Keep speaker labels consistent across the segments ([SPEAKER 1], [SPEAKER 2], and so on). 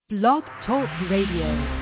[SPEAKER 1] Blog Talk Radio.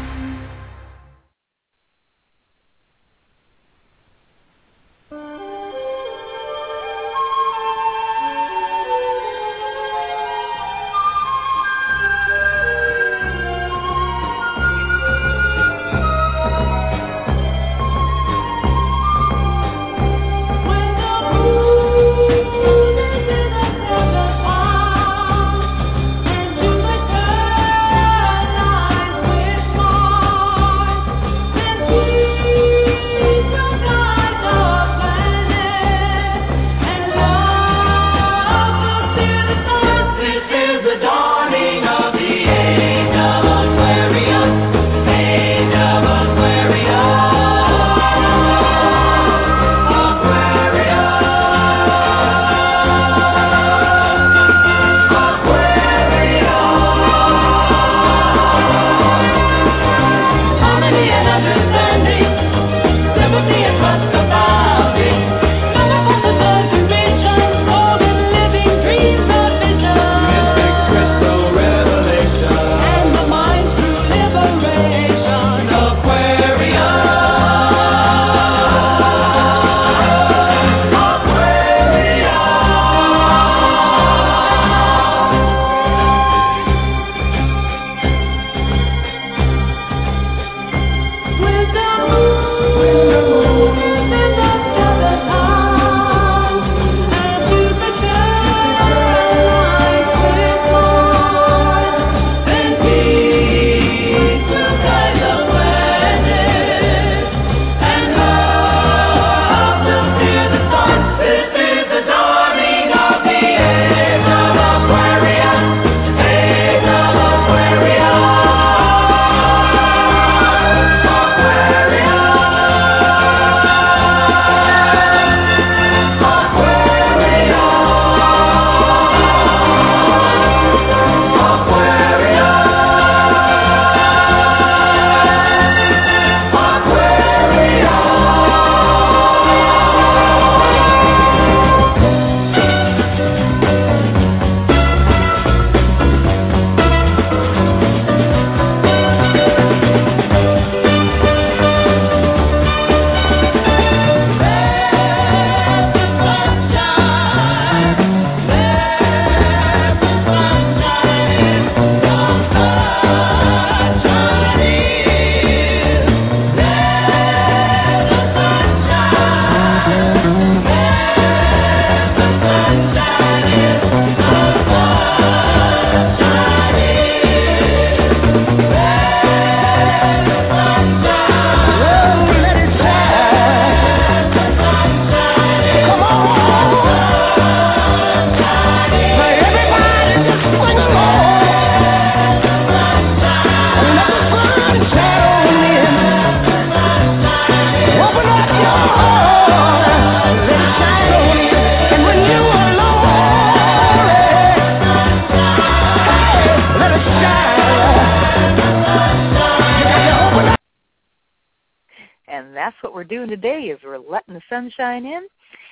[SPEAKER 2] Today is we're letting the sunshine in.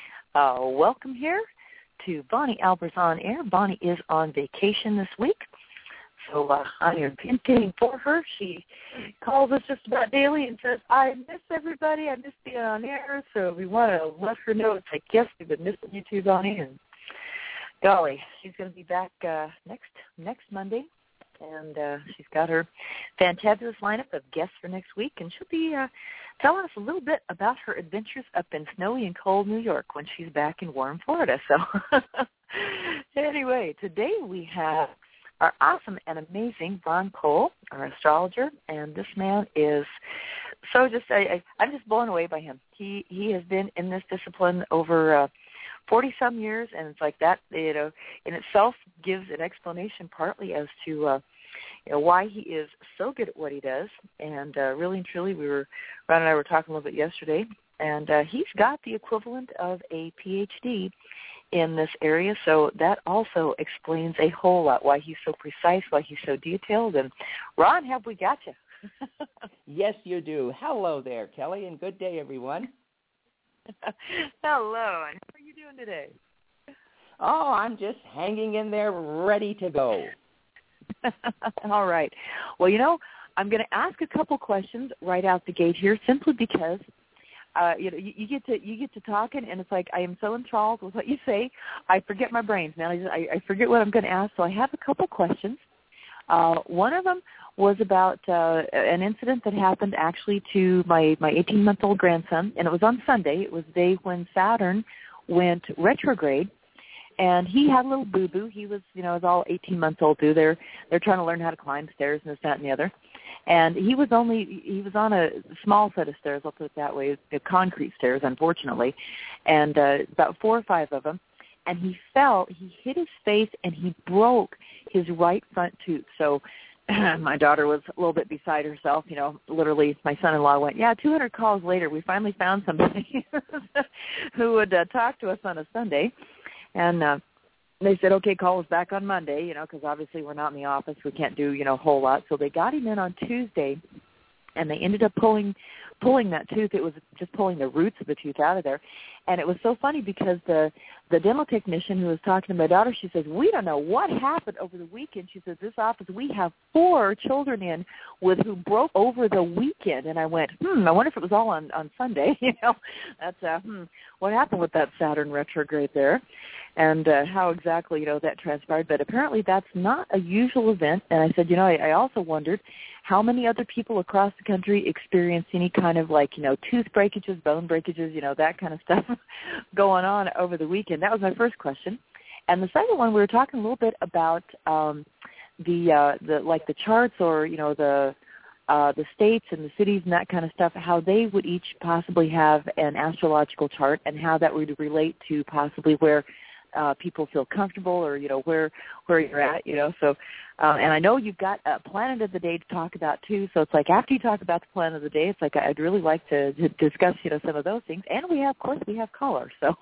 [SPEAKER 2] Welcome here to Bonnie Albers on Air. Bonnie is on vacation this week, so I'm advocating for her. She calls us just about daily and says, I miss everybody. I miss being on air, so we want to let her know. It's like, yes, we've been missing you too, Bonnie. And golly, she's going to be back next Monday. And she's got her fantabulous lineup of guests for next week, and she'll be telling us a little bit about her adventures up in snowy and cold New York when she's back in warm Florida. So anyway, today we have our awesome and amazing Ron Cole, our astrologer, and this man is so I'm just blown away by him. He has been in this discipline over 40-some years, and it's like that, in itself gives an explanation partly as to why he is so good at what he does. And really and truly, Ron and I were talking a little bit yesterday, and he's got the equivalent of a PhD in this area, so that also explains a whole lot why he's so precise, why he's so detailed. And Ron, have we got you?
[SPEAKER 3] Yes, you do. Hello there, Kelly, and good day, everyone.
[SPEAKER 2] Hello, and how are you doing today?
[SPEAKER 3] Oh, I'm just hanging in there, ready to go.
[SPEAKER 2] All right. Well, I'm going to ask a couple questions right out the gate here, simply because you get to talking, and it's like I am so enthralled with what you say, I forget my brains, man. I forget what I'm going to ask. So I have a couple questions. One of them was about an incident that happened actually to my 18-month-old grandson, and it was on Sunday. It was the day when Saturn went retrograde. And he had a little boo-boo. He was, as all 18-month-old do. They're trying to learn how to climb stairs and this, that, and the other. And he was on a small set of stairs, I'll put it that way, the concrete stairs, unfortunately, and about 4 or 5 of them. And he fell, he hit his face, and he broke his right front tooth. So my daughter was a little bit beside herself, literally my son-in-law went, 200 calls later, we finally found somebody who would talk to us on a Sunday. And they said, okay, call us back on Monday, because obviously we're not in the office. We can't do, a whole lot. So they got him in on Tuesday, and they ended up pulling that tooth. It was just pulling the roots of the tooth out of there. And it was so funny because the dental technician who was talking to my daughter, she says, we don't know what happened over the weekend. She says, this office, we have 4 children in who broke over the weekend. And I went, I wonder if it was all on Sunday. That's what happened with that Saturn retrograde there, and how exactly, that transpired. But apparently that's not a usual event. And I said, I also wondered how many other people across the country experience any kind of tooth breakages, bone breakages, that kind of stuff going on over the weekend. That was my first question. And the second one, we were talking a little bit about the charts, or the states and the cities and that kind of stuff, how they would each possibly have an astrological chart, and how that would relate to possibly where people feel comfortable, or where you're at, So, and I know you've got a planet of the day to talk about too. So it's like after you talk about the planet of the day, it's like I'd really like to discuss some of those things. And we have callers. So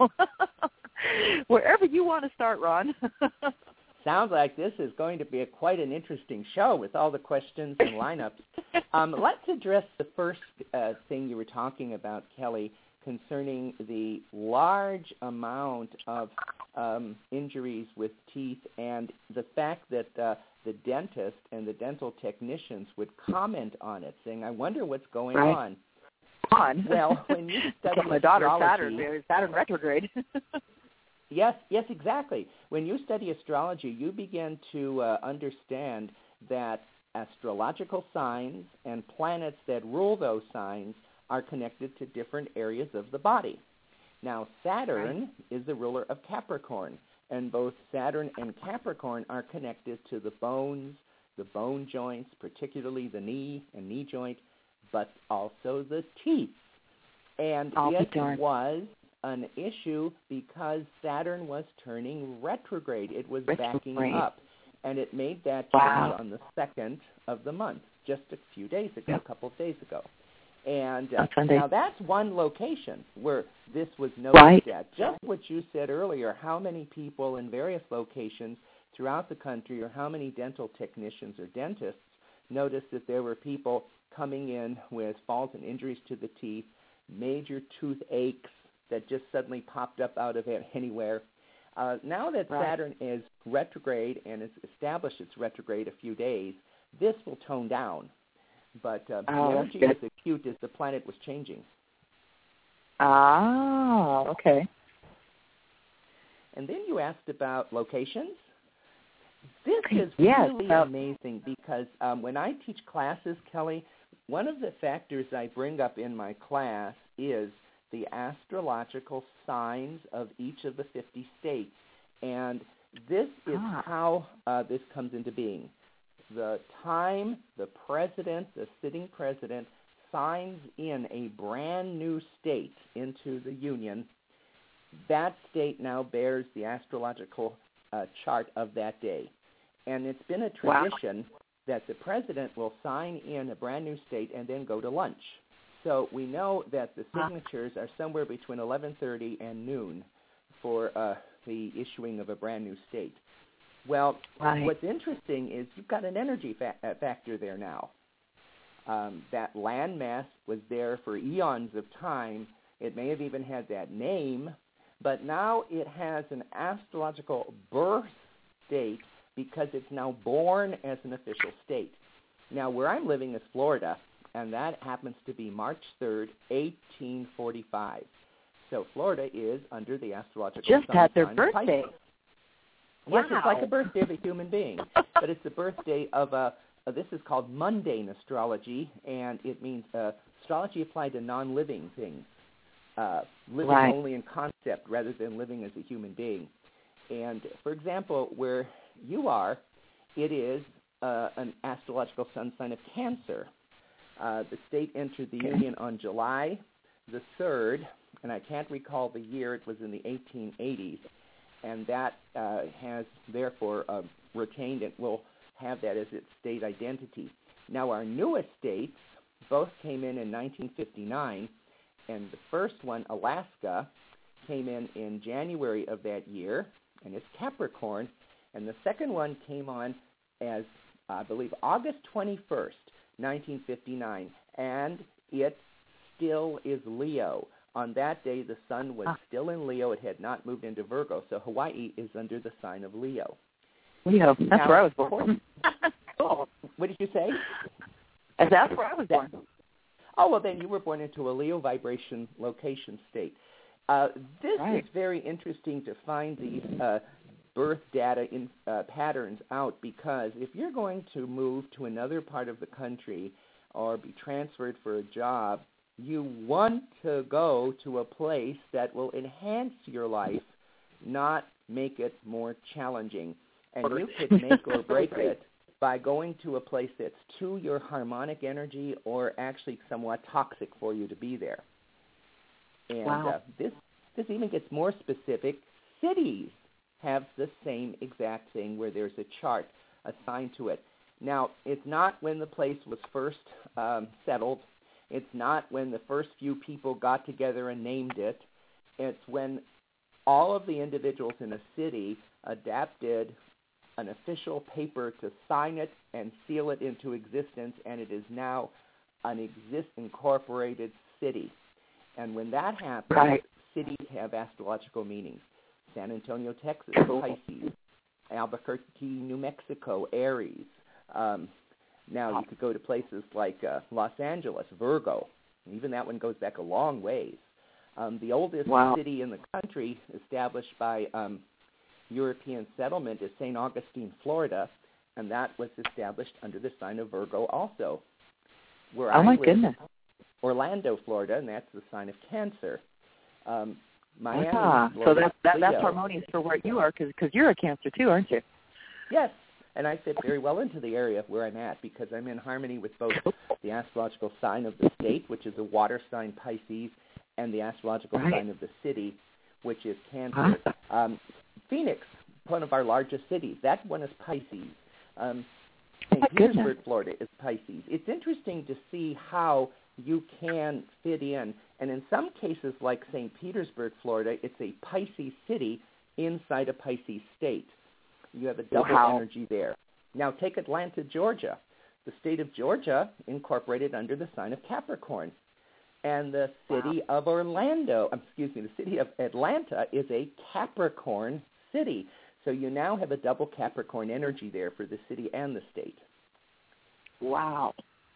[SPEAKER 2] wherever you want to start, Ron.
[SPEAKER 3] Sounds like this is going to be quite an interesting show with all the questions and lineups. Let's address the first thing you were talking about, Kelly, concerning the large amount of injuries with teeth, and the fact that the dentist and the dental technicians would comment on it, saying, I wonder what's going on. Well, when you study
[SPEAKER 2] my daughter, Saturn retrograde.
[SPEAKER 3] Yes, exactly. When you study astrology, you begin to understand that astrological signs and planets that rule those signs are connected to different areas of the body. Now, Saturn is the ruler of Capricorn, and both Saturn and Capricorn are connected to the bones, the bone joints, particularly the knee and knee joint, but also the teeth. And it was an issue because Saturn was turning retrograde. It was backing up, and it made that change on the 2nd of the month, just a few days ago, a couple of days ago. And now that's one location where this was noticed at. Just what you said earlier, how many people in various locations throughout the country, or how many dental technicians or dentists noticed that there were people coming in with falls and injuries to the teeth, major tooth aches that just suddenly popped up out of anywhere. Now that Saturn is retrograde and it's established its retrograde a few days, this will tone down. But the energy is acute as the planet was changing.
[SPEAKER 2] Ah, okay.
[SPEAKER 3] And then you asked about locations. This is really amazing because when I teach classes, Kelly, one of the factors I bring up in my class is the astrological signs of each of the 50 states. And this is how this comes into being. The time the president, the sitting president, signs in a brand new state into the Union, that state now bears the astrological chart of that day. And it's been a tradition that the president will sign in a brand new state and then go to lunch. So we know that the signatures are somewhere between 11:30 and noon for the issuing of a brand new state. Well, what's interesting is you've got an energy factor there now. That landmass was there for eons of time. It may have even had that name, but now it has an astrological birth date because it's now born as an official state. Now, where I'm living is Florida, and that happens to be March 3rd, 1845. So Florida is under the astrological
[SPEAKER 2] just
[SPEAKER 3] sun
[SPEAKER 2] had their
[SPEAKER 3] sign of
[SPEAKER 2] birthday.
[SPEAKER 3] Pisces. Yes,
[SPEAKER 2] Wow.
[SPEAKER 3] it's like a birthday of a human being, but it's the birthday of this is called mundane astrology, and it means astrology applied to non-living things, living
[SPEAKER 2] Right.
[SPEAKER 3] only in concept rather than living as a human being. And, for example, where you are, it is an astrological sun sign of Cancer. The state entered the Union on July the 3rd, and I can't recall the year. It was in the 1880s, and that has, therefore, retained and will have that as its state identity. Now, our newest states both came in 1959, and the first one, Alaska, came in January of that year, and it's Capricorn, and the second one came on as, I believe, August 21st, 1959, and it still is Leo. On that day, the sun was still in Leo. It had not moved into Virgo, so Hawaii is under the sign of Leo.
[SPEAKER 2] Leo, that's
[SPEAKER 3] Now,
[SPEAKER 2] where I was born. Cool.
[SPEAKER 3] What did you say?
[SPEAKER 2] That's where I was born.
[SPEAKER 3] Oh, well, then you were born into a Leo vibration location state. This
[SPEAKER 2] Right.
[SPEAKER 3] is very interesting to find these birth data in patterns out, because if you're going to move to another part of the country or be transferred for a job, you want to go to a place that will enhance your life, not make it more challenging. And you could make or break it by going to a place that's to your harmonic energy or actually somewhat toxic for you to be there. And
[SPEAKER 2] Wow.
[SPEAKER 3] This even gets more specific. Cities have the same exact thing where there's a chart assigned to it. Now, it's not when the place was first settled. It's not when the first few people got together and named it. It's when all of the individuals in a city adapted an official paper to sign it and seal it into existence, and it is now an incorporated city. And when that happens,
[SPEAKER 2] Right.
[SPEAKER 3] cities have astrological meanings. San Antonio, Texas,
[SPEAKER 2] Cool.
[SPEAKER 3] Pisces. Albuquerque, New Mexico, Aries. Now, you could go to places like Los Angeles, Virgo. Even that one goes back a long ways. The oldest
[SPEAKER 2] Wow.
[SPEAKER 3] city in the country, established by European settlement, is St. Augustine, Florida, and that was established under the sign of Virgo also. Where I
[SPEAKER 2] my
[SPEAKER 3] live,
[SPEAKER 2] goodness.
[SPEAKER 3] Orlando, Florida, and that's the sign of Cancer. Miami,
[SPEAKER 2] So
[SPEAKER 3] Florida,
[SPEAKER 2] that's
[SPEAKER 3] Leo.
[SPEAKER 2] harmonious for where you are, because you're a Cancer too, aren't you?
[SPEAKER 3] Yes, and I fit very well into the area where I'm at because I'm in harmony with both the astrological sign of the state, which is a water sign, Pisces, and the astrological sign of the city, which is Cancer. Phoenix, one of our largest cities, that one is Pisces. St. Petersburg, Florida, is Pisces. It's interesting to see how you can fit in. And in some cases, like St. Petersburg, Florida, it's a Pisces city inside a Pisces state. You have a double energy there. Now take Atlanta, Georgia. The state of Georgia incorporated under the sign of Capricorn. And the city of the city of Atlanta is a Capricorn city. So you now have a double Capricorn energy there for the city and the state.
[SPEAKER 2] Wow.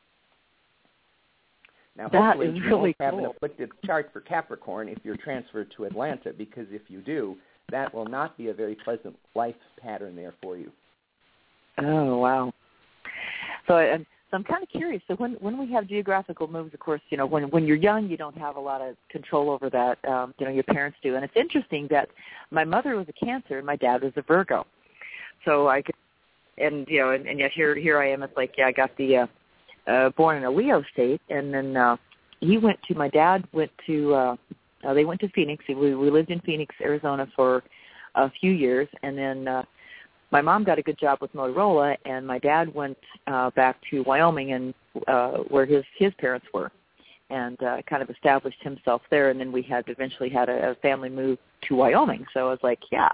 [SPEAKER 3] Now,
[SPEAKER 2] That
[SPEAKER 3] hopefully
[SPEAKER 2] is
[SPEAKER 3] you
[SPEAKER 2] really
[SPEAKER 3] don't have an
[SPEAKER 2] cool.
[SPEAKER 3] afflicted chart for Capricorn if you're transferred to Atlanta, because if you do, that will not be a very pleasant life pattern there for you.
[SPEAKER 2] Oh, wow. So I'm kind of curious. So when we have geographical moves, of course, when you're young, you don't have a lot of control over that. Your parents do. And it's interesting that my mother was a Cancer and my dad was a Virgo. So I could, and yet here I am. It's like, I got the born in a Leo state, and then my dad went to, they went to Phoenix. We lived in Phoenix, Arizona for a few years, and then my mom got a good job with Motorola, and my dad went back to Wyoming and where his parents were, and kind of established himself there. And then we eventually had a family move to Wyoming. So I was like, yeah,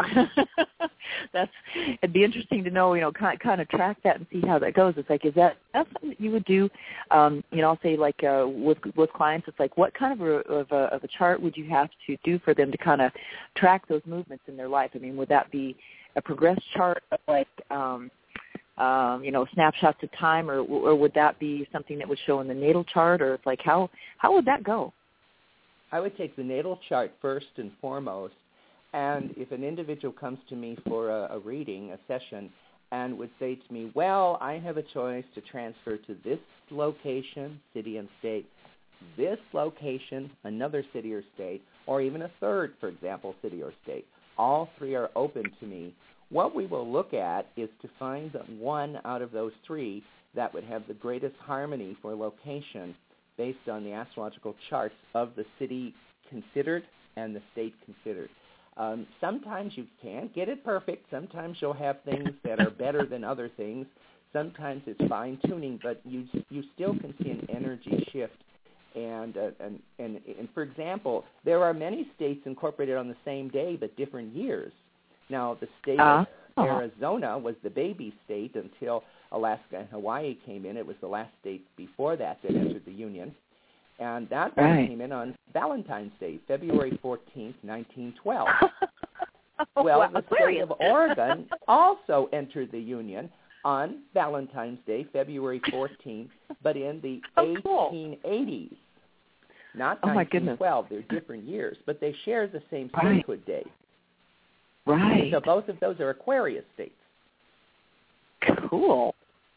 [SPEAKER 2] it'd be interesting to know, kind of track that and see how that goes. It's like, that's something that you would do? I'll say like with clients, it's like, what kind of a chart would you have to do for them to kind of track those movements in their life? I mean, would that be a progressed chart of like snapshots of time, or would that be something that would show in the natal chart, or it's like how would that go?
[SPEAKER 3] I would take the natal chart first and foremost, and if an individual comes to me for a reading, a session, and would say to me, well, I have a choice to transfer to this location, city and state, this location, another city or state, or even a third, for example, city or state. All three are open to me. What we will look at is to find the one out of those three that would have the greatest harmony for location based on the astrological charts of the city considered and the state considered. Sometimes you can't get it perfect. Sometimes you'll have things that are better than other things. Sometimes it's fine-tuning, but you still can see an energy shift. And for example, there are many states incorporated on the same day but different years. Now, the state of Arizona was the baby state until Alaska and Hawaii came in. It was the last state before that entered the Union. And that one came in on Valentine's Day, February 14th, 1912. Well, the state of Oregon also entered the Union on Valentine's Day, February 14th, but in the 1880s. Not 1912. They're different years, but they share the same statehood day.
[SPEAKER 2] Right.
[SPEAKER 3] So both of those are Aquarius states.
[SPEAKER 2] Cool.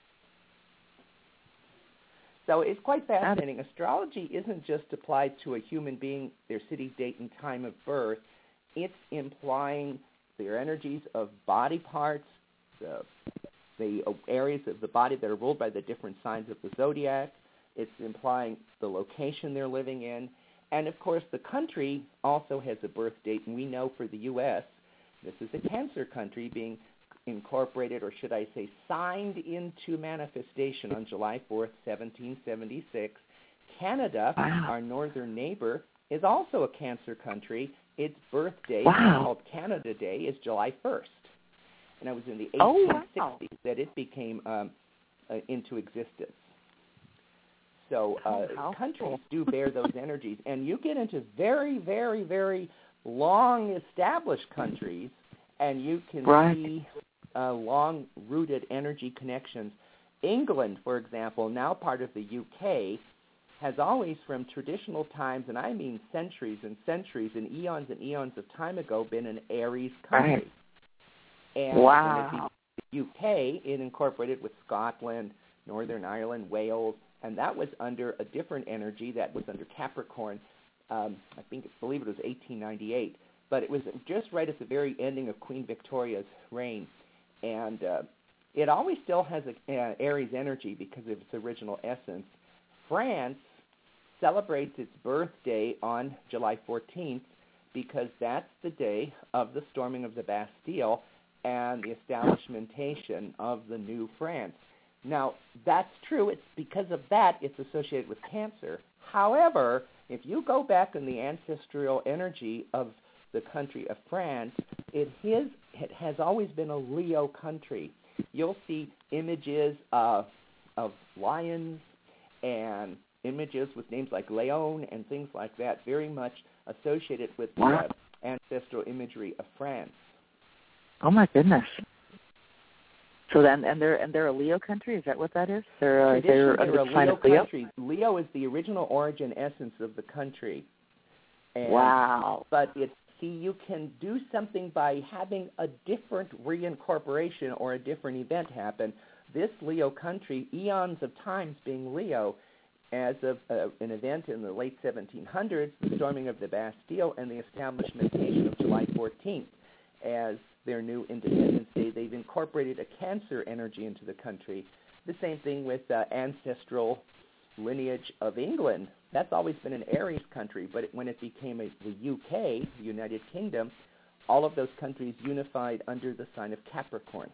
[SPEAKER 3] So it's quite fascinating. Astrology isn't just applied to a human being, their city, date, and time of birth. It's implying their energies of body parts, the areas of the body that are ruled by the different signs of the zodiac. It's implying the location they're living in. And, of course, the country also has a birth date, and we know for the U.S., this is a Cancer country being incorporated, or should I say signed into manifestation on July 4th, 1776. Canada, our northern neighbor, is also a Cancer country. Its birthday, called Canada Day, is July 1st. And it was in the 1860s that it became into existence. So countries do bear those energies. And you get into very, very, very long-established countries, and you can see long-rooted energy connections. England, for example, now part of the UK, has always from traditional times, and I mean centuries and centuries and eons of time ago, been an Aries country. And when the UK, it incorporated with Scotland, Northern Ireland, Wales, and that was under a different energy that was under Capricorn. I believe it was 1898, but it was just right at the very ending of Queen Victoria's reign. And it always still has an Aries energy because of its original essence. France celebrates its birthday on July 14th because that's the day of the storming of the Bastille and the establishmentation of the new France. Now, that's true. It's because of that it's associated with Cancer. However, if you go back in the ancestral energy of the country of France, it has always been a Leo country. You'll see images of lions and images with names like Leon and things like that, very much associated with the ancestral imagery of France.
[SPEAKER 2] Oh my goodness! So then, they're a Leo country. Is that what that is? They're
[SPEAKER 3] a Leo country. Leo is the original origin essence of the country. And, but you can do something by having a different reincorporation or a different event happen. This Leo country, eons of times being Leo, as of an event in the late 1700s, the storming of the Bastille and the establishmentation of July 14th as their new Independence Day. They've incorporated a Cancer energy into the country. The same thing with ancestral lineage of England. That's always been an Aries country, but when it became the UK, the United Kingdom, all of those countries unified under the sign of Capricorn.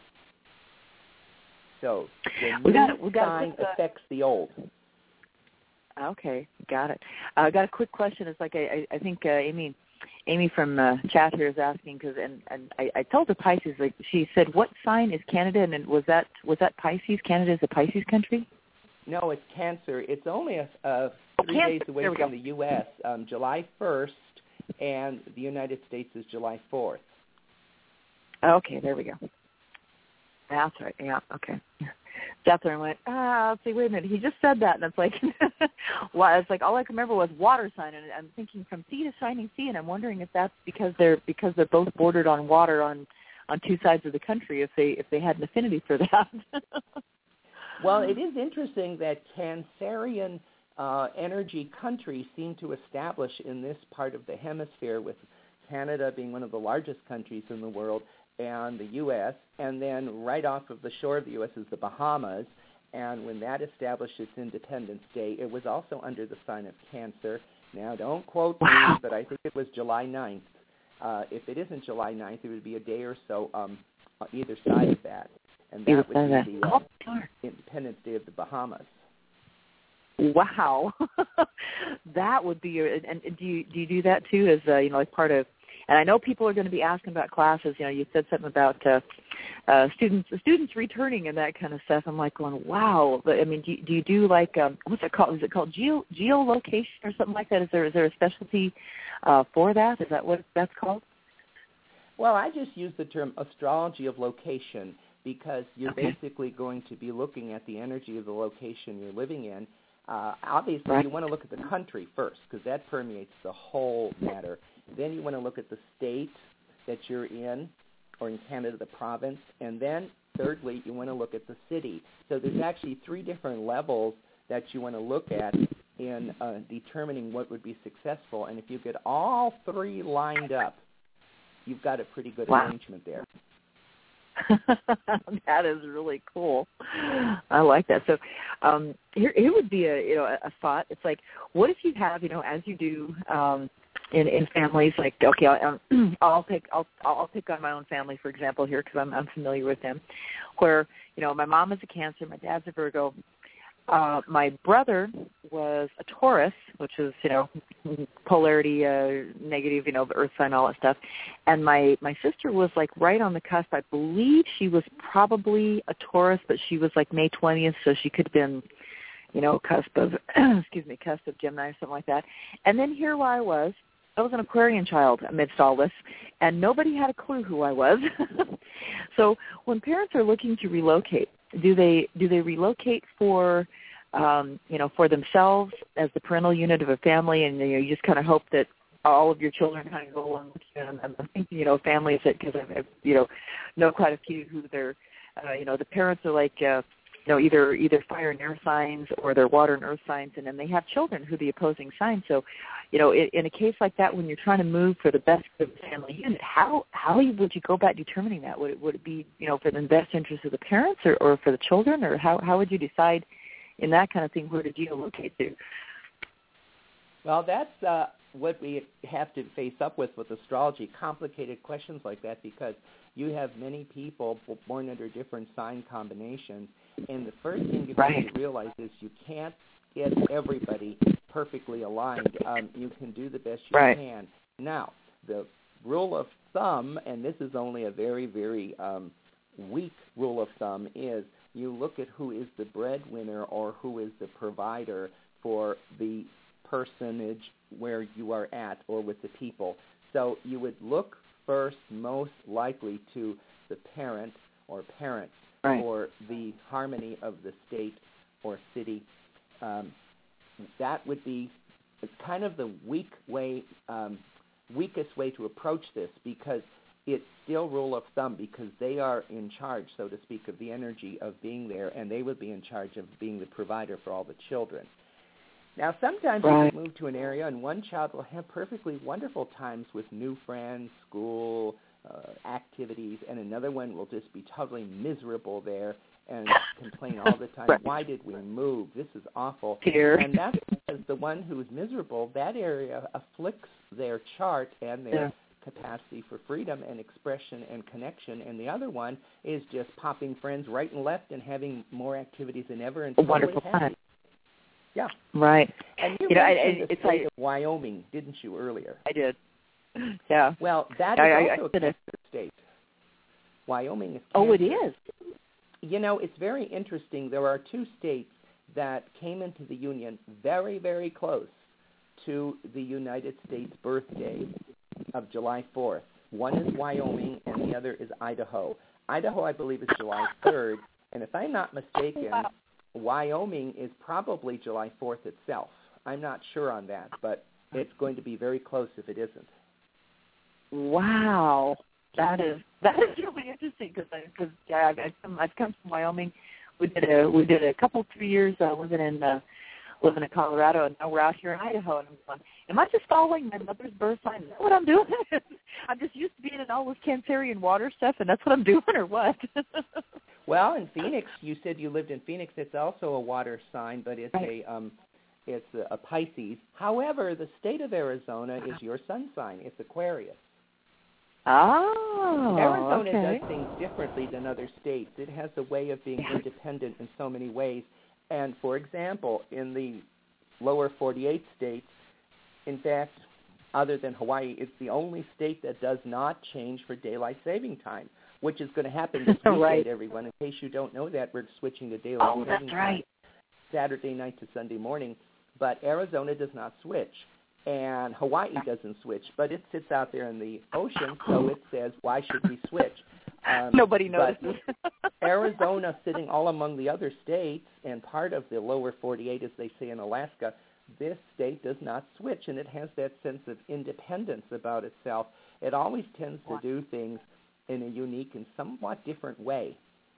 [SPEAKER 3] So the new sign affects the old.
[SPEAKER 2] Okay, got it. I got a quick question. It's like I think Amy from chat here is asking and I told the Pisces, like she said, what sign is Canada? And was that Pisces? Canada is a Pisces country?
[SPEAKER 3] No, it's Cancer. It's only 3 days away from the U.S. July 1st, and the United States is July 4th.
[SPEAKER 2] Okay, there we go. That's right. Yeah, okay. That's where I went, let's see, wait a minute. He just said that, and it's like, well, it's like all I can remember was water sign, and I'm thinking from sea to shining sea, and I'm wondering if that's because they're both bordered on water on two sides of the country, if they had an affinity for that.
[SPEAKER 3] Well, it is interesting that Cancerian energy countries seem to establish in this part of the hemisphere, with Canada being one of the largest countries in the world, and the U.S., and then right off of the shore of the U.S. is the Bahamas, and when that established its Independence Day, it was also under the sign of Cancer. Now, don't quote me, but I think it was July 9th. If it isn't July 9th, it would be a day or so either side of that, and that would be the Independence Day of the Bahamas.
[SPEAKER 2] Wow, that would be. And do you do that too, as like part of? And I know people are going to be asking about classes. You said something about students returning and that kind of stuff. I'm like going, wow. But I mean, do you do like what's it called? Is it called geolocation or something like that? Is there a specialty for that? Is that what that's called?
[SPEAKER 3] Well, I just use the term astrology of location because you're basically going to be looking at the energy of the location you're living in. Obviously, you want to look at the country first because that permeates the whole matter. Then you want to look at the state that you're in, or in Canada, the province. And then, thirdly, you want to look at the city. So there's actually 3 different levels that you want to look at in determining what would be successful. And if you get all 3 lined up, you've got a pretty good arrangement there.
[SPEAKER 2] That is really cool. I like that. So here would be a thought. It's like, what if you have, as you do in families, like, okay, I'll pick on my own family, for example, here, because I'm familiar with them, where, my mom is a Cancer, my dad's a Virgo. My brother was a Taurus, which is, polarity, negative, the earth sign, all that stuff. And my sister was like right on the cusp. I believe she was probably a Taurus, but she was like May 20th, so she could have been, cusp of, cusp of Gemini or something like that. And then here I was an Aquarian child amidst all this, and nobody had a clue who I was. So when parents are looking to relocate, do they relocate for for themselves as the parental unit of a family, and you just kind of hope that all of your children kind of go along with you? And I'm thinking families that, because I've know quite a few who they're the parents are like either fire and air signs, or they're water and earth signs, and then they have children who are the opposing signs. So in a case like that, when you're trying to move for the best of the family unit, how would you go about determining that? Would it be for the best interest of the parents, or for the children, or how would you decide in that kind of thing where to geolocate to?
[SPEAKER 3] Well, that's what we have to face up with astrology, complicated questions like that, because you have many people born under different sign combinations, and the first thing you have to realize is you can't get everybody perfectly aligned. You can do the best you can. Now, the rule of thumb, and this is only a very, very weak rule of thumb, is you look at who is the breadwinner or who is the provider for the personage where you are at, or with the people. So you would look first most likely to the parent or parents for the harmony of the state or city. That would be kind of the weakest way to approach this, because it's still rule of thumb, because they are in charge, so to speak, of the energy of being there, and they would be in charge of being the provider for all the children. Now, sometimes you can move to an area, and one child will have perfectly wonderful times with new friends, school, activities, and another one will just be totally miserable there and complain all the time. Why did we move? This is awful. And that's because the one who is miserable, that area afflicts their chart and their capacity for freedom and expression and connection, and the other one is just popping friends right and left and having more activities than ever and
[SPEAKER 2] wonderful time.
[SPEAKER 3] Yeah.
[SPEAKER 2] Right.
[SPEAKER 3] And you mentioned the state of Wyoming, didn't you, earlier?
[SPEAKER 2] I did. Yeah.
[SPEAKER 3] Well, that is also a Cancer state. Wyoming is Cancer.
[SPEAKER 2] Oh, it is?
[SPEAKER 3] It's very interesting. There are 2 states that came into the Union very, very close to the United States birthday of July 4th. One is Wyoming, and the other is Idaho. Idaho, I believe, is July 3rd, and if I'm not mistaken, Wyoming is probably July 4th itself. I'm not sure on that, but it's going to be very close if it isn't.
[SPEAKER 2] Wow, that is really interesting because I've come from Wyoming. We did a couple 3 years living in Colorado, and now we're out here in Idaho. And I'm going, am I just following my mother's birth sign? Is that what I'm doing? I'm just used to being in all this Cancerian water stuff, and that's what I'm doing, or what?
[SPEAKER 3] Well, in Phoenix, you said you lived in Phoenix. It's also a water sign, but it's a Pisces. However, the state of Arizona is your sun sign. It's Aquarius.
[SPEAKER 2] Oh,
[SPEAKER 3] Arizona
[SPEAKER 2] okay.
[SPEAKER 3] does things differently than other states. It has a way of being independent in so many ways. And, for example, in the lower 48 states, in fact, other than Hawaii, it's the only state that does not change for daylight saving time, which is going to happen this weekend,
[SPEAKER 2] right.
[SPEAKER 3] everyone. In case you don't know that, we're switching to daylight saving time
[SPEAKER 2] right.
[SPEAKER 3] Saturday night to Sunday morning. But Arizona does not switch, and Hawaii doesn't switch. But it sits out there in the ocean, so it says, why should we switch?
[SPEAKER 2] Nobody notices.
[SPEAKER 3] Arizona sitting all among the other states and part of the lower 48, as they say in Alaska, this state does not switch, and it has that sense of independence about itself. It always tends to do things in a unique and somewhat different way.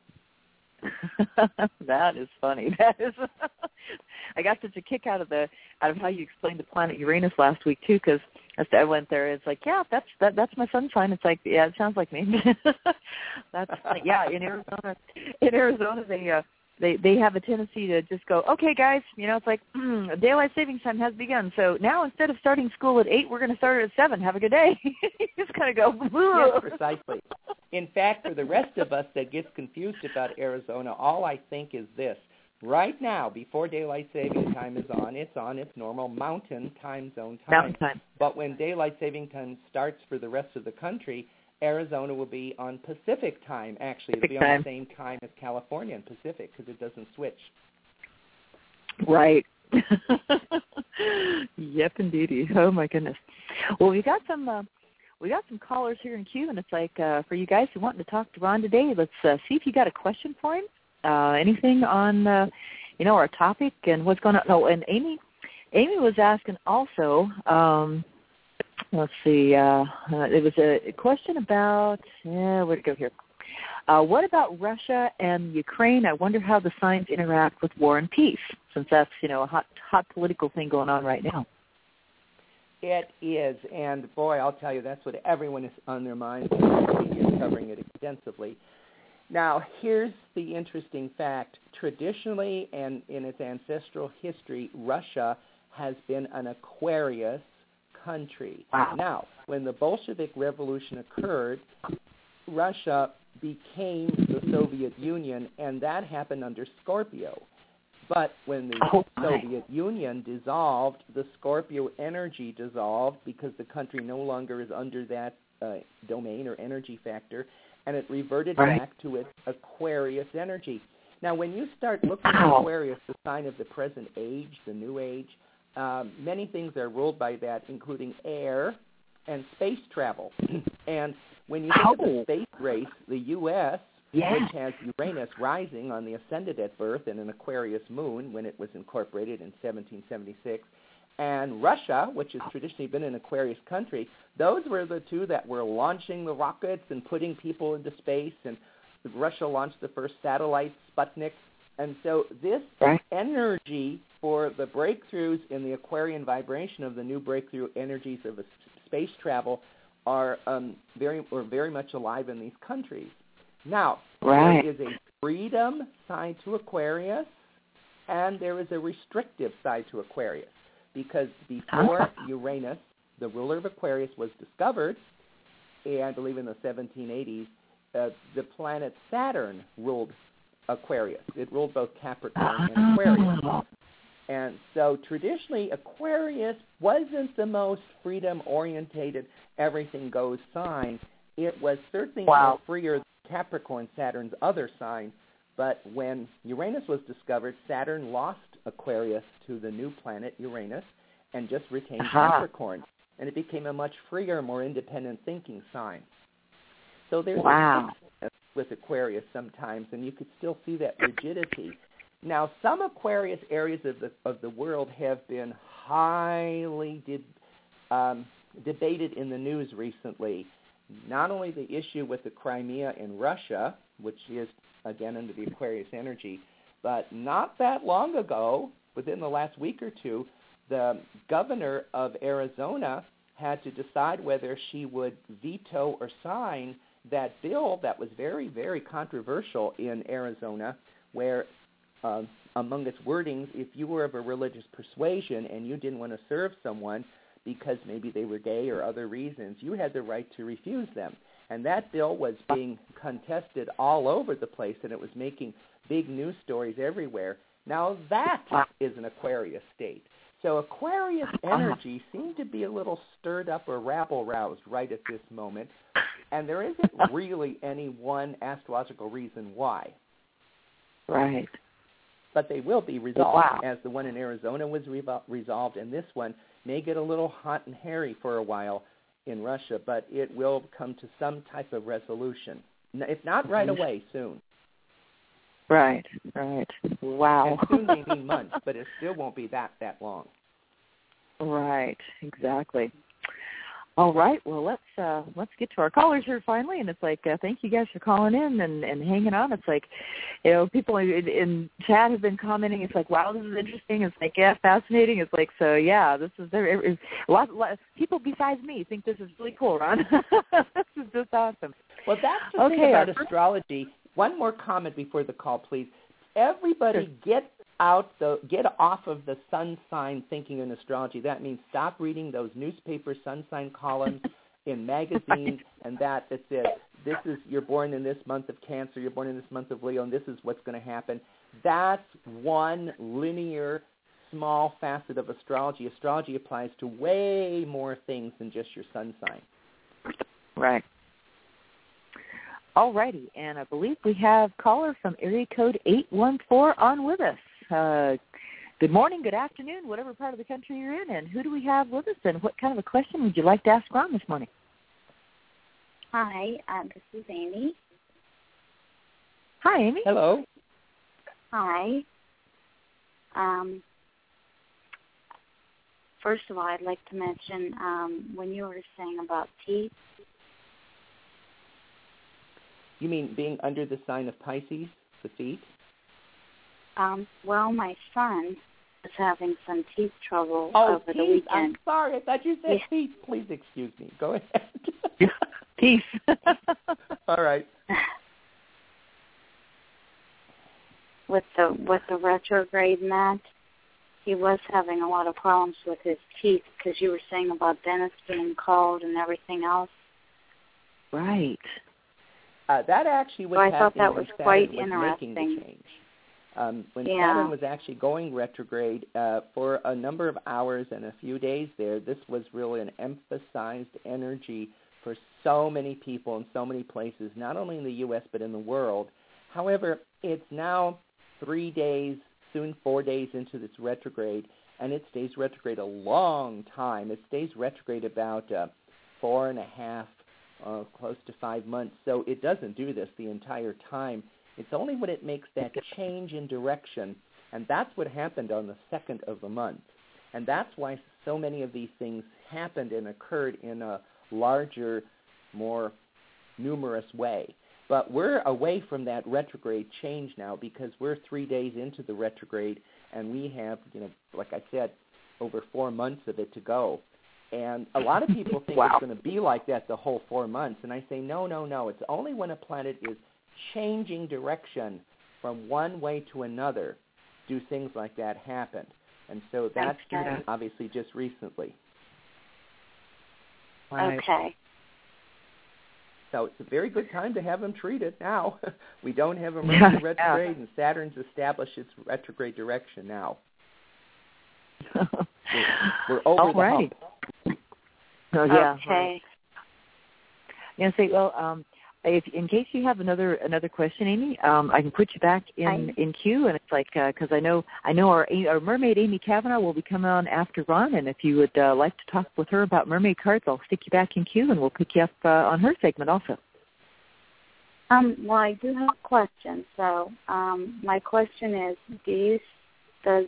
[SPEAKER 2] That is funny. That is. I got such a kick out of how you explained the planet Uranus last week too, because as I went there, it's like, yeah, that's my sun sign. It's like, yeah, it sounds like me. That's yeah. In Arizona, they have a tendency to just go, okay, guys, it's like daylight savings time has begun. So now instead of starting school at 8, we're going to start at 7. Have a good day. Just kind of go.
[SPEAKER 3] Yes, precisely. In fact, for the rest of us that gets confused about Arizona, all I think is this. Right now, before daylight saving time is on, it's on its normal mountain time zone time.
[SPEAKER 2] Mountain time.
[SPEAKER 3] But when daylight saving time starts for the rest of the country, Arizona will be on Pacific time, actually. It'll be on the same time as California and Pacific because it doesn't switch.
[SPEAKER 2] Right. Yep, indeedy. Oh, my goodness. Well, we got some callers here in queue, and it's like for you guys who want to talk to Ron today, let's see if you got a question for him. Anything on, our topic and what's going on. Oh, and Amy was asking also, let's see, it was a question about, where'd it go here? What about Russia and Ukraine? I wonder how the signs interact with war and peace, since that's, a hot political thing going on right now.
[SPEAKER 3] It is, and boy, I'll tell you, that's what everyone is on their minds. The media is covering it extensively. Now, here's the interesting fact. Traditionally and in its ancestral history, Russia has been an Aquarius country.
[SPEAKER 2] Wow.
[SPEAKER 3] Now, when the Bolshevik Revolution occurred, Russia became the Soviet Union, and that happened under Scorpio. But when the Soviet Union dissolved, the Scorpio energy dissolved because the country no longer is under that domain or energy factor, and it reverted back to its Aquarius energy. Now, when you start looking at Aquarius, the sign of the present age, the new age, many things are ruled by that, including air and space travel. And when you think of the space race, the U.S., which has Uranus rising on the ascendant at birth and an Aquarius moon when it was incorporated in 1776, and Russia, which has traditionally been an Aquarius country, those were the two that were launching the rockets and putting people into space, and Russia launched the first satellite, Sputnik. And so this energy for the breakthroughs in the Aquarian vibration of the new breakthrough energies of space travel are very much alive in these countries. Now, there is a freedom side to Aquarius, and there is a restrictive side to Aquarius. Because before Uranus, the ruler of Aquarius, was discovered, I believe in the 1780s, the planet Saturn ruled Aquarius. It ruled both Capricorn and Aquarius. And so traditionally, Aquarius wasn't the most freedom-orientated, everything-goes sign. It was certainly more freer than Capricorn, Saturn's other sign. But when Uranus was discovered, Saturn lost Aquarius to the new planet Uranus and just retained Capricorn. and it became a much freer, more independent thinking sign. So there's
[SPEAKER 2] wow.
[SPEAKER 3] a with Aquarius sometimes, and you could still see that rigidity. Now, some Aquarius areas of the world have been highly debated in the news recently. Not only the issue with the Crimea in Russia, which is, again, under the Aquarius energy, but not that long ago, within the last week or two, the governor of Arizona had to decide whether she would veto or sign that bill that was very, very controversial in Arizona, where among its wordings, if you were of a religious persuasion and you didn't want to serve someone because maybe they were gay or other reasons, you had the right to refuse them. And that bill was being contested all over the place, and it was making big news stories everywhere. Now that is an Aquarius state. So Aquarius energy seemed to be a little stirred up or rabble-roused right at this moment, and there isn't really any one astrological reason why.
[SPEAKER 2] Right.
[SPEAKER 3] But they will be resolved, as the one in Arizona was resolved, and this one may get a little hot and hairy for a while in Russia, but it will come to some type of resolution. If not right away, soon.
[SPEAKER 2] Right, right. Wow.
[SPEAKER 3] And soon may mean months, but it still won't be that long.
[SPEAKER 2] Right, exactly. All right, well, let's get to our callers here finally, and it's like, thank you guys for calling in and hanging on. It's like, people in chat have been commenting. It's like, wow, this is interesting. It's like, yeah, fascinating. It's like, so yeah, this is a lot people besides me think this is really cool, Ron. This is just awesome.
[SPEAKER 3] Well, that's the thing about astrology. One more comment before the call, please. Everybody get off of the sun sign thinking in astrology. That means stop reading those newspaper sun sign columns in magazines and that says, you're born in this month of Cancer, you're born in this month of Leo, and this is what's going to happen. That's one linear, small facet of astrology. Astrology applies to way more things than just your sun sign.
[SPEAKER 2] Right. All righty, and I believe we have caller from area code 814 on with us. Good morning, good afternoon, whatever part of the country you're in, and who do we have with us, and what kind of a question would you like to ask Ron this morning?
[SPEAKER 4] Hi, this is Amy.
[SPEAKER 2] Hi, Amy.
[SPEAKER 3] Hello.
[SPEAKER 4] Hi. First of all, I'd like to mention when you were saying about teeth.
[SPEAKER 3] You mean being under the sign of Pisces, the feet?
[SPEAKER 4] Well, my son is having some teeth trouble over the weekend.
[SPEAKER 3] I'm sorry. I thought you said teeth. Please excuse me. Go ahead.
[SPEAKER 2] Teeth.
[SPEAKER 3] All right.
[SPEAKER 4] With the retrograde and that, he was having a lot of problems with his teeth because you were saying about dentists being called and everything else.
[SPEAKER 2] Right.
[SPEAKER 3] That actually was
[SPEAKER 4] happening. I thought that
[SPEAKER 3] was
[SPEAKER 4] quite
[SPEAKER 3] Making
[SPEAKER 4] interesting.
[SPEAKER 3] the change. When Saturn was actually going retrograde for a number of hours and a few days there, this was really an emphasized energy for so many people in so many places, not only in the U.S. but in the world. However, it's now 3 days, soon 4 days into this retrograde, and it stays retrograde a long time. It stays retrograde about 4.5 close to 5 months. So it doesn't do this the entire time. It's only when it makes that change in direction, and that's what happened on the 2nd of the month. And that's why so many of these things happened and occurred in a larger, more numerous way. But we're away from that retrograde change now because we're 3 days into the retrograde, and we have, like I said, over 4 months of it to go. And a lot of people think it's going to be like that the whole 4 months. And I say, no. It's only when a planet is changing direction from one way to another do things like that happen. And so that's obviously just recently.
[SPEAKER 2] Right.
[SPEAKER 4] Okay.
[SPEAKER 3] So it's a very good time to have him treated now. We don't have a Mercury retrograde, and Saturn's established its retrograde direction now. We're over the hump.
[SPEAKER 2] Oh, yeah.
[SPEAKER 4] Okay.
[SPEAKER 2] Yeah. Say, well, in case you have another question, Amy, I can put you back in queue, and it's like because I know our mermaid Amy Kavanaugh will be coming on after Ron, and if you would like to talk with her about mermaid cards, I'll stick you back in queue, and we'll pick you up on her segment also.
[SPEAKER 4] Well, I do have a question. So my question is, does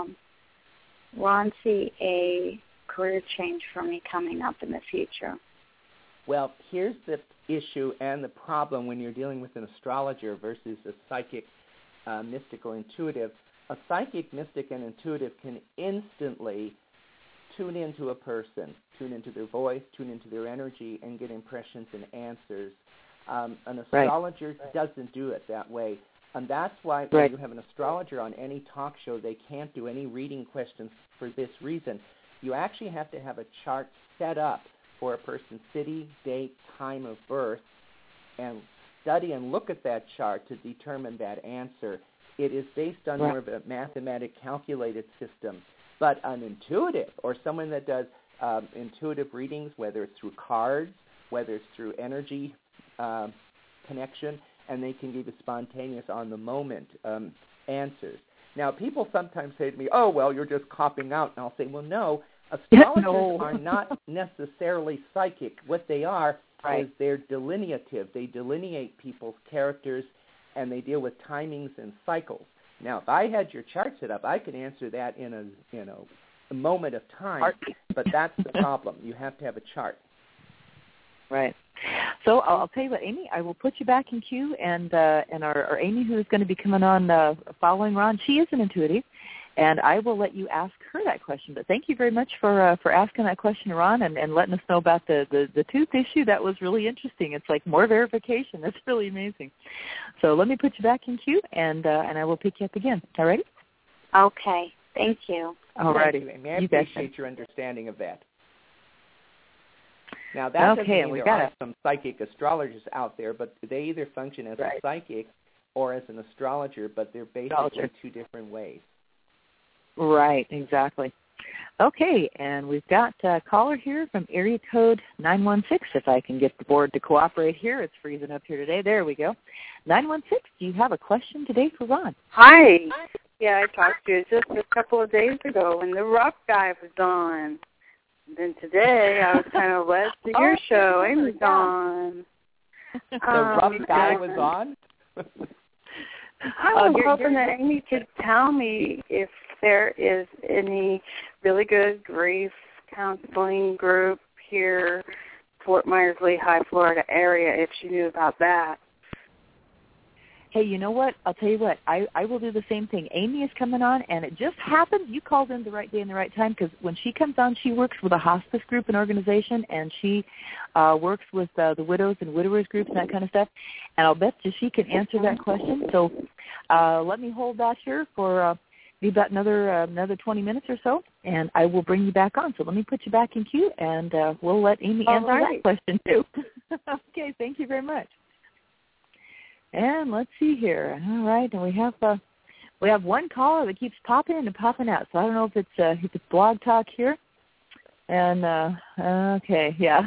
[SPEAKER 4] Ron see a career change for me coming up in the future?
[SPEAKER 3] Well, here's the issue and the problem when you're dealing with an astrologer versus a psychic, mystic, or intuitive. A psychic, mystic, and intuitive can instantly tune into a person, tune into their voice, tune into their energy, and get impressions and answers. An astrologer doesn't do it that way. And that's why when you have an astrologer on any talk show, they can't do any reading questions for this reason. You actually have to have a chart set up for a person's city, date, time of birth, and study and look at that chart to determine that answer. It is based on more of a mathematic calculated system. But an intuitive or someone that does intuitive readings, whether it's through cards, whether it's through energy connection, and they can give you spontaneous, on-the-moment answers. Now, people sometimes say to me, oh, well, you're just copping out. And I'll say, well, no, astrologers are not necessarily psychic. What they are is they're delineative. They delineate people's characters, and they deal with timings and cycles. Now, if I had your chart set up, I could answer that in a moment of time, but that's the problem. You have to have a chart.
[SPEAKER 2] Right. So I'll tell you what, Amy, I will put you back in queue, and our Amy, who is going to be coming on following Ron, she is an intuitive, and I will let you ask her that question. But thank you very much for asking that question, Ron, and letting us know about the tooth issue. That was really interesting. It's like more verification. That's really amazing. So let me put you back in queue, and I will pick you up again. All righty?
[SPEAKER 4] Okay. Thank you.
[SPEAKER 2] All righty.
[SPEAKER 3] I appreciate your understanding of that. Now, that doesn't mean there are some psychic astrologers out there, but they either function as a psychic or as an astrologer, but they're basically two different ways.
[SPEAKER 2] Right, exactly. Okay, and we've got a caller here from area code 916. If I can get the board to cooperate here. It's freezing up here today. There we go. 916, do you have a question today for Ron?
[SPEAKER 5] Hi. Yeah, I talked to you just a couple of days ago when the rock guy was on. Then today I was kind of led to your show. Amy's on.
[SPEAKER 3] The rough guy was on?
[SPEAKER 5] I was hoping that Amy could tell me if there is any really good grief counseling group here, Fort Myers, Lehigh, Florida area, if she knew about that.
[SPEAKER 2] Hey, you know what? I'll tell you what. I will do the same thing. Amy is coming on, and it just happened. You called in the right day and the right time, because when she comes on, she works with a hospice group and organization, and she works with the widows and widowers groups and that kind of stuff. And I'll bet you she can answer that question. So let me hold that here for maybe about another 20 minutes or so, and I will bring you back on. So let me put you back in queue, and we'll let Amy answer that question too. Okay, thank you very much. And let's see here. All right, and we have one caller that keeps popping in and popping out. So I don't know if it's Blog Talk here. And okay, yeah,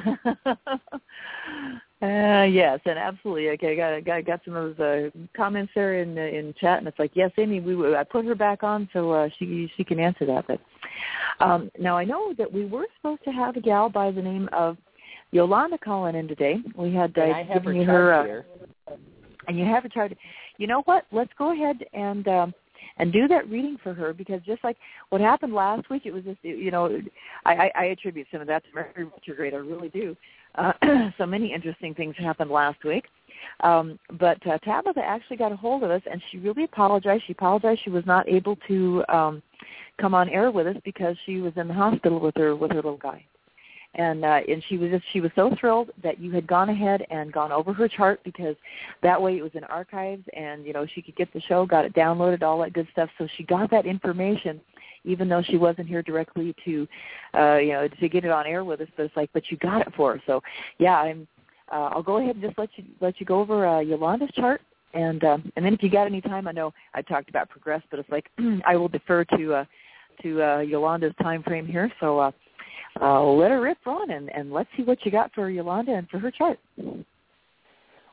[SPEAKER 2] yes, and absolutely. Okay, got some of those comments there in chat, and it's like, yes, Amy, I put her back on so she can answer that. But now I know that we were supposed to have a gal by the name of Yolanda calling in today. We had given you her. Here. And you have her chart. You know what? Let's go ahead and do that reading for her, because just like what happened last week, it was just, I attribute some of that to Mercury retrograde. I really do. So many interesting things happened last week. But Tabitha actually got a hold of us, and she really apologized. She apologized she was not able to come on air with us because she was in the hospital with her little guy. And she was so thrilled that you had gone ahead and gone over her chart, because that way it was in archives, and she could get the show, got it downloaded, all that good stuff. So she got that information, even though she wasn't here directly to get it on air with us. But it's like, but you got it for her. So yeah, I'll go ahead and just let you go over Yolanda's chart, and then if you got any time, I know I talked about progress, but it's like I will defer to Yolanda's time frame here. So. Let her rip, Ron, and let's see what you got for Yolanda and for her chart.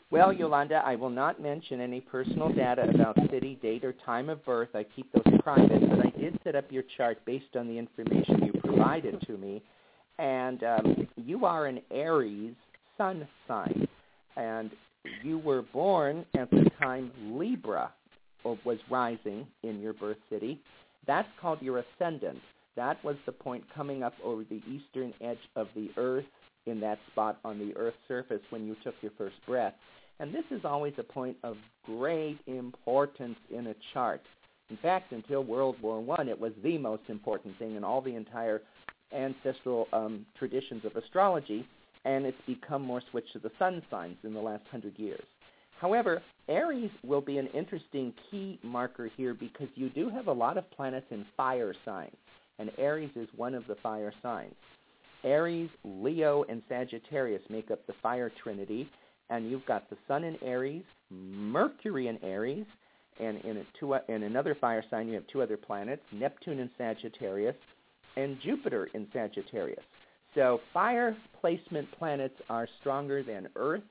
[SPEAKER 3] Well, Yolanda, I will not mention any personal data about city, date, or time of birth. I keep those private, but I did set up your chart based on the information you provided to me. And you are an Aries sun sign, and you were born at the time Libra was rising in your birth city. That's called your ascendant. That was the point coming up over the eastern edge of the Earth in that spot on the Earth's surface when you took your first breath. And this is always a point of great importance in a chart. In fact, until World War I, it was the most important thing in all the entire ancestral traditions of astrology, and it's become more switched to the sun signs in the last 100 years. However, Aries will be an interesting key marker here because you do have a lot of planets in fire signs, and Aries is one of the fire signs. Aries, Leo, and Sagittarius make up the fire trinity, and you've got the Sun in Aries, Mercury in Aries, and in another fire sign you have two other planets, Neptune in Sagittarius, and Jupiter in Sagittarius. So fire placement planets are stronger than Earth,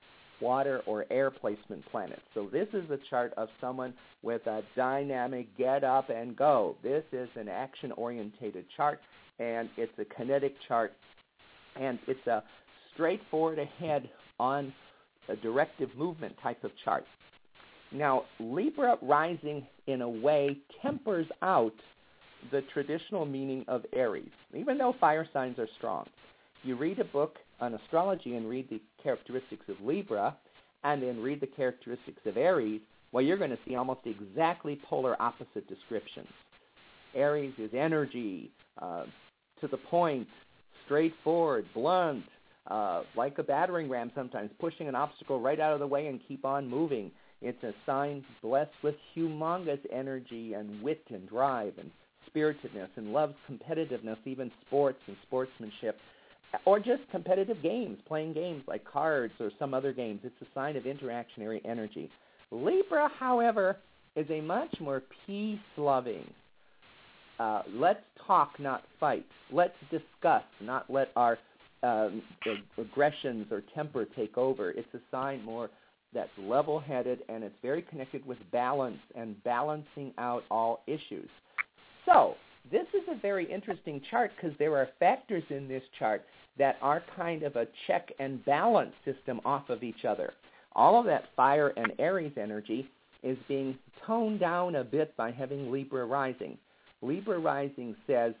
[SPEAKER 3] water, or air placement planets. So this is a chart of someone with a dynamic get up and go. This is an action-orientated chart, and it's a kinetic chart, and it's a straightforward ahead on a directive movement type of chart. Now, Libra rising in a way tempers out the traditional meaning of Aries, even though fire signs are strong. You read a book on astrology and read the characteristics of Libra and then read the characteristics of Aries, well, you're going to see almost exactly polar opposite descriptions. Aries is energy, to the point, straightforward, blunt, like a battering ram sometimes, pushing an obstacle right out of the way and keep on moving. It's a sign blessed with humongous energy and wit and drive and spiritedness and loves competitiveness, even sports and sportsmanship, or just competitive games, playing games like cards or some other games. It's a sign of interactionary energy. Libra, however, is a much more peace-loving. Let's talk, not fight. Let's discuss, not let our aggressions or temper take over. It's a sign more that's level-headed, and it's very connected with balance and balancing out all issues. So this is a very interesting chart because there are factors in this chart that are kind of a check and balance system off of each other. All of that fire and Aries energy is being toned down a bit by having Libra rising. Libra rising says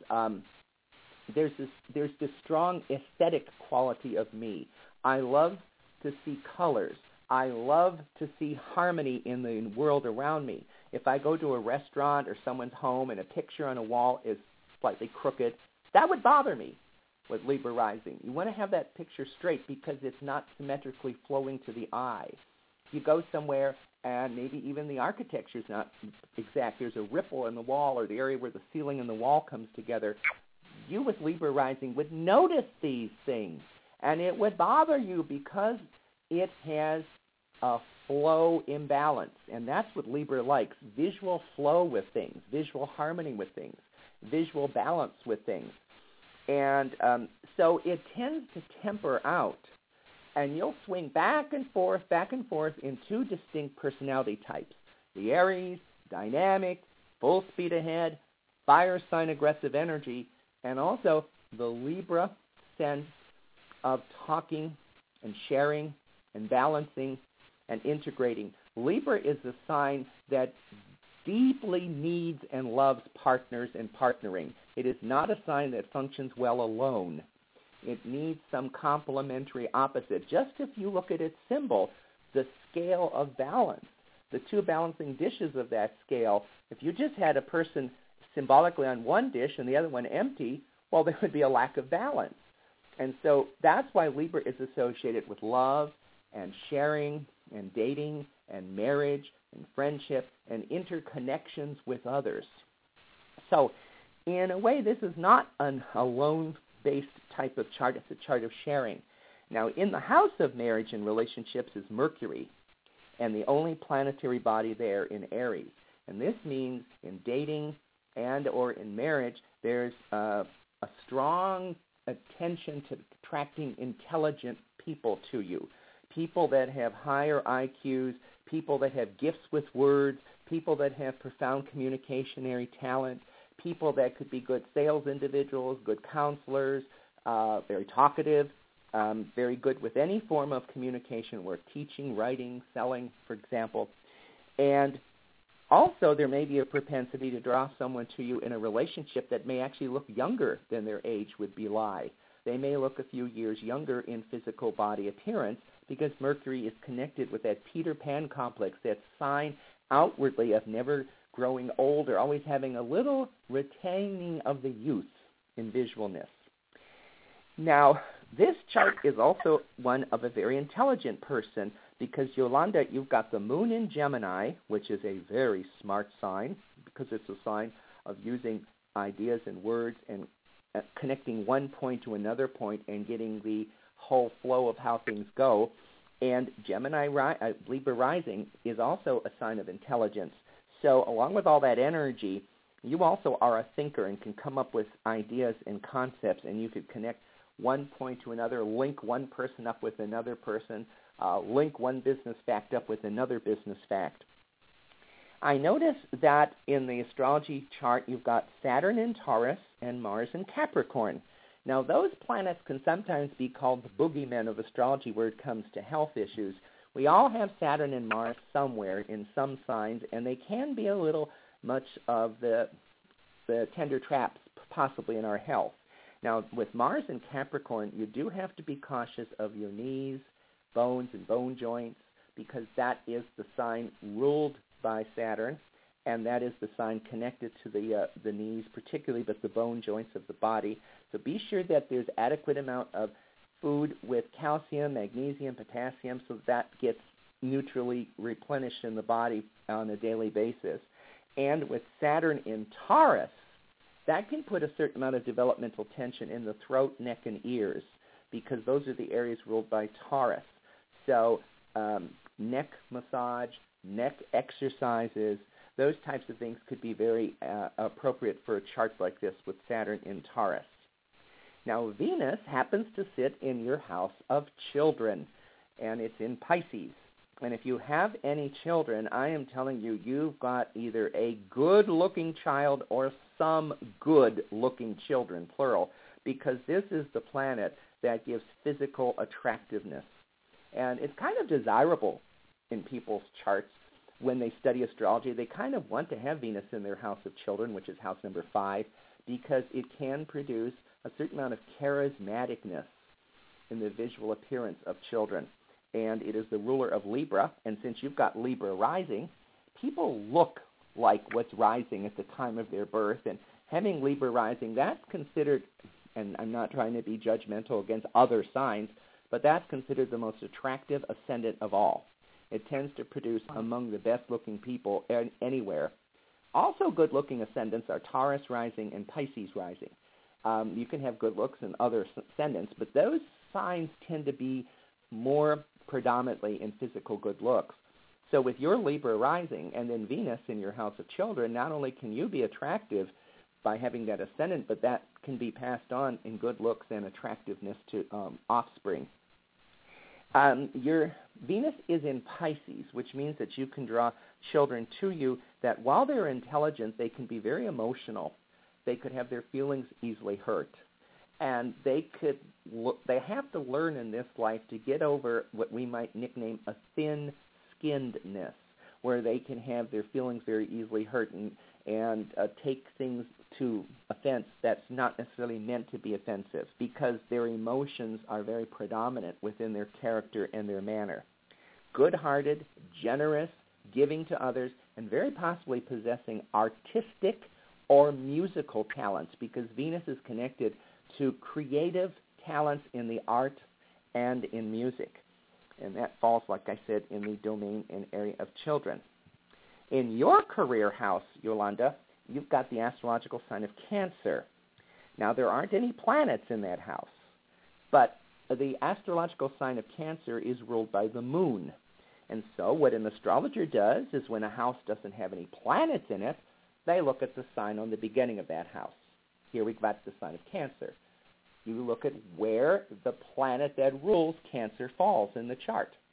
[SPEAKER 3] there's this strong aesthetic quality of me. I love to see colors. I love to see harmony in the world around me. If I go to a restaurant or someone's home and a picture on a wall is slightly crooked, that would bother me with Libra rising. You want to have that picture straight because it's not symmetrically flowing to the eye. You go somewhere and maybe even the architecture is not exact. There's a ripple in the wall or the area where the ceiling and the wall comes together. You with Libra rising would notice these things, and it would bother you because it has a flow imbalance, and that's what Libra likes, visual flow with things, visual harmony with things, visual balance with things. And so it tends to temper out, and you'll swing back and forth in two distinct personality types. The Aries, dynamic, full speed ahead, fire sign aggressive energy, and also the Libra sense of talking and sharing and balancing and integrating. Libra is the sign that deeply needs and loves partners and partnering. It is not a sign that functions well alone. It needs some complementary opposite. Just if you look at its symbol, the scale of balance, the two balancing dishes of that scale, if you just had a person symbolically on one dish and the other one empty, well, there would be a lack of balance. And so that's why Libra is associated with love and sharing and dating and marriage and friendship and interconnections with others. So in a way, this is not a lone-based type of chart. It's a chart of sharing. Now, in the house of marriage and relationships is Mercury, and the only planetary body there in Aries. And this means in dating and or in marriage, there's a strong attention to attracting intelligent people to you, people that have higher IQs, people that have gifts with words, people that have profound communicationary talent, people that could be good sales individuals, good counselors, very talkative, very good with any form of communication work, teaching, writing, selling, for example. And also there may be a propensity to draw someone to you in a relationship that may actually look younger than their age would belie. They may look a few years younger in physical body appearance because Mercury is connected with that Peter Pan complex, that sign outwardly of never growing old or always having a little retaining of the youth in visualness. Now, this chart is also one of a very intelligent person because, Yolanda, you've got the moon in Gemini, which is a very smart sign because it's a sign of using ideas and words and connecting one point to another point and getting the whole flow of how things go. And Gemini, Libra rising is also a sign of intelligence. So along with all that energy, you also are a thinker and can come up with ideas and concepts, and you could connect one point to another, link one person up with another person, link one business fact up with another business fact. I notice that in the astrology chart you've got Saturn in Taurus and Mars in Capricorn. Now, those planets can sometimes be called the boogeymen of astrology where it comes to health issues. We all have Saturn and Mars somewhere in some signs, and they can be a little much of the tender traps possibly in our health. Now, with Mars in Capricorn, you do have to be cautious of your knees, bones, and bone joints because that is the sign ruled by Saturn, and that is the sign connected to the knees particularly, but the bone joints of the body. So be sure that there's adequate amount of food with calcium, magnesium, potassium, so that gets neutrally replenished in the body on a daily basis. And with Saturn in Taurus, that can put a certain amount of developmental tension in the throat, neck, and ears because those are the areas ruled by Taurus. So neck massage, neck exercises, those types of things could be very appropriate for a chart like this with Saturn in Taurus. Now, Venus happens to sit in your house of children, and it's in Pisces. And if you have any children, I am telling you, you've got either a good-looking child or some good-looking children, plural, because this is the planet that gives physical attractiveness. And it's kind of desirable in people's charts when they study astrology. They kind of want to have Venus in their house of children, which is house number 5, because it can produce a certain amount of charismaticness in the visual appearance of children. And it is the ruler of Libra, and since you've got Libra rising, people look like what's rising at the time of their birth, and having Libra rising, that's considered, and I'm not trying to be judgmental against other signs, but that's considered the most attractive ascendant of all. It tends to produce among the best-looking people anywhere. Also good-looking ascendants are Taurus rising and Pisces rising. You can have good looks in other ascendants, but those signs tend to be more predominantly in physical good looks. So with your Libra rising and then Venus in your house of children, not only can you be attractive by having that ascendant, but that can be passed on in good looks and attractiveness to offspring. Your Venus is in Pisces, which means that you can draw children to you that while they're intelligent, they can be very emotional. They could have their feelings easily hurt. And they have to learn in this life to get over what we might nickname a thin-skinnedness, where they can have their feelings very easily hurt and take things to offense that's not necessarily meant to be offensive because their emotions are very predominant within their character and their manner. Good-hearted, generous, giving to others, and very possibly possessing artistic or musical talents because Venus is connected to creative talents in the art and in music. And that falls, like I said, in the domain and area of children. In your career house, Yolanda, you've got the astrological sign of Cancer. Now, there aren't any planets in that house, but the astrological sign of Cancer is ruled by the moon. And so what an astrologer does is when a house doesn't have any planets in it, they look at the sign on the beginning of that house. Here we've got the sign of Cancer. You look at where the planet that rules Cancer falls in the chart.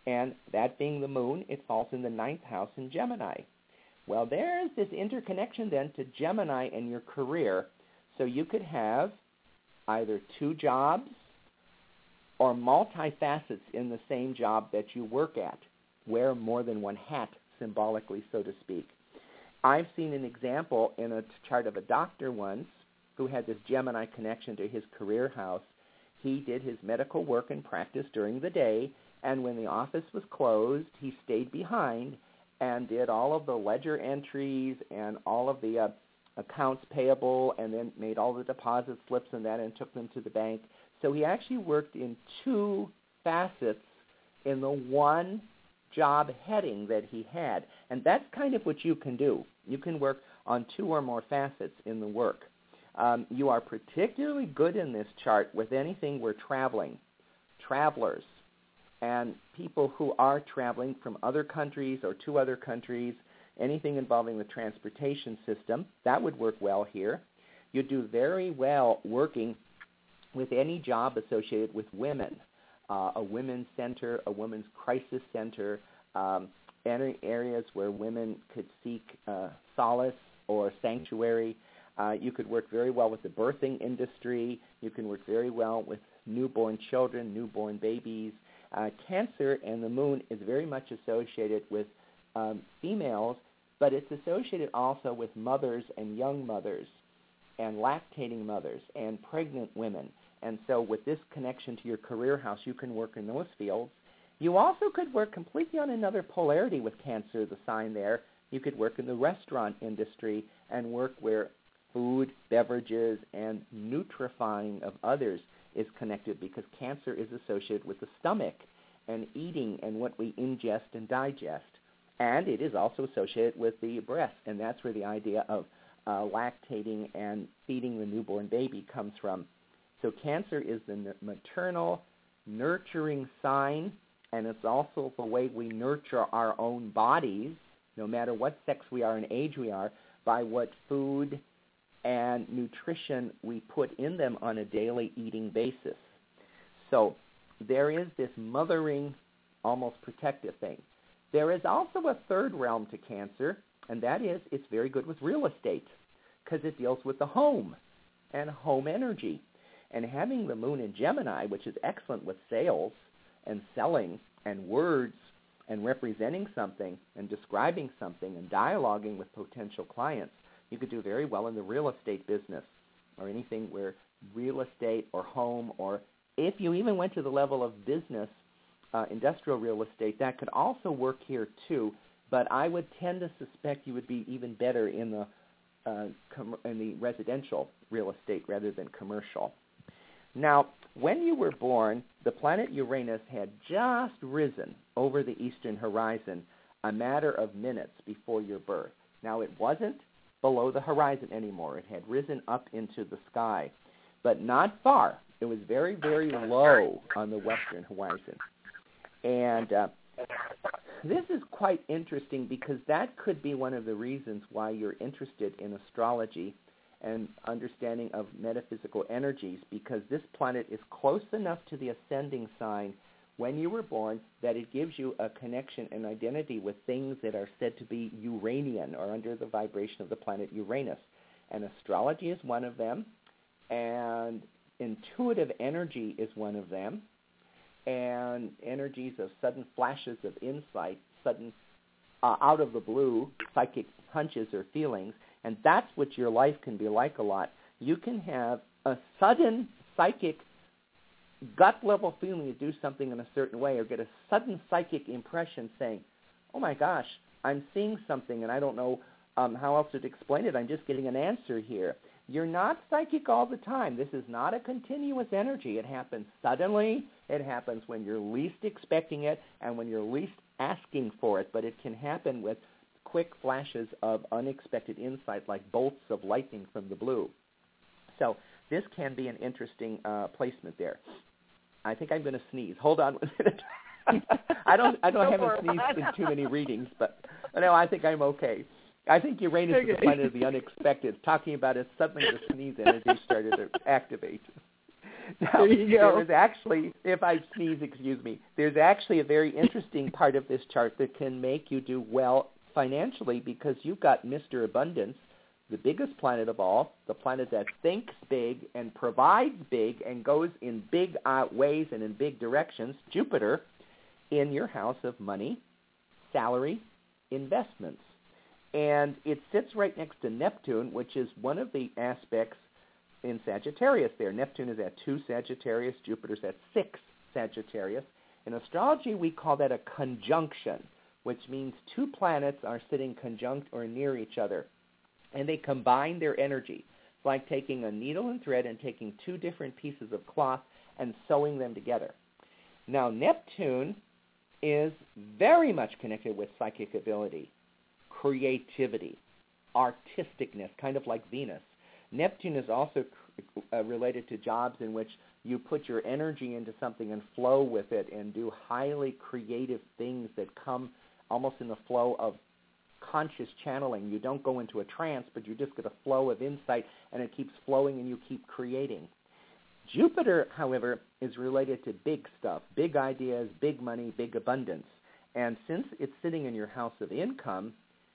[SPEAKER 3] And that being the moon, it falls in the 9th house in Gemini. Well, there's this interconnection then to Gemini and your career. So you could have either 2 jobs or multifacets in the same job that you work at. Wear more than one hat, symbolically, so to speak. I've seen an example in a chart of a doctor once who had this Gemini connection to his career house. He did his medical work and practice during the day, and when the office was closed, he stayed behind and did all of the ledger entries and all of the accounts payable, and then made all the deposit slips and that and took them to the bank. So he actually worked in 2 facets in the one job heading that he had. And that's kind of what you can do. You can work on 2 or more facets in the work. You are particularly good in this chart with anything where traveling, travelers, and people who are traveling from other countries or to other countries, anything involving the transportation system. That would work well here. You do very well working with any job associated with women, a women's center, a women's crisis center, areas where women could seek solace or sanctuary. You could work very well with the birthing industry. You can work very well with newborn children, newborn babies. Cancer and the moon is very much associated with females, but it's associated also with mothers and young mothers and lactating mothers and pregnant women. And so with this connection to your career house, you can work in those fields. You also could work completely on another polarity with Cancer, the sign there. You could work in the restaurant industry and work where food, beverages, and nutrifying of others is connected, because Cancer is associated with the stomach and eating and what we ingest and digest. And it is also associated with the breast, and that's where the idea of lactating and feeding the newborn baby comes from. So Cancer is the maternal, nurturing sign, and it's also the way we nurture our own bodies, no matter what sex we are and age we are, by what food and nutrition we put in them on a daily eating basis. So there is this mothering, almost protective thing. There is also a third realm to Cancer, and that is it's very good with real estate because it deals with the home and home energy. And having the moon in Gemini, which is excellent with sales and selling and words and representing something and describing something and dialoguing with potential clients, you could do very well in the real estate business or anything where real estate or home, or if you even went to the level of business, industrial real estate, that could also work here too. But I would tend to suspect you would be even better in the residential real estate rather than commercial. Now, when you were born, the planet Uranus had just risen over the eastern horizon a matter of minutes before your birth. Now, it wasn't below the horizon anymore. It had risen up into the sky, but not far. It was very, very low on the western horizon. And this is quite interesting because that could be one of the reasons why you're interested in astrology and understanding of metaphysical energies, because this planet is close enough to the ascending sign when you were born that it gives you a connection and identity with things that are said to be Uranian or under the vibration of the planet Uranus. And astrology is one of them, and intuitive energy is one of them, and energies of sudden flashes of insight, sudden out of the blue psychic hunches or feelings. And that's what your life can be like a lot. You can have a sudden psychic gut-level feeling to do something in a certain way, or get a sudden psychic impression saying, oh my gosh, I'm seeing something and I don't know how else to explain it. I'm just getting an answer here. You're not psychic all the time. This is not a continuous energy. It happens suddenly. It happens when you're least expecting it and when you're least asking for it. But it can happen with quick flashes of unexpected insight, like bolts of lightning from the blue. So this can be an interesting placement there. I think I'm going to sneeze. Hold on 1 minute. I haven't sneezed in too many readings, but no, I think I'm okay. I think Uranus is the planet of the unexpected, talking about it suddenly the sneeze energy started to activate. Now,
[SPEAKER 2] there you go.
[SPEAKER 3] there is actually, if I sneeze, excuse me, there's actually a very interesting part of this chart that can make you do well financially, because you've got Mr. Abundance, the biggest planet of all, the planet that thinks big and provides big and goes in big ways and in big directions, Jupiter, in your house of money, salary, investments. And it sits right next to Neptune, which is one of the aspects in Sagittarius there. Neptune is at 2 Sagittarius, Jupiter's at 6 Sagittarius. In astrology, we call that a conjunction, which means 2 planets are sitting conjunct or near each other, and they combine their energy. It's like taking a needle and thread and taking 2 different pieces of cloth and sewing them together. Now, Neptune is very much connected with psychic ability, creativity, artisticness, kind of like Venus. Neptune is also related to jobs in which you put your energy into something and flow with it and do highly creative things that come almost in the flow of conscious channeling. You don't go into a trance, but you just get a flow of insight, and it keeps flowing and you keep creating. Jupiter, however, is related to big stuff, big ideas, big money, big abundance. And since it's sitting in your house of income,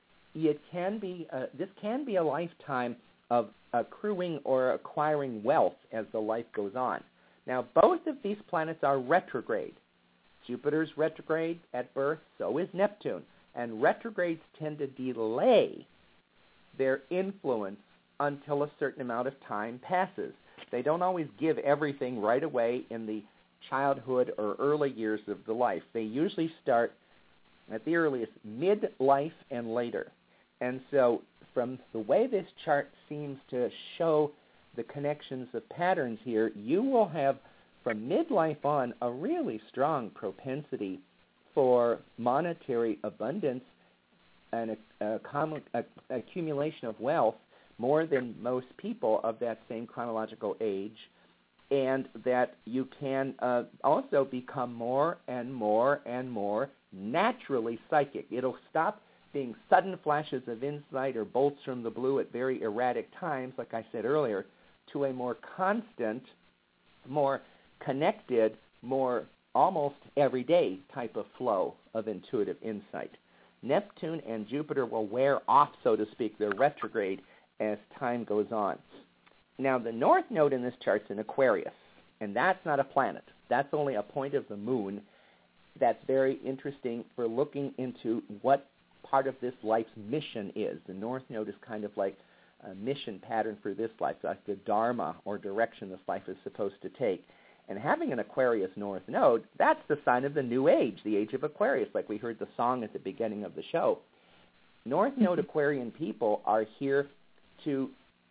[SPEAKER 3] it can be this can be a lifetime of accruing or acquiring wealth as the life goes on. Now, both of these planets are retrograde. Jupiter's retrograde at birth, so is Neptune. And retrogrades tend to delay their influence until a certain amount of time passes. They don't always give everything right away in the childhood or early years of the life. They usually start at the earliest midlife and later. And so from the way this chart seems to show the connections of patterns here, you will have from midlife on a really strong propensity for monetary abundance and accumulation of wealth, more than most people of that same chronological age, and that you can also become more and more and more naturally psychic. It'll stop being sudden flashes of insight or bolts from the blue at very erratic times, like I said earlier, to a more constant, more connected, more almost everyday type of flow of intuitive insight. Neptune and Jupiter will wear off, so to speak, their retrograde as time goes on. Now, the North Node in this chart's in Aquarius, and that's not a planet. That's only a point of the moon. That's very interesting for looking into what part of this life's mission is. The North Node is kind of like a mission pattern for this life, like the dharma or direction this life is supposed to take. And having an Aquarius North Node, that's the sign of the new age, the age of Aquarius, like we heard the song at the beginning of the show. North Node Aquarian people are here to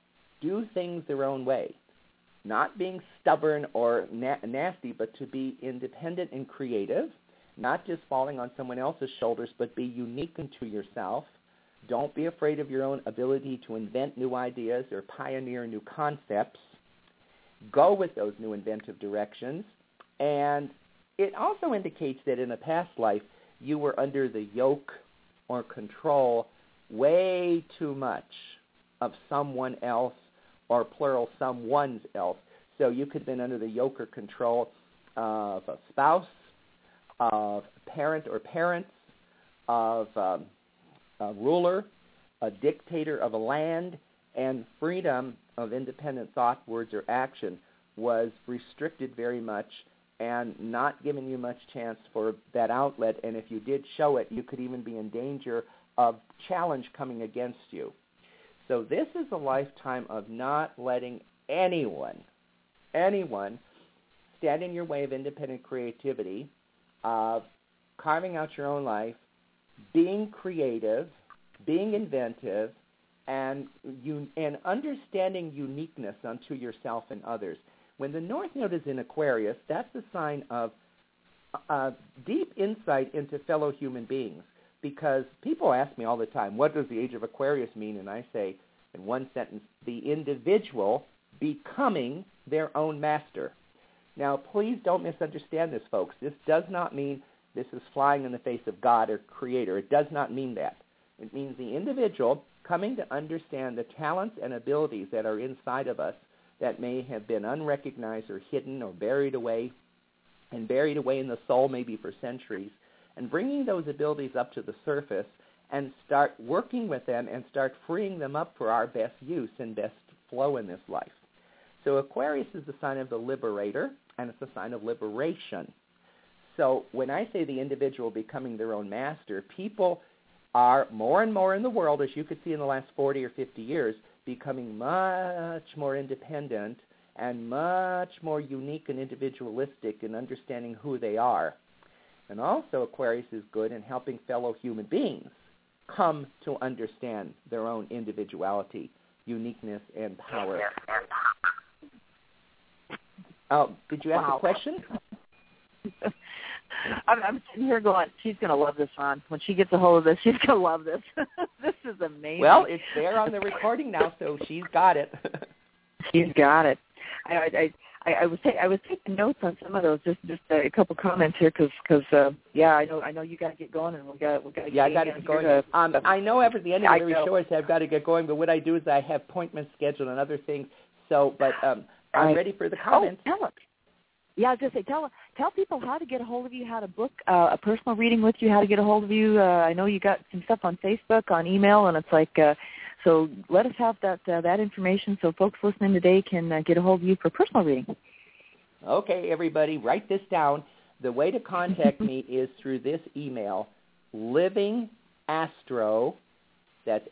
[SPEAKER 3] do things their own way, not being stubborn or nasty, but to be independent and creative, not just falling on someone else's shoulders, but be unique unto yourself. Don't be afraid of your own ability to invent new ideas or pioneer new concepts. Go with those new inventive directions. And it also indicates that in a past life, you were under the yoke or control way too much of someone else, or plural, someone's else. So you could have been under the yoke or control of a spouse, of a parent or parents, of a ruler, a dictator of a land, and freedom of independent thought, words, or action was restricted very much and not giving you much chance for that outlet. And if you did show it, you could even be in danger of challenge coming against you. So this is a lifetime of not letting anyone stand in your way of independent creativity, of carving out your own life, being creative, being inventive, and understanding uniqueness unto yourself and others. When the North Node is in Aquarius, that's a sign of deep insight into fellow human beings. Because people ask me all the time, what does the age of Aquarius mean? And I say, in one sentence, the individual becoming their own master. Now, please don't misunderstand this, folks. This does not mean this is flying in the face of God or Creator. It does not mean that. It means the individual coming to understand the talents and abilities that are inside of us that may have been unrecognized or hidden or buried away in the soul maybe for centuries, and bringing those abilities up to the surface and start working with them and start freeing them up for our best use and best flow in this life. So Aquarius is the sign of the liberator, and it's a sign of liberation. So when I say the individual becoming their own master, people are more and more in the world, as you could see in the last 40 or 50 years, becoming much more independent and much more unique and individualistic in understanding who they are. And also Aquarius is good in helping fellow human beings come to understand their own individuality, uniqueness, and power. Did you ask a question?
[SPEAKER 2] I'm sitting here going, she's going to love this, Ron. When she gets a hold of this, she's going to love this. This is amazing.
[SPEAKER 3] Well, it's there on the recording now, so she's got it.
[SPEAKER 2] She's got it. I was taking notes on some of those, just a couple comments here, because I know you got to get going, and we got to get
[SPEAKER 3] I got to get going. I know after the end of every show I say I've got to get going, but what I do is I have appointments scheduled and other things. So, but I'm ready for the comments.
[SPEAKER 2] Oh, tell us. Yeah, I was going to say, tell people how to get a hold of you, how to book a personal reading with you, how to get a hold of you. I know you got some stuff on Facebook, on email, and it's like, so let us have that information so folks listening today can get a hold of you for personal reading.
[SPEAKER 3] Okay, everybody, write this down. The way to contact me is through this email, livingastro, that's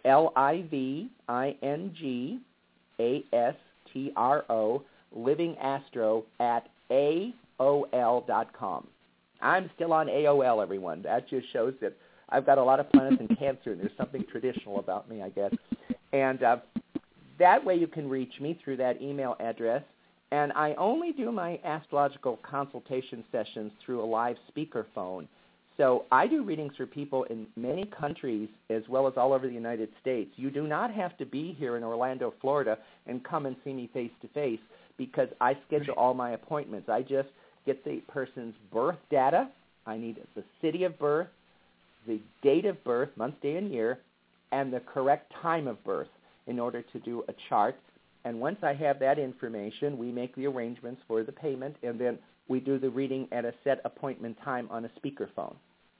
[SPEAKER 3] LIVINGASTRO, livingastro at AOL.com. I'm still on AOL, everyone. That just shows that I've got a lot of planets in Cancer, and there's something traditional about me, I guess. And that way you can reach me through that email address. And I only do my astrological consultation sessions through a live speakerphone. So I do readings for people in many countries as well as all over the United States. You do not have to be here in Orlando, Florida, and come and see me face-to-face, because I schedule all my appointments. I just get the person's birth data. I need the city of birth, the date of birth, month, day, and year, and the correct time of birth in order to do a chart. And once I have that information, we make the arrangements for the payment, and then we do the reading at a set appointment time on a speakerphone.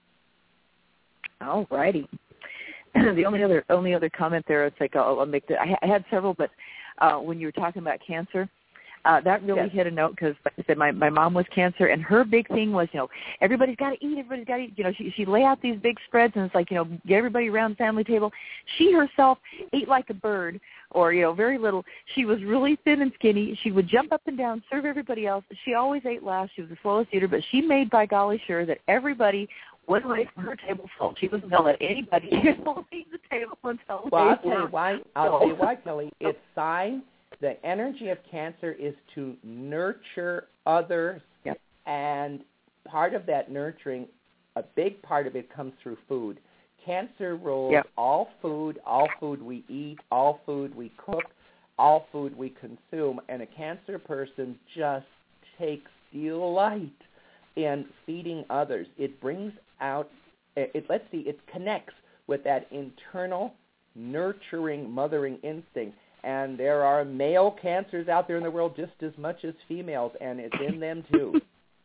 [SPEAKER 2] All righty. The only other comment there, it's like I'll make I had several, but when you were talking about Cancer, that really hit a note, because, like I said, my mom was Cancer, and her big thing was, everybody's got to eat, everybody's got to eat. She'd lay out these big spreads, and it's like, get everybody around the family table. She herself ate like a bird, or, very little. She was really thin and skinny. She would jump up and down, serve everybody else. She always ate last. She was the slowest eater, but she made, by golly, sure that everybody went away from her table full. She wasn't going to let anybody leave the table until
[SPEAKER 3] I'll tell you why, Kelly. It's sign. The energy of Cancer is to nurture others, and part of that nurturing, a big part of it comes through food. Cancer rules all food we eat, all food we cook, all food we consume, and a Cancer person just takes delight in feeding others. It brings out, it connects with that internal nurturing, mothering instinct. And there are male Cancers out there in the world just as much as females, and it's in them too.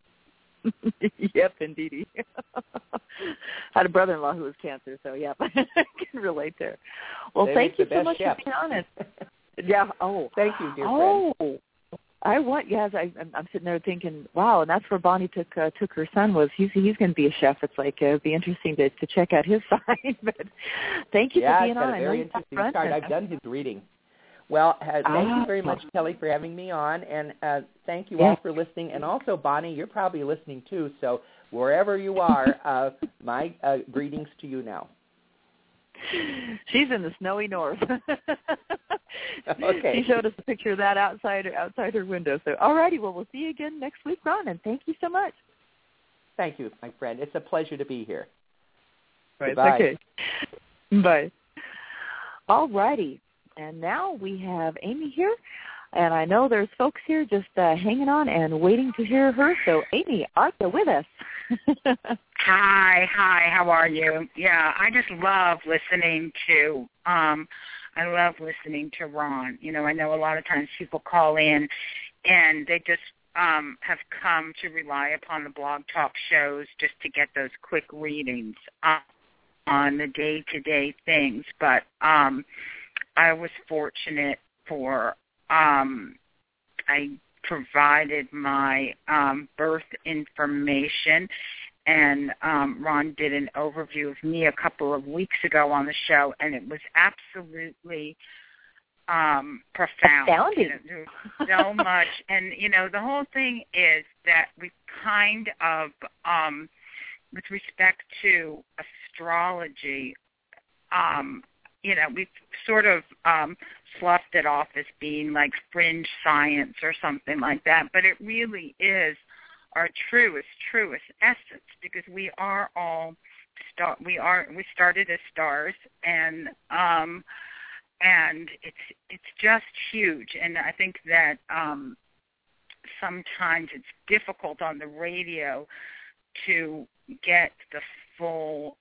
[SPEAKER 2] Yep, indeedy. I had a brother-in-law who was Cancer, so I can relate there. Well, thank you so much for being honest.
[SPEAKER 3] Thank you, dear friend.
[SPEAKER 2] I'm sitting there thinking, wow, and that's where Bonnie took her son. Was he's going to be a chef. It's like it'd be interesting to check out his side. But thank you for being on.
[SPEAKER 3] Yeah, very interesting start. I've done his reading. Well, thank you very much, Kelly, for having me on, and thank you all for listening. And also, Bonnie, you're probably listening too, so wherever you are, my greetings to you now.
[SPEAKER 2] She's in the snowy north.
[SPEAKER 3] Okay.
[SPEAKER 2] She showed us a picture of that outside her window. So, all righty, well, we'll see you again next week, Ron, and thank you so much.
[SPEAKER 3] Thank you, my friend. It's a pleasure to be here.
[SPEAKER 2] Right, okay. Bye. All righty. And now we have Amy here, and I know there's folks here just hanging on and waiting to hear her. So, Amy, are you with us?
[SPEAKER 6] Hi, how are you? Yeah, I just love listening to I love listening to Ron. You know, I know a lot of times people call in and they just have come to rely upon the Blog Talk shows just to get those quick readings on the day-to-day things. But I was fortunate for I provided my birth information, and Ron did an overview of me a couple of weeks ago on the show, and it was absolutely profound.
[SPEAKER 2] Astounding.
[SPEAKER 6] There's so much. And, the whole thing is that we kind of, with respect to astrology, we've sort of sloughed it off as being like fringe science or something like that, but it really is our truest essence, because we are all we started as stars, and it's just huge. And I think that sometimes it's difficult on the radio to get the full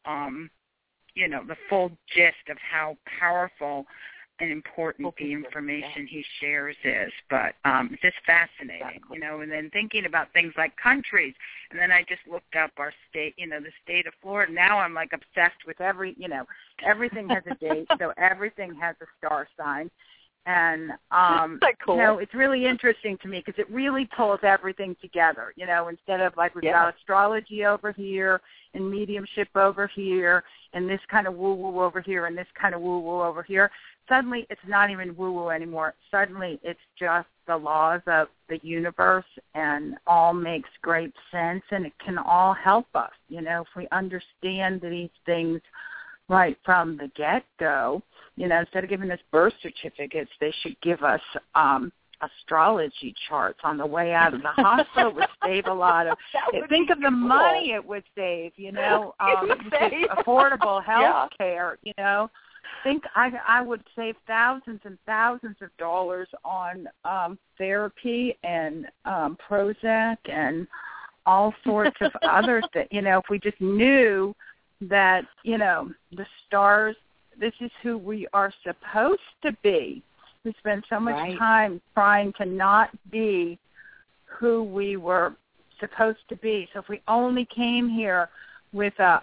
[SPEAKER 6] the full gist of how powerful and important the information he shares is. But it's just fascinating, and then thinking about things like countries. And then I just looked up our state, the state of Florida. Now I'm like obsessed with everything has a date, so everything has a star sign. And,
[SPEAKER 2] cool?
[SPEAKER 6] It's really interesting to me because it really pulls everything together, instead of like we've got astrology over here and mediumship over here and this kind of woo-woo over here and this kind of woo-woo over here. Suddenly it's not even woo-woo anymore. Suddenly it's just the laws of the universe, and all makes great sense, and it can all help us, if we understand these things right from the get-go. Instead of giving us birth certificates, they should give us astrology charts on the way out of the hospital. Would save a lot of. Think of the money it would save. Affordable health care. Think I would save thousands and thousands of dollars on therapy and Prozac and all sorts of other things. If we just knew that, the stars, this is who we are supposed to be. We spend so much time trying to not be who we were supposed to be. So if we only came here with a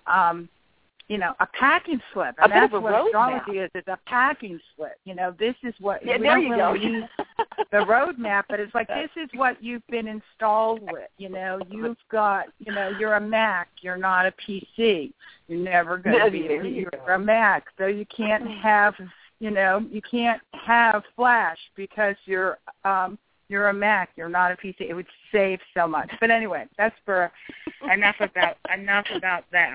[SPEAKER 6] packing slip, and that's what astrology is a packing slip. This is what, we don't really need the roadmap, but it's like, this is what you've been installed with. You've got, you're a Mac, you're not a PC. You're never going to be you're a Mac. So you can't have, you can't have Flash because you're a Mac, you're not a PC. It would save so much. But anyway, that's for enough about that.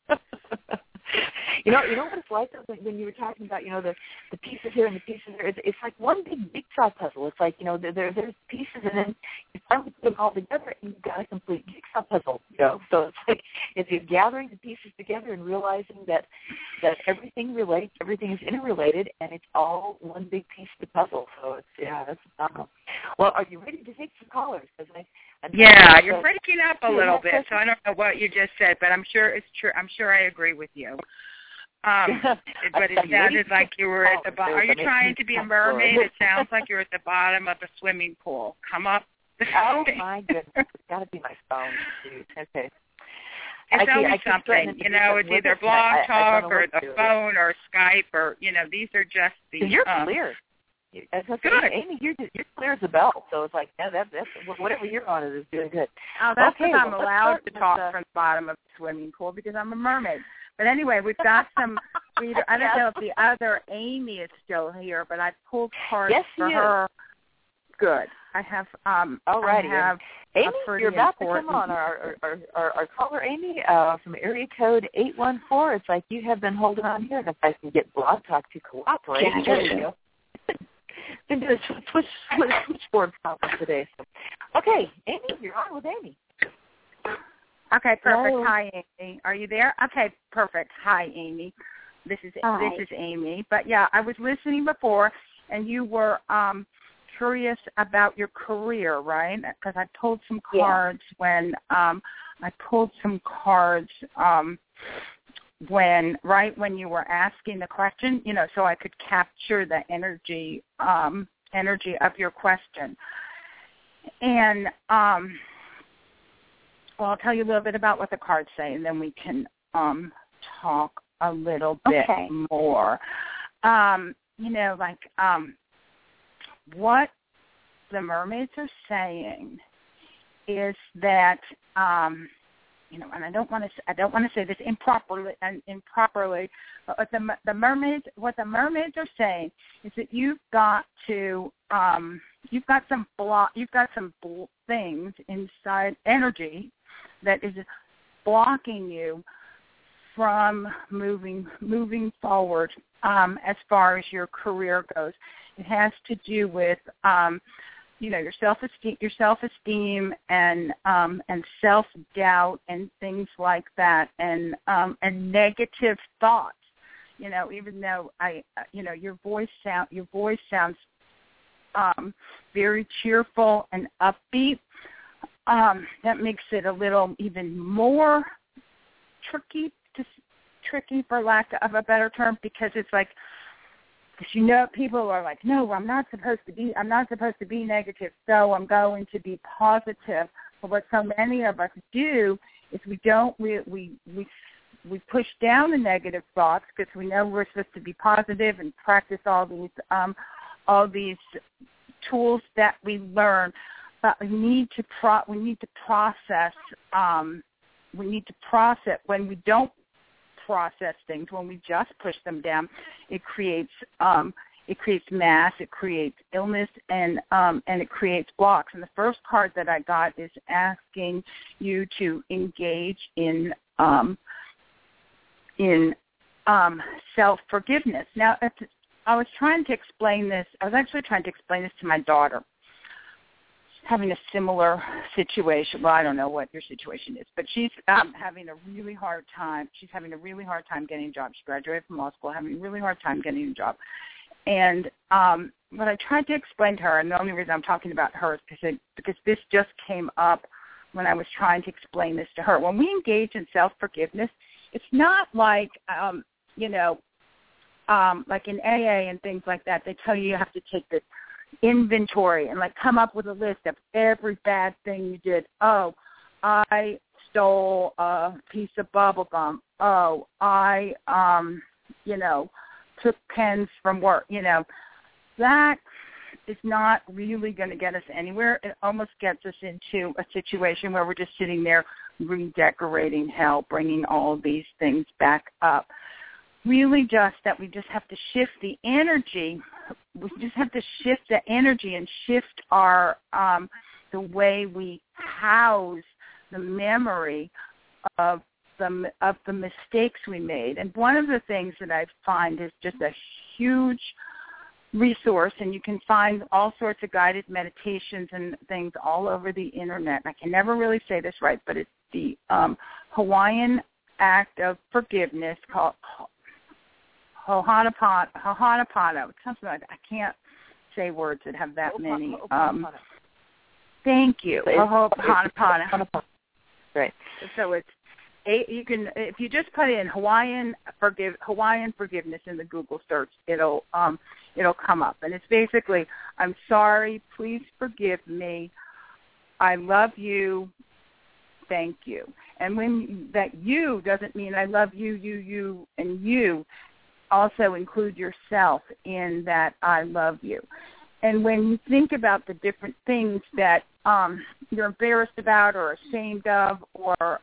[SPEAKER 2] You know what it's like when you were talking about, the pieces here and the pieces there. It's like one big jigsaw puzzle. It's like, there's pieces, and then you finally put them all together, and you've got a complete jigsaw puzzle. So it's like if you're gathering the pieces together and realizing that everything relates, everything is interrelated, and it's all one big piece of the puzzle. So that's phenomenal. Well, are you ready to take some callers?
[SPEAKER 6] You're breaking up a little bit, so I don't know what you just said, but I'm sure it's true. I'm sure I agree with you. But it sounded like you were at the bottom. Are you trying to be a mermaid? It sounds like you're at the bottom of a swimming pool. Come up.
[SPEAKER 2] Oh, my goodness. It's got to be my phone, dude. Okay.
[SPEAKER 6] It's always something. It's either Blog Talk or the phone or Skype or, these are just the...
[SPEAKER 2] You're clear. Good. Amy, you're clear as a bell. So it's like, that's whatever you're on is doing good.
[SPEAKER 6] Oh, that's because I'm allowed to talk from the bottom of the swimming pool because I'm a mermaid. But anyway, we've got some. I don't know if the other Amy is still here, but I pulled cards for her. Good. I have.
[SPEAKER 2] All righty. Amy, you're about
[SPEAKER 6] important.
[SPEAKER 2] to come on. Our caller, Amy, from area code 814. It's like you have been holding on here, and if I can get Blog Talk to cooperate, there you go. Been doing switchboard conference today. So. Okay, Amy, you're on with Amy.
[SPEAKER 6] Okay, perfect.
[SPEAKER 2] Hello.
[SPEAKER 6] Hi, Amy. Are you there? Okay, perfect. Hi, Amy. This is Amy. But yeah, I was listening before, and you were curious about your career, right? Because I pulled some cards when I pulled some cards when you were asking the question, so I could capture the energy of your question. And well, I'll tell you a little bit about what the cards say, and then we can talk a little bit more. What the mermaids are saying is that, and I don't want to say this improperly, but what the mermaids are saying is that you've got some things inside, energy that is blocking you from moving forward as far as your career goes. It has to do with your self-esteem and self-doubt and things like that, and negative thoughts. Even though your voice sounds very cheerful and upbeat, that makes it a little even more tricky for lack of a better term, because it's like, people are like, no, I'm not supposed to be negative, so I'm going to be positive. But what so many of us do is we push down the negative thoughts because we know we're supposed to be positive and practice all these tools that we learn. But we need to process. We need to process. When we don't process things, when we just push them down, it creates mass, it creates illness, and it creates blocks. And the first card that I got is asking you to engage in self-forgiveness. Now, I was actually trying to explain this to my daughter, having a similar situation. Well, I don't know what your situation is, but she's having a really hard time. She's having a really hard time getting a job. She graduated from law school, having a really hard time getting a job. And what I tried to explain to her, and the only reason I'm talking about her is because this just came up when I was trying to explain this to her. When we engage in self-forgiveness, it's not like, like in AA and things like that, they tell you have to take this inventory and come up with a list of every bad thing you did. Oh, I stole a piece of bubble gum. Oh, I took pens from work. That is not really going to get us anywhere. It almost gets us into a situation where we're just sitting there redecorating hell, bringing all of these things back up. Really just that we just have to shift the energy. We just have to shift the energy and shift our the way we house the memory of the mistakes we made. And one of the things that I find is just a huge resource, and you can find all sorts of guided meditations and things all over the internet. I can never really say this right, but it's the Hawaiian act of forgiveness called Ho'oponopono. Something like that. I can't say words that have that many. Thank you. Ho'oponopono.
[SPEAKER 2] Right.
[SPEAKER 6] So it's you can, if you just put in Hawaiian forgiveness in the Google search, it'll come up, and it's basically, I'm sorry, please forgive me, I love you, thank you. And when that you doesn't mean I love you, and you also include yourself in that I love you. And when you think about the different things that you're embarrassed about or ashamed of, or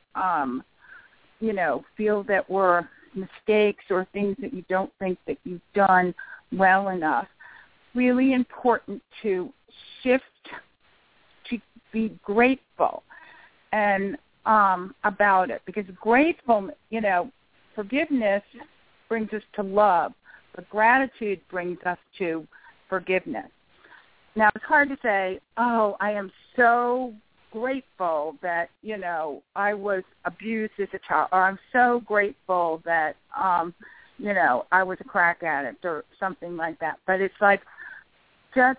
[SPEAKER 6] feel that were mistakes or things that you don't think that you've done well enough, really important to shift to be grateful and about it, because forgiveness brings us to love, but gratitude brings us to forgiveness. Now, it's hard to say, oh, I am so grateful that, I was abused as a child, or I'm so grateful that, I was a crack addict or something like that. But it's like just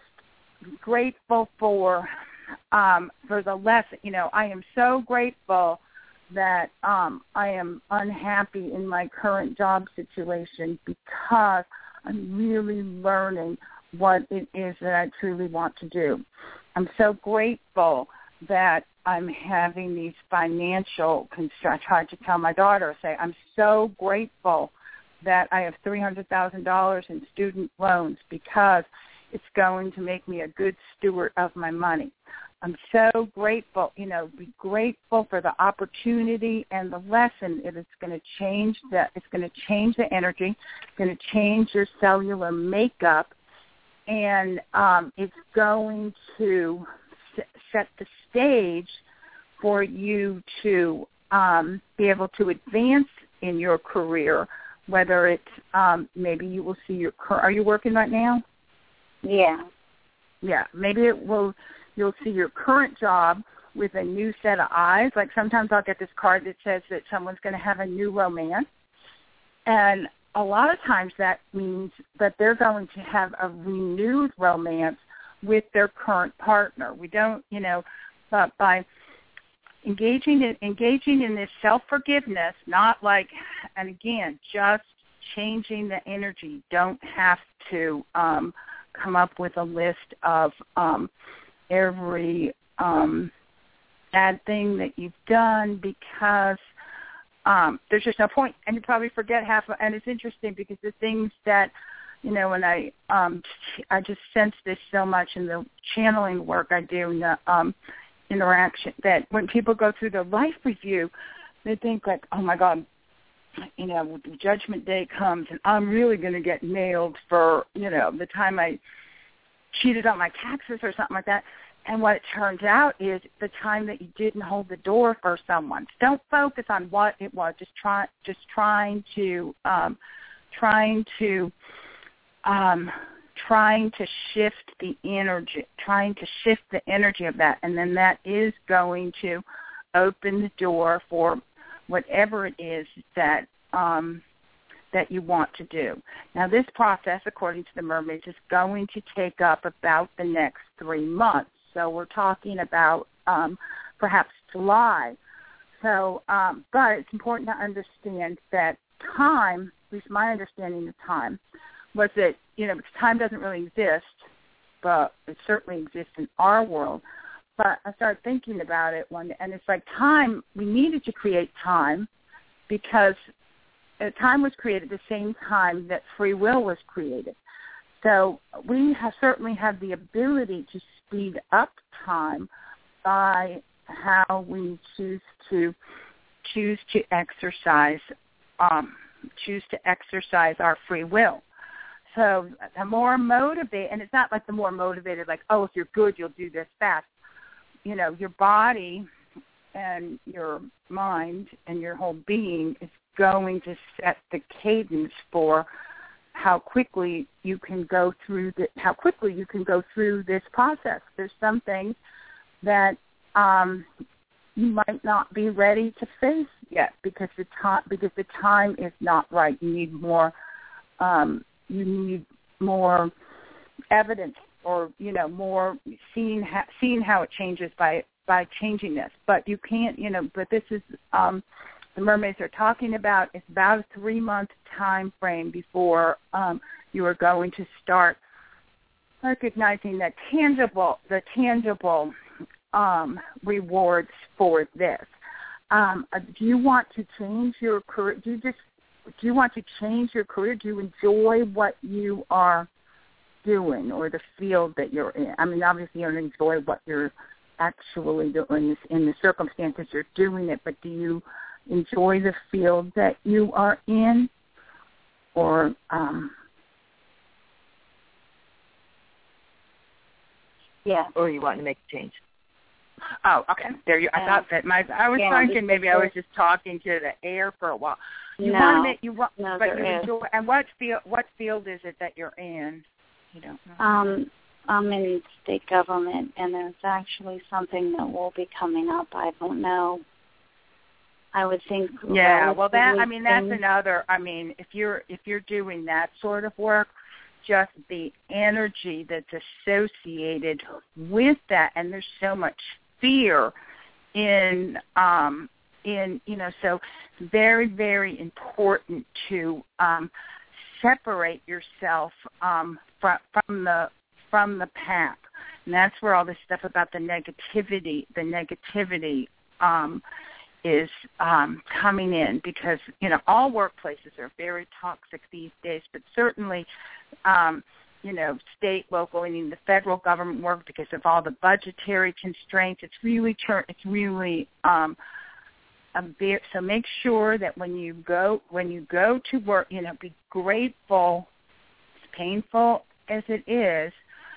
[SPEAKER 6] grateful for the lesson. I am so grateful that I am unhappy in my current job situation because I'm really learning what it is that I truly want to do. I'm so grateful that I'm having these financial constraints. I tried to tell my daughter, I'm so grateful that I have $300,000 in student loans because it's going to make me a good steward of my money. I'm so grateful, be grateful for the opportunity and the lesson. It's going to change the energy, it's going to change your cellular makeup, and it's going to set the stage for you to be able to advance in your career, whether it's maybe you will see your are you working right now?
[SPEAKER 4] Yeah.
[SPEAKER 6] Yeah, maybe you'll see your current job with a new set of eyes. Like sometimes I'll get this card that says that someone's going to have a new romance. And a lot of times that means that they're going to have a renewed romance with their current partner. We don't, but by engaging in this self-forgiveness, not like, and again, just changing the energy. You don't have to come up with a list of every bad thing that you've done because there's just no point, and you probably forget half. And it's interesting because the things that, and I just sense this so much in the channeling work I do in the interaction, that when people go through their life review, they think like, oh my God, the judgment day comes and I'm really going to get nailed for, the time I cheated on my taxes or something like that. And what it turns out is the time that you didn't hold the door for someone. So don't focus on what it was. Just trying to shift the energy of that, and then that is going to open the door for whatever it is that you want to do. Now, this process, according to the mermaids, is going to take up about the next 3 months. So we're talking about perhaps July. So, but it's important to understand that time, at least my understanding of time, was that, because time doesn't really exist, but it certainly exists in our world. But I started thinking about it one day, and it's like time, we needed to create time because time was created at the same time that free will was created. So we certainly have the ability to speed up time by how we choose to exercise our free will. So the more motivated, and it's not like the more motivated, like, oh, if you're good, you'll do this fast. Your body and your mind and your whole being is going to set the cadence for how quickly you can go through this process. There's some things that you might not be ready to face yet because the time is not right. You need more. You need more evidence, or more seeing how it changes by changing this. But you can't. But this is. The mermaids are talking about, it's about a 3-month time frame before you are going to start recognizing the tangible rewards for this. Do you want to change your career? Do you want to change your career? Do you enjoy what you are doing or the field that you're in? I mean, obviously you don't enjoy what you're actually doing in the circumstances you're doing it, but do you enjoy the field that you are in, or
[SPEAKER 2] yeah, or you want to make a change?
[SPEAKER 6] Oh, okay. There you. I thought that I was thinking maybe I was just talking to the air for a while. You want to but you enjoy. And what field is it that you're in? You don't know.
[SPEAKER 4] I'm in state government, and there's actually something that will be coming up. I don't know. I would think.
[SPEAKER 6] Yeah, well, that's another. I mean, if you're doing that sort of work, just the energy that's associated with that, and there's so much fear in in, so it's very, very important to separate yourself from the pack. And that's where all this stuff about the negativity is coming in, because, all workplaces are very toxic these days, but certainly, state, local, and the federal government work, because of all the budgetary constraints, it's really so make sure that when you go to work, be grateful, as painful as it is.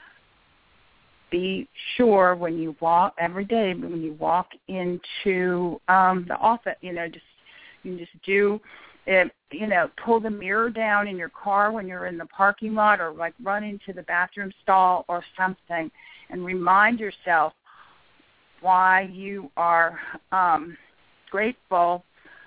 [SPEAKER 6] Be sure when you walk every day, when you walk into the office, just do it, pull the mirror down in your car when you're in the parking lot, or like run into the bathroom stall or something, and remind yourself why you are grateful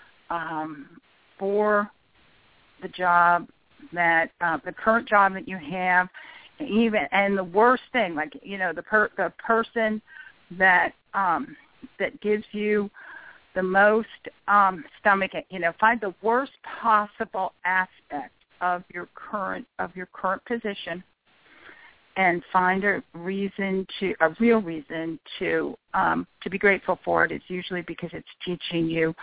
[SPEAKER 6] for the job that the current job that you have. And the worst thing, like, the person that gives you the most stomach, find the worst possible aspect of your current position, and find a real reason to be grateful for it. It's usually because it's teaching you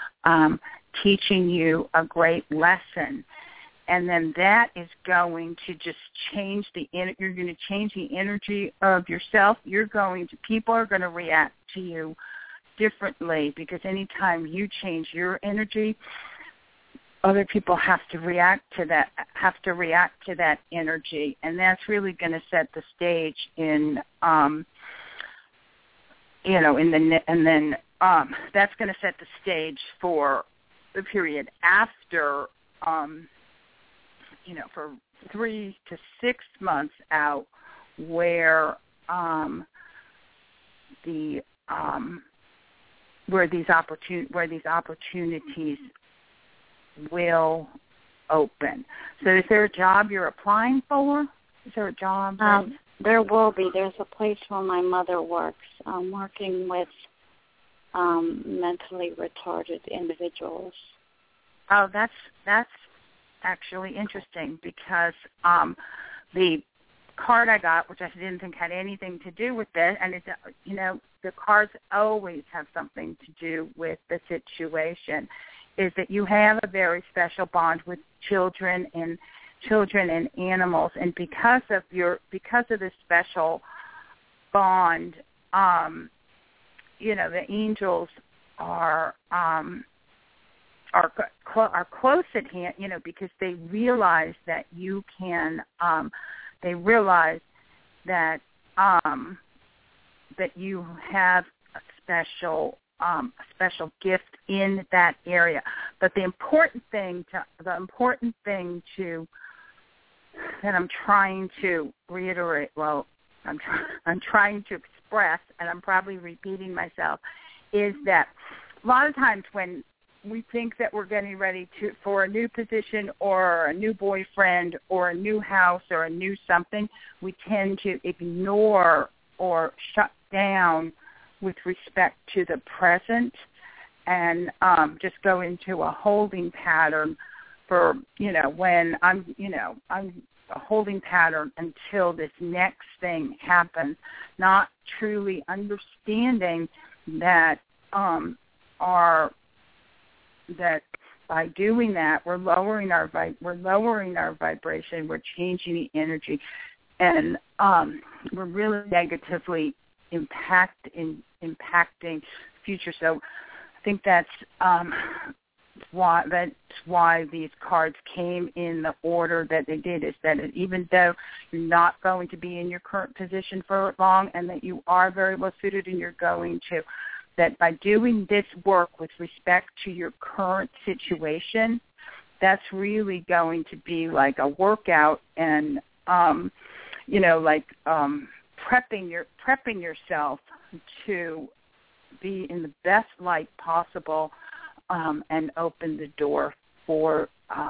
[SPEAKER 6] a great lesson. And then that is going to just change you're going to change the energy of yourself. People are going to react to you differently, because anytime you change your energy, other people have to react to that energy. And that's really going to set the stage that's going to set the stage for the period after, for 3 to 6 months out, where these opportunities will open. So, is there a job you're applying for? Is there a job?
[SPEAKER 4] There will be. There's a place where my mother works. I'm working with mentally retarded individuals.
[SPEAKER 6] Oh, that's actually interesting, because the card I got, which I didn't think had anything to do with this, and it's, the cards always have something to do with the situation, is that you have a very special bond with children and animals, and because of this special bond, the angels are close at hand, because they realize that you can. They realize that that you have a special gift in that area. But the important thing that I'm trying to reiterate. Well, I'm trying to express, and I'm probably repeating myself, is that a lot of times when we think that we're getting ready for a new position or a new boyfriend or a new house or a new something, we tend to ignore or shut down with respect to the present, and just go into a holding pattern for, when I'm a holding pattern until this next thing happens, not truly understanding that that by doing that, we're lowering our vibration, we're changing the energy, and we're really negatively impacting the future. So I think that's why these cards came in the order that they did, is that even though you're not going to be in your current position for long, and that you are very well suited and you're going to, that by doing this work with respect to your current situation, that's really going to be like a workout, and prepping yourself to be in the best light possible, and open the door for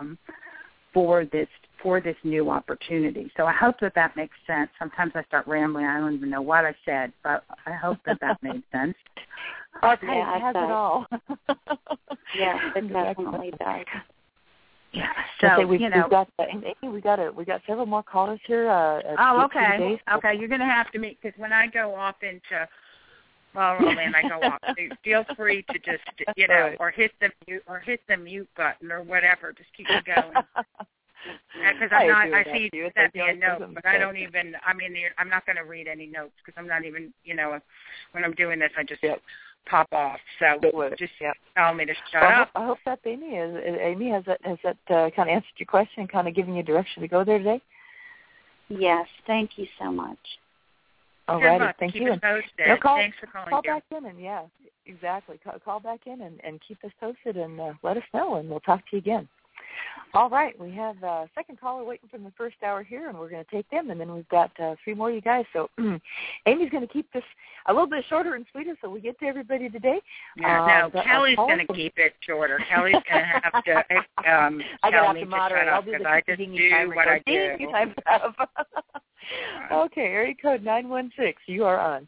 [SPEAKER 6] this new opportunity. So I hope that makes sense. Sometimes I start rambling. I don't even know what I said, but I hope that made sense.
[SPEAKER 2] It has it all.
[SPEAKER 4] Yes, it definitely does.
[SPEAKER 6] Yeah. So
[SPEAKER 2] we've got Amy, we got several more callers here.
[SPEAKER 6] Okay. Okay, you're going to have to meet because when I go off into and I go off, feel free to just or hit the mute button or whatever. Just keep me going. Because I see you sent me a note, but I don't even. I mean, I'm not going to read any notes because I'm not even. When I'm doing this, I just pop off. So just tell me to shut up.
[SPEAKER 2] I hope that's Amy. Amy, has that kind of answered your question, kind of giving you direction to go there today?
[SPEAKER 4] Yes. Thank you so much.
[SPEAKER 2] All righty. Thank
[SPEAKER 6] you.
[SPEAKER 2] you.
[SPEAKER 6] Thanks for calling.
[SPEAKER 2] Call back in and exactly. Call back in and keep us posted and let us know, and we'll talk to you again. All right, we have a second caller waiting from the first hour here, and we're going to take them, and then we've got 3 more of you guys. So Amy's going to keep this a little bit shorter and sweeter so we get to everybody today.
[SPEAKER 6] No, Kelly's going to keep it shorter. Kelly's going to have to tell me to shut up because I just do what I do.
[SPEAKER 2] Okay, area code 916. You are on.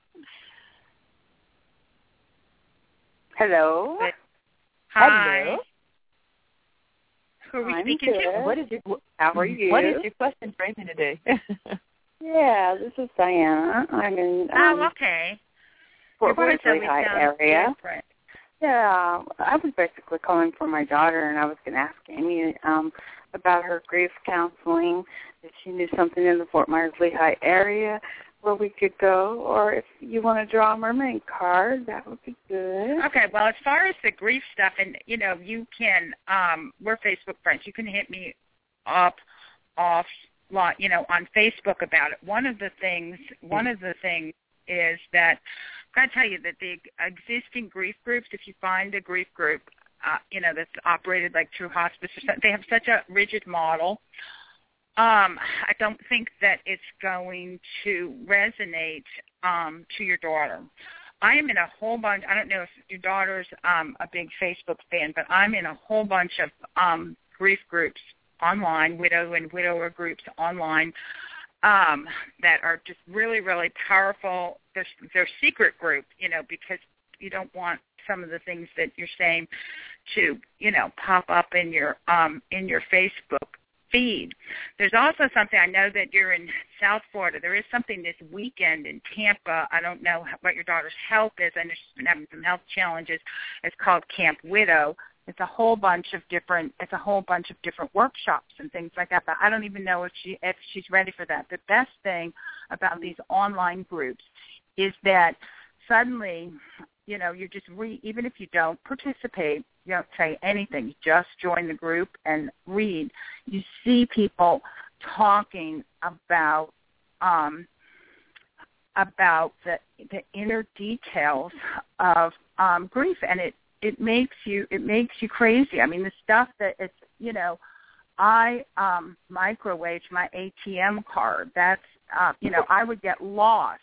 [SPEAKER 5] Hello.
[SPEAKER 6] Hi.
[SPEAKER 2] Hello.
[SPEAKER 6] Who are we speaking to?
[SPEAKER 5] How are you?
[SPEAKER 2] What is your question for Amy today?
[SPEAKER 5] Yeah, this is Diana. I'm in Fort Worth High area.
[SPEAKER 6] Different.
[SPEAKER 5] Yeah, I was basically calling for my daughter, and I was going to ask Amy about her grief counseling, if she knew something in the Fort Myers-Lehigh area where we could go, or if you want to draw a mermaid card, that would be good.
[SPEAKER 6] Okay, well, as far as the grief stuff, and, you can, we're Facebook friends. You can hit me up on Facebook about it. One of the things is that I've got to tell you that the existing grief groups, if you find a grief group, that's operated like through hospice or something, they have such a rigid model. I don't think that it's going to resonate to your daughter. I am in a whole bunch. I don't know if your daughter's a big Facebook fan, but I'm in a whole bunch of grief groups online, widow and widower groups online that are just really, really powerful. They're secret group, because you don't want some of the things that you're saying to, pop up in your Facebook feed. There's also something, I know that you're in South Florida. There is something this weekend in Tampa. I don't know what your daughter's health is. I know she's been having some health challenges. It's called Camp Widow. It's a whole bunch of different workshops and things like that. But I don't even know if she's ready for that. The best thing about these online groups is that suddenly, you just even if you don't participate, you don't say anything, you just join the group and read. You see people talking about the inner details of grief, and it makes you crazy. I mean, the stuff that it's I microwaved my ATM card. That's I would get lost.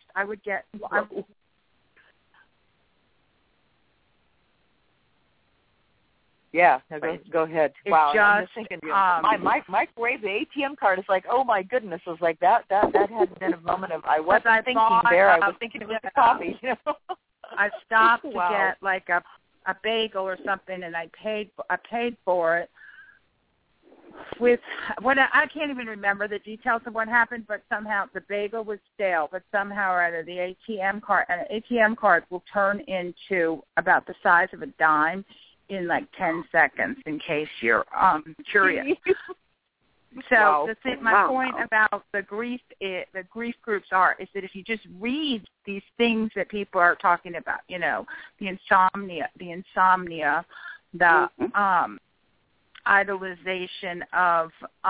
[SPEAKER 2] Yeah, go ahead. Wow, I'm just thinking, my microwave, the ATM card is like, oh my goodness, it was like that had been a moment of I wasn't thinking there, I was thinking about the coffee.
[SPEAKER 6] I stopped to get like a bagel or something, and I paid for it. With what I can't even remember the details of what happened, but somehow the bagel was stale. But somehow or other, the ATM card, an ATM card will turn into about the size of a dime in like 10 seconds, in case you're curious. So my point about the grief groups is that if you just read these things that people are talking about, the insomnia, the idolization of,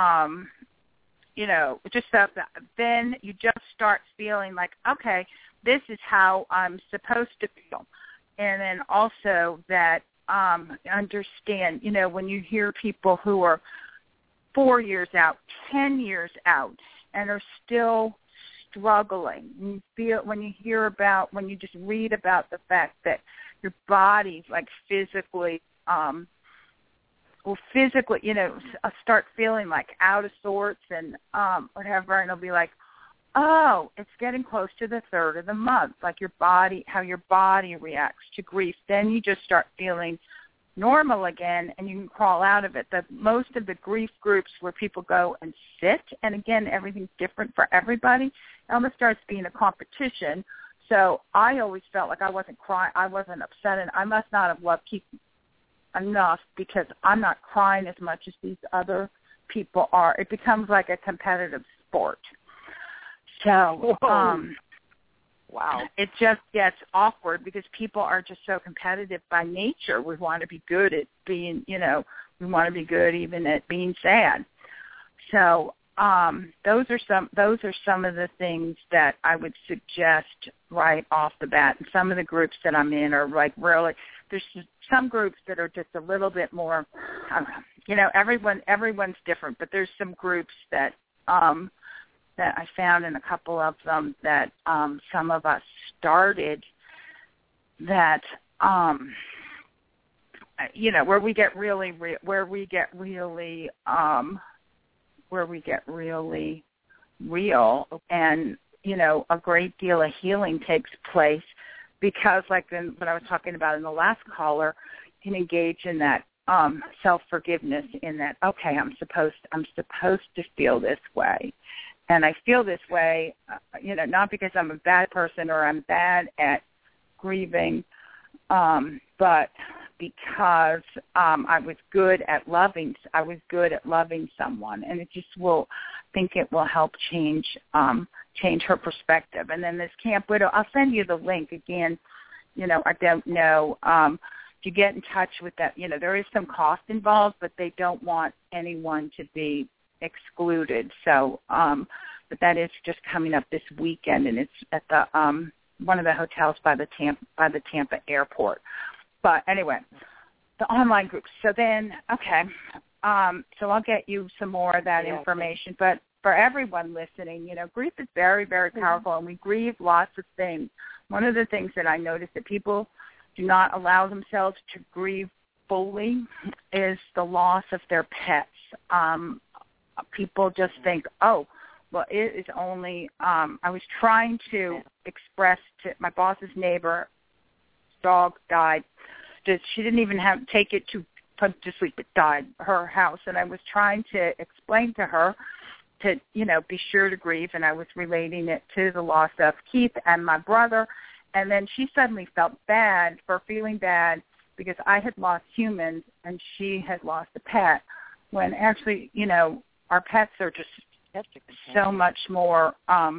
[SPEAKER 6] just stuff, then you just start feeling like, okay, this is how I'm supposed to feel. And then also that understand, when you hear people who are 4 years out, 10 years out, and are still struggling. When you just read about the fact that your body, like physically, start feeling like out of sorts and whatever, and it'll be like, oh, it's getting close to the third of the month, like how your body reacts to grief. Then you just start feeling normal again, and you can crawl out of it. Most of the grief groups where people go and sit, and again, everything's different for everybody, it almost starts being a competition. So I always felt like I wasn't crying, I wasn't upset, and I must not have loved Keith enough because I'm not crying as much as these other people are. It becomes like a competitive sport. So,
[SPEAKER 2] wow.
[SPEAKER 6] It just gets awkward because people are just so competitive by nature. We want to be good at being, we want to be good even at being sad. So, those are some of the things that I would suggest right off the bat. And some of the groups that I'm in are like really, there's some groups that are just a little bit more, everyone's different, but there's some groups that I found in a couple of them that some of us started that where we get really real, and a great deal of healing takes place because, like what I was talking about in the last caller, you can engage in that self-forgiveness, in that, okay, I'm supposed to feel this way. And I feel this way, not because I'm a bad person or I'm bad at grieving, but because I was good at loving someone, and it will help change her perspective. And then this Camp Widow, I'll send you the link again. I don't know. To get in touch with that, there is some cost involved, but they don't want anyone to be excluded. So, but that is just coming up this weekend, and it's at the one of the hotels by the Tampa airport. But anyway, the online groups. So then, okay, so I'll get you some more of that information. But for everyone listening, grief is very, very powerful, and we grieve lots of things. One of the things that I noticed that people do not allow themselves to grieve fully is the loss of their pets. People just think, oh, well, it is only, I was trying to express to my boss's neighbor, dog died. She didn't even take it to put to sleep. It died, her house. And I was trying to explain to her to, be sure to grieve. And I was relating it to the loss of Keith and my brother. And then she suddenly felt bad for feeling bad because I had lost humans and she had lost a pet, when actually, our pets are just so much more,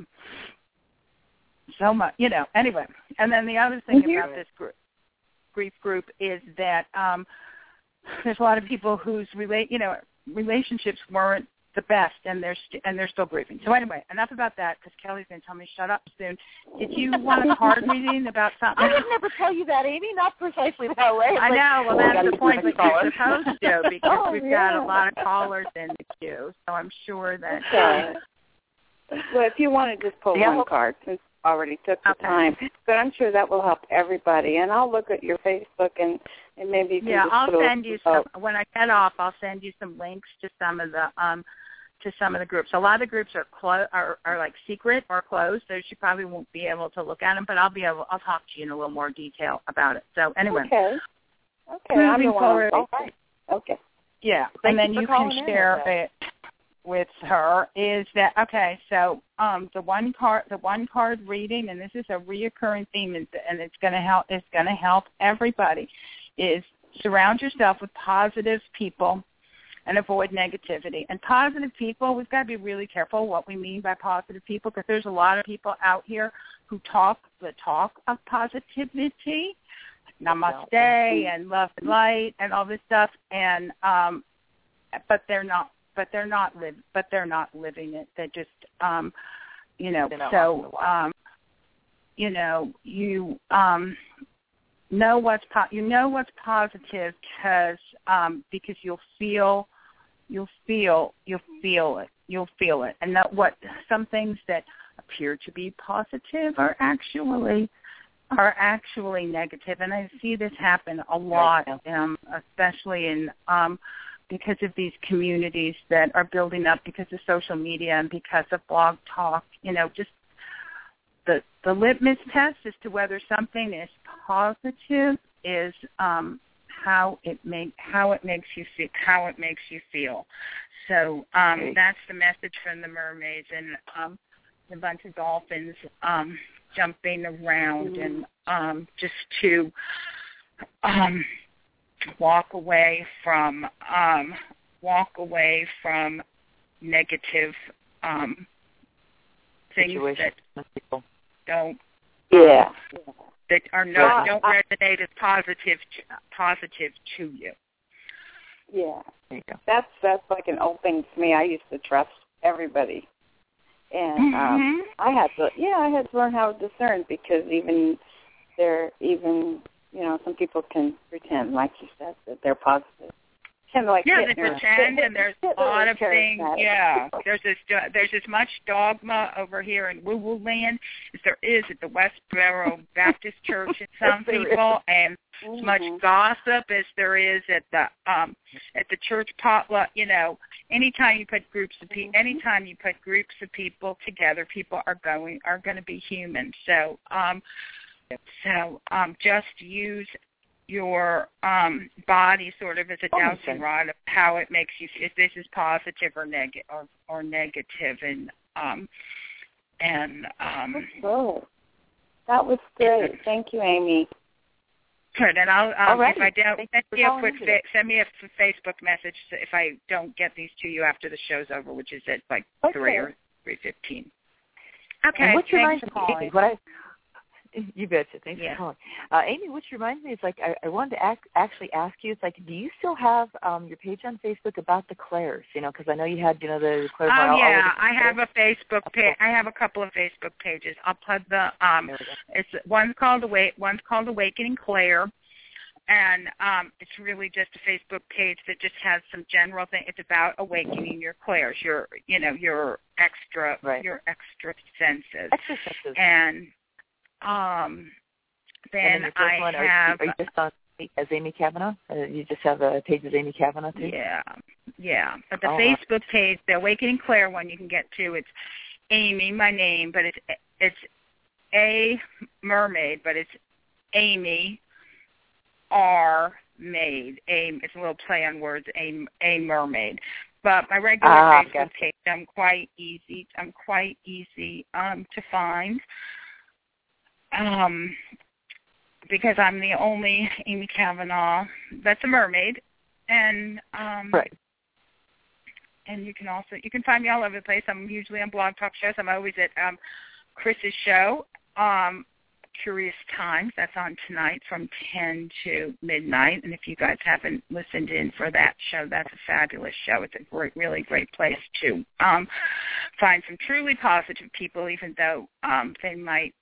[SPEAKER 6] anyway. And then the other thing about this grief group is that there's a lot of people whose relationships weren't the best, and they're still grieving. So anyway, enough about that, because Kelly's going to tell me shut up soon. Did you want a card reading about something?
[SPEAKER 2] I would never tell you that, Amy. Not precisely that way.
[SPEAKER 6] I know. Well, that's the point, but you're supposed to, because we've got a lot of callers in the queue. So I'm sure that.
[SPEAKER 5] Okay. Well, if you want to just pull one card, since I already took the time, but I'm sure that will help everybody. And I'll look at your Facebook and maybe you can just
[SPEAKER 6] I'll send you some. When I get off, I'll send you some links to some of the groups. A lot of the groups are like secret or closed, so you probably won't be able to look at them. But I'll talk to you in a little more detail about it. So anyway.
[SPEAKER 5] Okay.
[SPEAKER 6] Moving forward.
[SPEAKER 5] Okay.
[SPEAKER 6] Yeah, and then you can share it with her. Is that okay? So the one card reading, and this is a reoccurring theme, and it's going to help. It's going to help everybody. Is surround yourself with positive people and avoid negativity. And positive people, we've got to be really careful what we mean by positive people, because there's a lot of people out here who talk the talk of positivity, namaste and love and light and all this stuff, and but they're not living it. They just know what's positive because you'll feel it, and that what some things that appear to be positive are actually negative. And I see this happen a lot, especially in because of these communities that are building up because of social media and because of Blog Talk, just the litmus test as to whether something is positive is how it makes you feel. So that's the message from the mermaids and a bunch of dolphins jumping around and just to walk away from negative things that don't that are don't resonate as positive to you.
[SPEAKER 5] Yeah, that's like an old thing to me. I used to trust everybody, and I had to learn how to discern, because even some people can pretend, like you said, that they're positive.
[SPEAKER 6] They pretend, and there's a lot of things. Yeah, there's as much dogma over here in woo-woo land as there is at the Westboro Baptist Church in some people, and as much gossip as there is at the church potluck. Anytime you put groups of people together, people are going to be human. So just use your body sort of as a dowsing rod of how it makes you, if this is positive or negative,
[SPEAKER 5] that was great. Thank you, Amy.
[SPEAKER 6] Good, and I'll if I don't send me a Facebook message if I don't get these to you after the show's over, which is at 3 or 3:15. Okay, thanks for calling.
[SPEAKER 2] You betcha. Thanks for calling. Amy, which reminds me, it's like I wanted to actually ask you, it's like, do you still have your page on Facebook about the Claires? Because I know you had, the Claire.
[SPEAKER 6] Oh, yeah. I have a Facebook page. I have a couple of Facebook pages. I'll put one's called Awakening Claire, and it's really just a Facebook page that just has some general thing. It's about awakening your Claires, your extra senses.
[SPEAKER 2] Extra senses.
[SPEAKER 6] And then I have.
[SPEAKER 2] Are you just on as Amy Kavanaugh? You just have a page as Amy Kavanaugh too?
[SPEAKER 6] Yeah. But the Facebook page, the Awakening Claire one, you can get to. It's Amy, my name, but it's a mermaid, but it's Amy R Maid. It's a little play on words. A mermaid. But my regular Facebook page, I'm quite easy to find. Because I'm the only Amy Kavanaugh that's a mermaid, and
[SPEAKER 2] right.
[SPEAKER 6] And you can find me all over the place. I'm usually on Blog Talk shows. I'm always at Chris's show, Curious Times. That's on tonight from 10 to midnight. And if you guys haven't listened in for that show, that's a fabulous show. It's a really great place to find some truly positive people, even though they might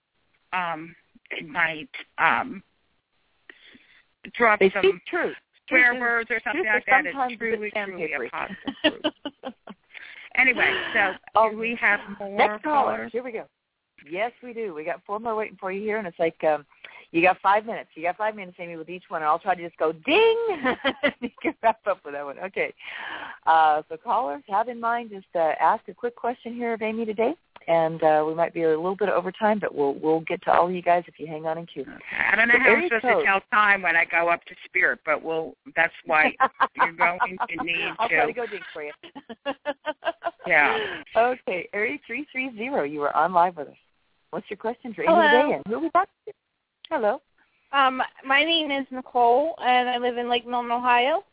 [SPEAKER 6] drop some swear words or something like that. It's truly a positive group. Anyway, so do we have more
[SPEAKER 2] next callers? Here we go. Yes, we do. We got 4 more waiting for you here, and it's like you got 5 minutes. You got 5 minutes, Amy, with each one, and I'll try to just go ding. You can wrap up with that one. Okay. So callers, have in mind just ask a quick question here of Amy today, and we might be a little bit over time, but we'll get to all of you guys if you hang on in queue.
[SPEAKER 6] Okay. I don't know how I'm supposed to tell time when I go up to Spirit, but that's why you're going to need
[SPEAKER 2] I'll try to go ding for you.
[SPEAKER 6] Yeah.
[SPEAKER 2] Okay. Area 330, you are on live with us. What's your question for Amy today, and who are we talking to? Hello.
[SPEAKER 7] My name is Nicole, and I live in Lake Milton, Ohio.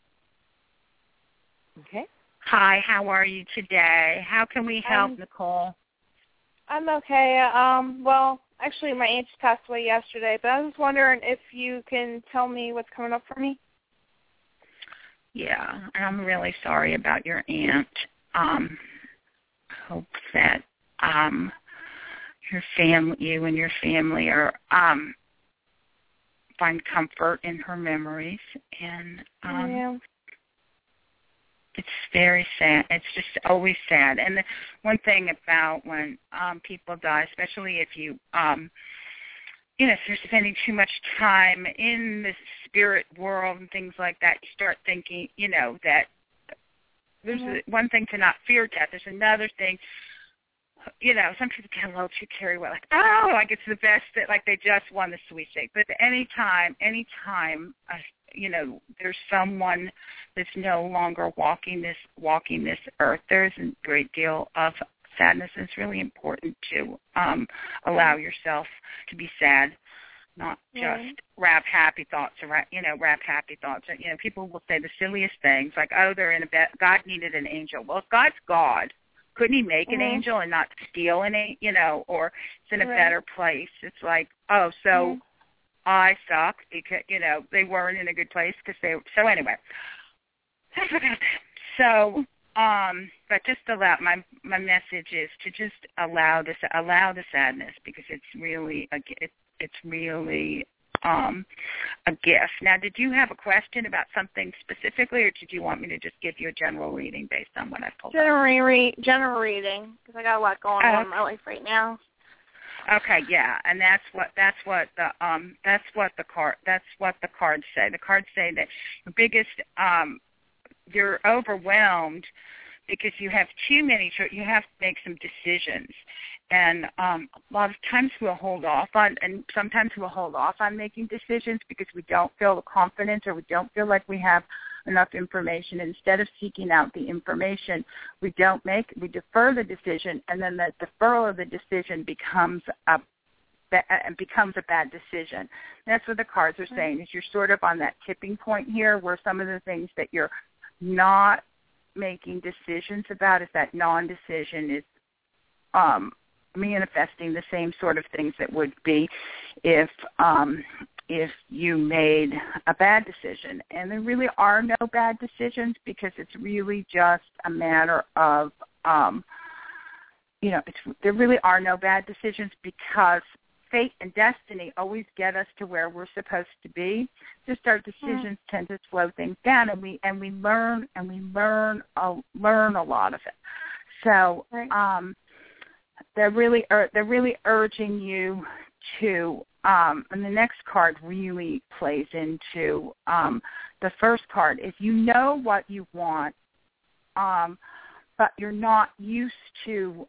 [SPEAKER 2] Okay.
[SPEAKER 6] Hi, how are you today? How can we help, Nicole?
[SPEAKER 7] I'm okay. Well, actually, my aunt just passed away yesterday, but I was wondering if you can tell me what's coming up for me.
[SPEAKER 6] Yeah, I'm really sorry about your aunt. Hope that you and your family are find comfort in her memories, and it's very sad. It's just always sad. And the one thing about when people die, especially if you if you're spending too much time in the spirit world and things like that, you start thinking, that there's one thing to not fear death. There's another thing. Some people get a little too carried away, like, oh, like it's the best, that like they just won the sweepstakes. But anytime, there's someone that's no longer walking this earth, there's a great deal of sadness. And it's really important to allow yourself to be sad, not just wrap happy thoughts around. Wrap happy thoughts. People will say the silliest things, like, oh, they're in a bed. God needed an angel. Well, if God's God, couldn't he make an angel and not steal an angel, or it's in a better place? It's like, oh, so I suck because, they weren't in a good place because so anyway, that's about that. So, but just allow, my message is to just allow the sadness, because it's really a gift. Now, did you have a question about something specifically, or did you want me to just give you a general reading based on what I pulled up?
[SPEAKER 7] General reading, because I got a lot going on in my life right now.
[SPEAKER 6] Okay, yeah, and that's what the cards say. The cards say that your biggest, you're overwhelmed because you have too many. You have to make some decisions. And a lot of times we'll hold off on, and sometimes we'll hold off on making decisions because we don't feel the confidence, or we don't feel like we have enough information. Instead of seeking out the information, we defer the decision, and then the deferral of the decision becomes a bad decision. That's what the cards are saying, is you're sort of on that tipping point here, where some of the things that you're not making decisions about, is that non-decision is manifesting the same sort of things that would be if you made a bad decision. And there really are no bad decisions, because it's really just a matter of there really are no bad decisions, because fate and destiny always get us to where we're supposed to be. Just our decisions tend to slow things down, and we learn a lot of it. So they're really urging you to, and the next card really plays into the first card. If you know what you want, but you're not used to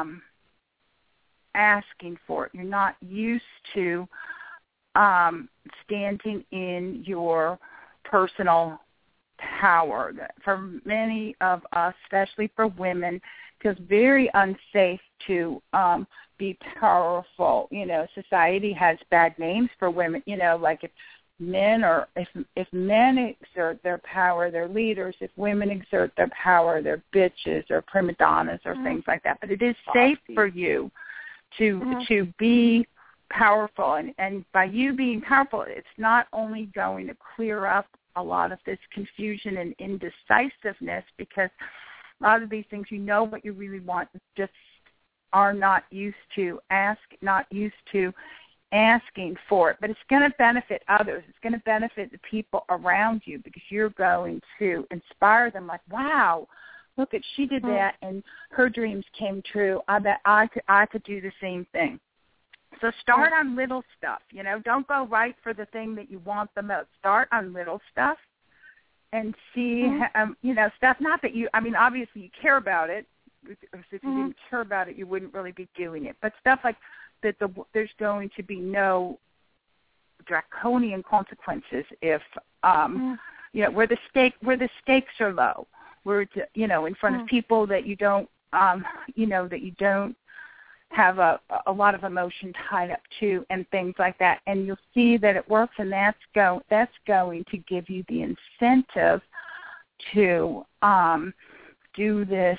[SPEAKER 6] asking for it, you're not used to standing in your personal power. For many of us, especially for women, feels very unsafe to be powerful. Society has bad names for women. Like if men exert their power, they're leaders. If women exert their power, they're bitches or prima donnas or things like that. But it is safe for you to be powerful, and by you being powerful, it's not only going to clear up a lot of this confusion and indecisiveness, because a lot of these things, what you really want, just are not used to asking for it. But it's going to benefit others. It's going to benefit the people around you, because you're going to inspire them. Like, wow, look at, she did that and her dreams came true. I bet I could do the same thing. So start on little stuff. Don't go right for the thing that you want the most. Start on little stuff. And see, stuff, not that obviously you care about it. If you didn't care about it, you wouldn't really be doing it. But stuff like that, there's going to be no draconian consequences if, where the stakes are low, where, in front of people that you don't, that you don't have a lot of emotion tied up to, and things like that, and you'll see that it works, and that's going to give you the incentive to do this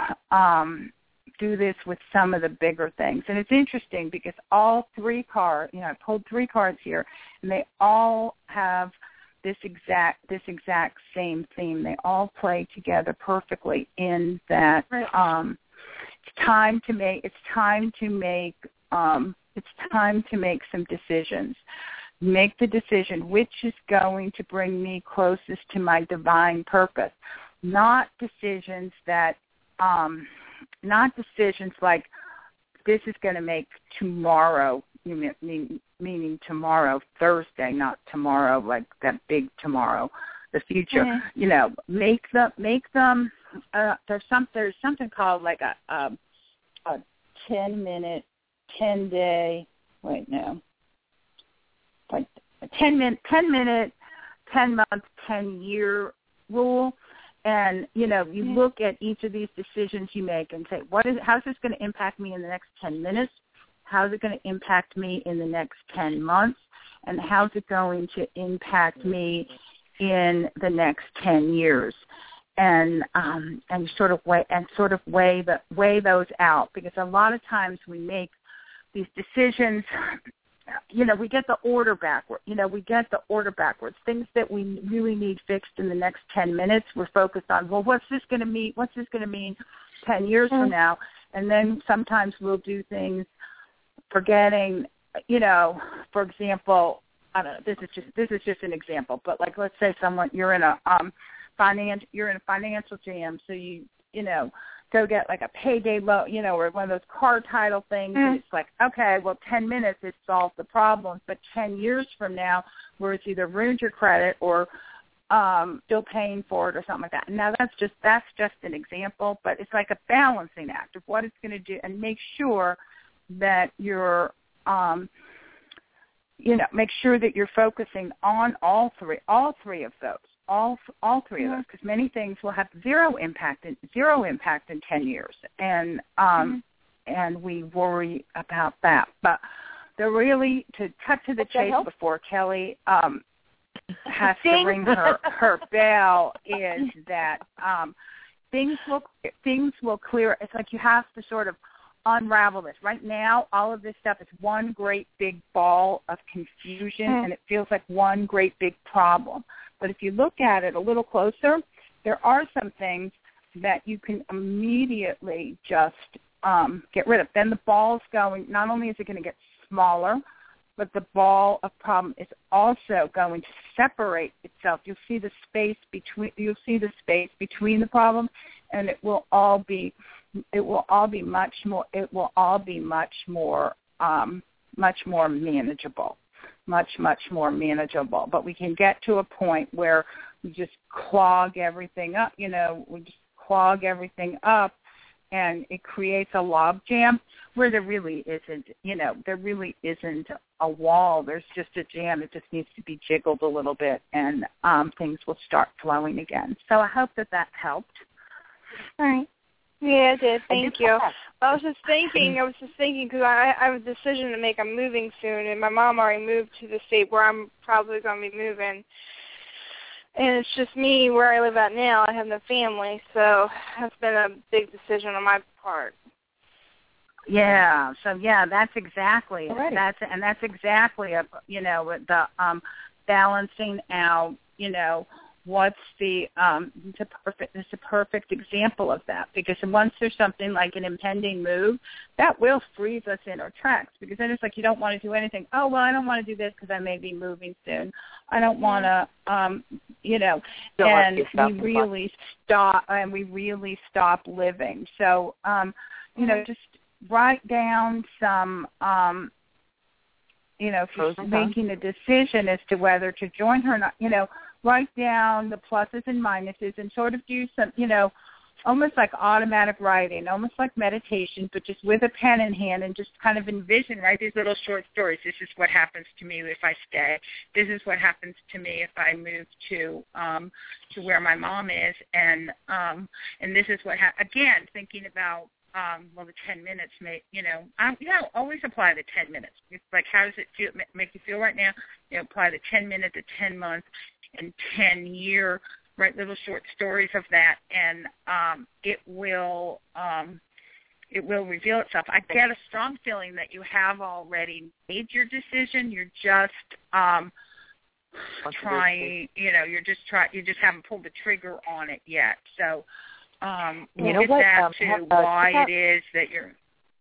[SPEAKER 6] with some of the bigger things. And it's interesting because all three cards, I pulled three cards here, and they all have this exact same theme. They all play together perfectly in that. It's time to make some decisions. Make the decision, which is going to bring me closest to my divine purpose. Not decisions like this is going to make tomorrow, meaning tomorrow, Thursday, not tomorrow, like that big tomorrow, the future. Make them there's something called like a 10-minute, 10-day. Wait, no. Like a 10-minute, 10-month, 10-year rule. And, you look at each of these decisions you make and say, how's this going to impact me in the next 10 minutes? How's it going to impact me in the next 10 months? And how's it going to impact me in the next 10 years? And sort of weigh those out, because a lot of times we make these decisions. We get the order backward. Things that we really need fixed in the next 10 minutes, we're focused on, well, what's this going to mean? What's this going to mean 10 years from now? And then sometimes we'll do things forgetting, for example, I don't know, this is just an example, but like, let's say you're in a financial jam, so you go get like a payday loan, or one of those car title things, and it's like, okay, well, 10 minutes it solved the problem, but 10 years from now, where it's either ruined your credit or still paying for it or something like that. Now that's just an example, but it's like a balancing act of what it's going to do, and make sure that you're make sure that you're focusing on all three of those. All three of those, because many things will have zero impact in 10 years, and we worry about that. But really, to cut to the chase before Kelly has to ring her bell, is that things will clear. It's like you have to sort of unravel this. Right now, all of this stuff is one great big ball of confusion, and it feels like one great big problem. But if you look at it a little closer, there are some things that you can immediately just get rid of. Then the ball's going, not only is it going to get smaller, but the ball of problem is also going to separate itself. You'll see the space between the problems, and it will all be much more manageable. Much more manageable. But we can get to a point where we just clog everything up, and it creates a log jam where there really isn't a wall. There's just a jam. It just needs to be jiggled a little bit, and things will start flowing again. So I hope that helped.
[SPEAKER 7] All right. Yeah, it did. Thank you. I was just thinking because I have a decision to make. I'm moving soon, and my mom already moved to the state where I'm probably going to be moving. And it's just me where I live at now. I have no family, so that's been a big decision on my part.
[SPEAKER 6] Yeah. So that's exactly it. That's exactly the balancing out. What's it's a perfect example of that, because once there's something like an impending move, that will freeze us in our tracks, because then it's like you don't want to do anything. Oh, well, I don't want to do this because I may be moving soon. I don't want to, and we really stop living. So, just write down some, if you're making a decision as to whether to join her or not, write down the pluses and minuses and sort of do some, almost like automatic writing, almost like meditation, but just with a pen in hand, and just kind of envision, write these little short stories. This is what happens to me if I stay. This is what happens to me if I move to where my mom is, and this is what again, thinking about the 10 minutes always apply the 10 minutes. It's like, how does it make you feel right now? Apply the 10-minute, the 10-month, and 10-year, write little short stories of that, and it will reveal itself. I get a strong feeling that you have already made your decision. You're just trying, you just haven't pulled the trigger on it yet. So we'll get back to why it is that you're.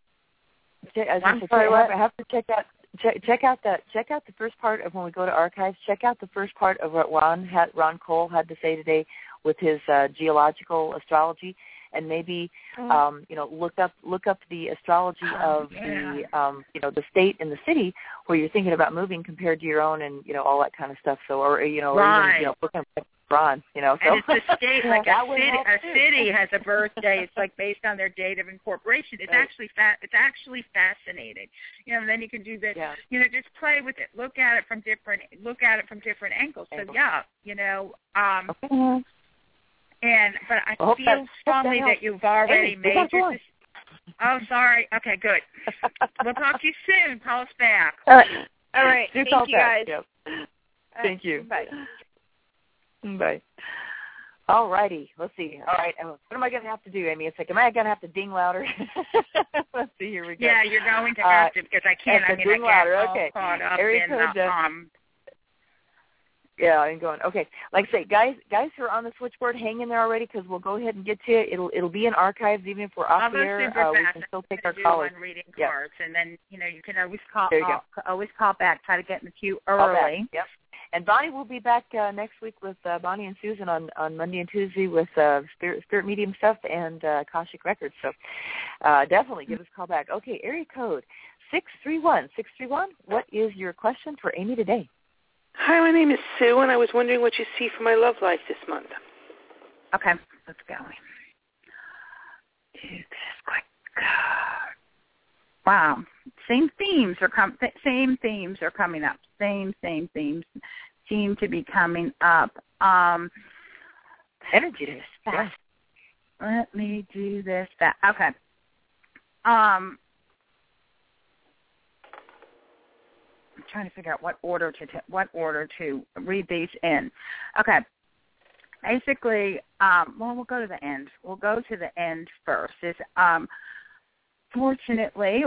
[SPEAKER 2] I have to check out the first part of when we go to archives. Check out the first part of what Ron Cole had to say today with his geological astrology, and maybe look up the astrology of the state and the city where you're thinking about moving compared to your own, and all that kind of stuff. So, or
[SPEAKER 6] right.
[SPEAKER 2] even Ron. You know, so
[SPEAKER 6] and it's a state, like a city has a birthday. It's like based on their date of incorporation. It's actually fascinating. You know, and then you can do this.
[SPEAKER 2] Yeah.
[SPEAKER 6] You know, just play with it. Look at it from different angles. So yeah, you know.
[SPEAKER 2] Okay.
[SPEAKER 6] But I feel strongly that you've already made your decision. Oh, sorry. Okay, good. We'll talk to you soon. Call us back.
[SPEAKER 7] All right. Thank you, guys.
[SPEAKER 2] Yep. Thank you.
[SPEAKER 7] Bye.
[SPEAKER 2] Bye. All righty. Let's see. All right. What am I going to have to do, Amy? It's like, am I going to have to ding louder? Let's see. Here we go.
[SPEAKER 6] Yeah, you're going to have to, because I can't. I mean,
[SPEAKER 2] ding louder. Okay.
[SPEAKER 6] Caught up
[SPEAKER 2] Area code, yeah, I'm going. Okay, like I say, guys who are on the switchboard, hang in there already, because we'll go ahead and get to you. It'll be in archives, even if we're off the air. We can still take our callers.
[SPEAKER 6] Reading cards, and then you can always call. Always call back. Try to get in the queue early.
[SPEAKER 2] Call back. Yep. And Bonnie will be back next week with Bonnie and Susan on Monday and Tuesday with spirit medium stuff and Akashic Records. So definitely give us a call back. Okay, area code 631. 631. What is your question for Amy today?
[SPEAKER 8] Hi, my name is Sue, and I was wondering what you see for my love life this month.
[SPEAKER 6] Okay, let's go. Wow, same themes are coming up. Same themes seem to be coming up.
[SPEAKER 2] Energy is fast.
[SPEAKER 6] Let me do this. Okay. I'm trying to figure out what order to read these in. Okay. Basically, we'll go to the end. We'll go to the end first. Fortunately,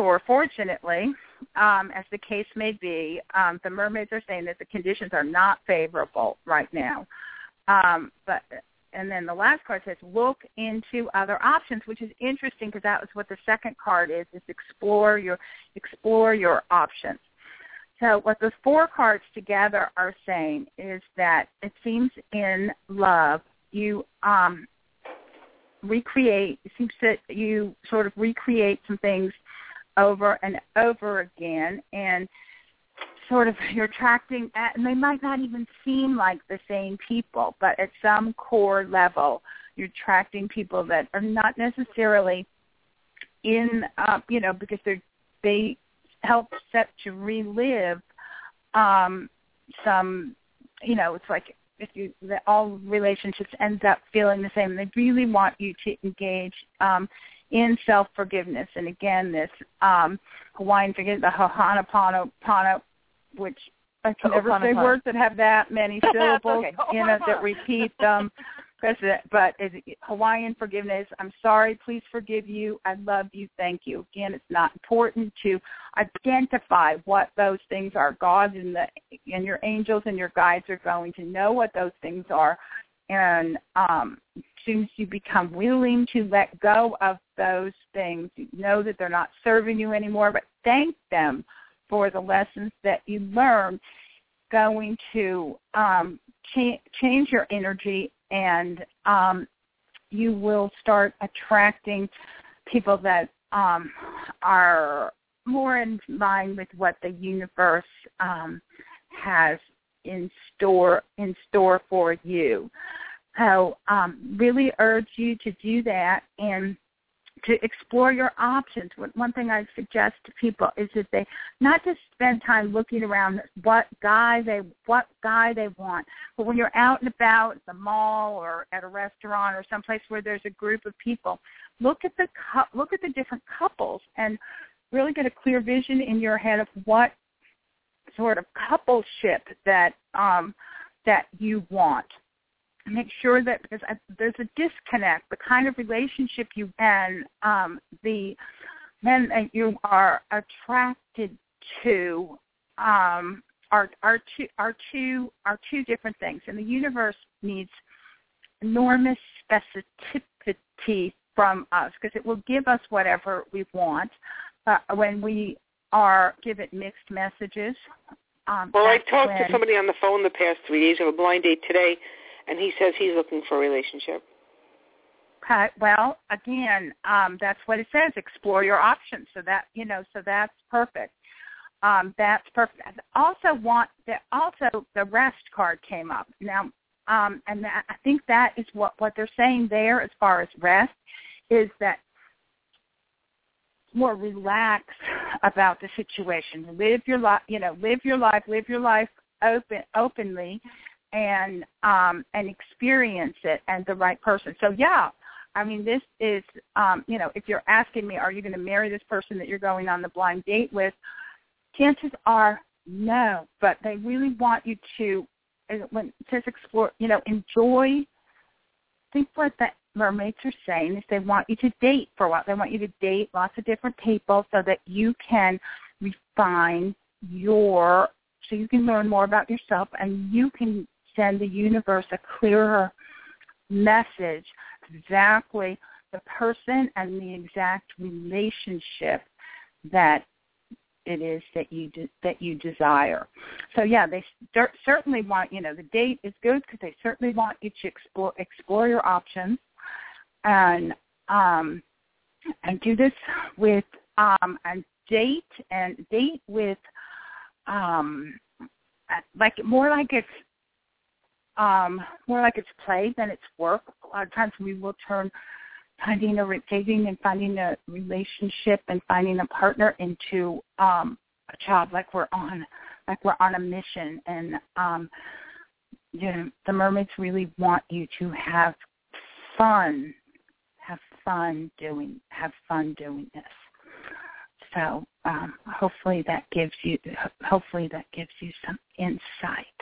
[SPEAKER 6] as the case may be, the mermaids are saying that the conditions are not favorable right now. And then the last card says, look into other options, which is interesting because that was what the second card is explore your options. So what the four cards together are saying is that it seems in love you sort of recreate some things over and over again, and sort of you're attracting, and they might not even seem like the same people, but at some core level you're attracting people that are not necessarily in, because they help set to relive some, it's like all relationships ends up feeling the same. They really want you to engage in self-forgiveness. And again, this Hawaiian forgiveness, the Ho'oponopono, which I can never say words that have that many syllables in it that repeat them. But Hawaiian forgiveness, I'm sorry, please forgive you, I love you, thank you. Again, it's not important to identify what those things are. God and your angels and your guides are going to know what those things are. And as soon as you become willing to let go of those things, you know that they're not serving you anymore, but thank them for the lessons that you learned, going to change your energy, and you will start attracting people that are more in line with what the universe has in store for you. So really urge you to do that and to explore your options. One thing I suggest to people is that they not just spend time looking around what guy they want, but when you're out and about at the mall or at a restaurant or someplace where there's a group of people, look at the different couples and really get a clear vision in your head of what sort of coupleship that you want. Make sure that, because there's a disconnect, the kind of relationship you and the men that you are attracted to are two different things, and the universe needs enormous specificity from us because it will give us whatever we want. When we give it mixed messages.
[SPEAKER 8] I talked to somebody on the phone the past 3 days. I have a blind date today. And he says he's looking for a relationship.
[SPEAKER 6] Okay. Well, again, that's what it says. Explore your options. So that's perfect. That's perfect. Also, the rest card came up. Now, I think that is what they're saying there as far as rest, is that more relaxed about the situation. Live your life, live your life openly, and experience it as the right person. So yeah, I mean, this is, if you're asking me, are you going to marry this person that you're going on the blind date with? Chances are no, but they really want you to, when it says explore, enjoy. I think what the mermaids are saying is they want you to date for a while. They want you to date lots of different people so that you can refine so you can learn more about yourself, and you can send the universe a clearer message, exactly the person and the exact relationship that it is that you desire. So yeah, they certainly want, the date is good because they certainly want you to explore your options, and do this with and date with more like it's play than it's work. A lot of times we will turn finding a relationship and finding a partner into a job, like we're on a mission. And the mermaids really want you to have fun doing this. So hopefully that gives you some insight.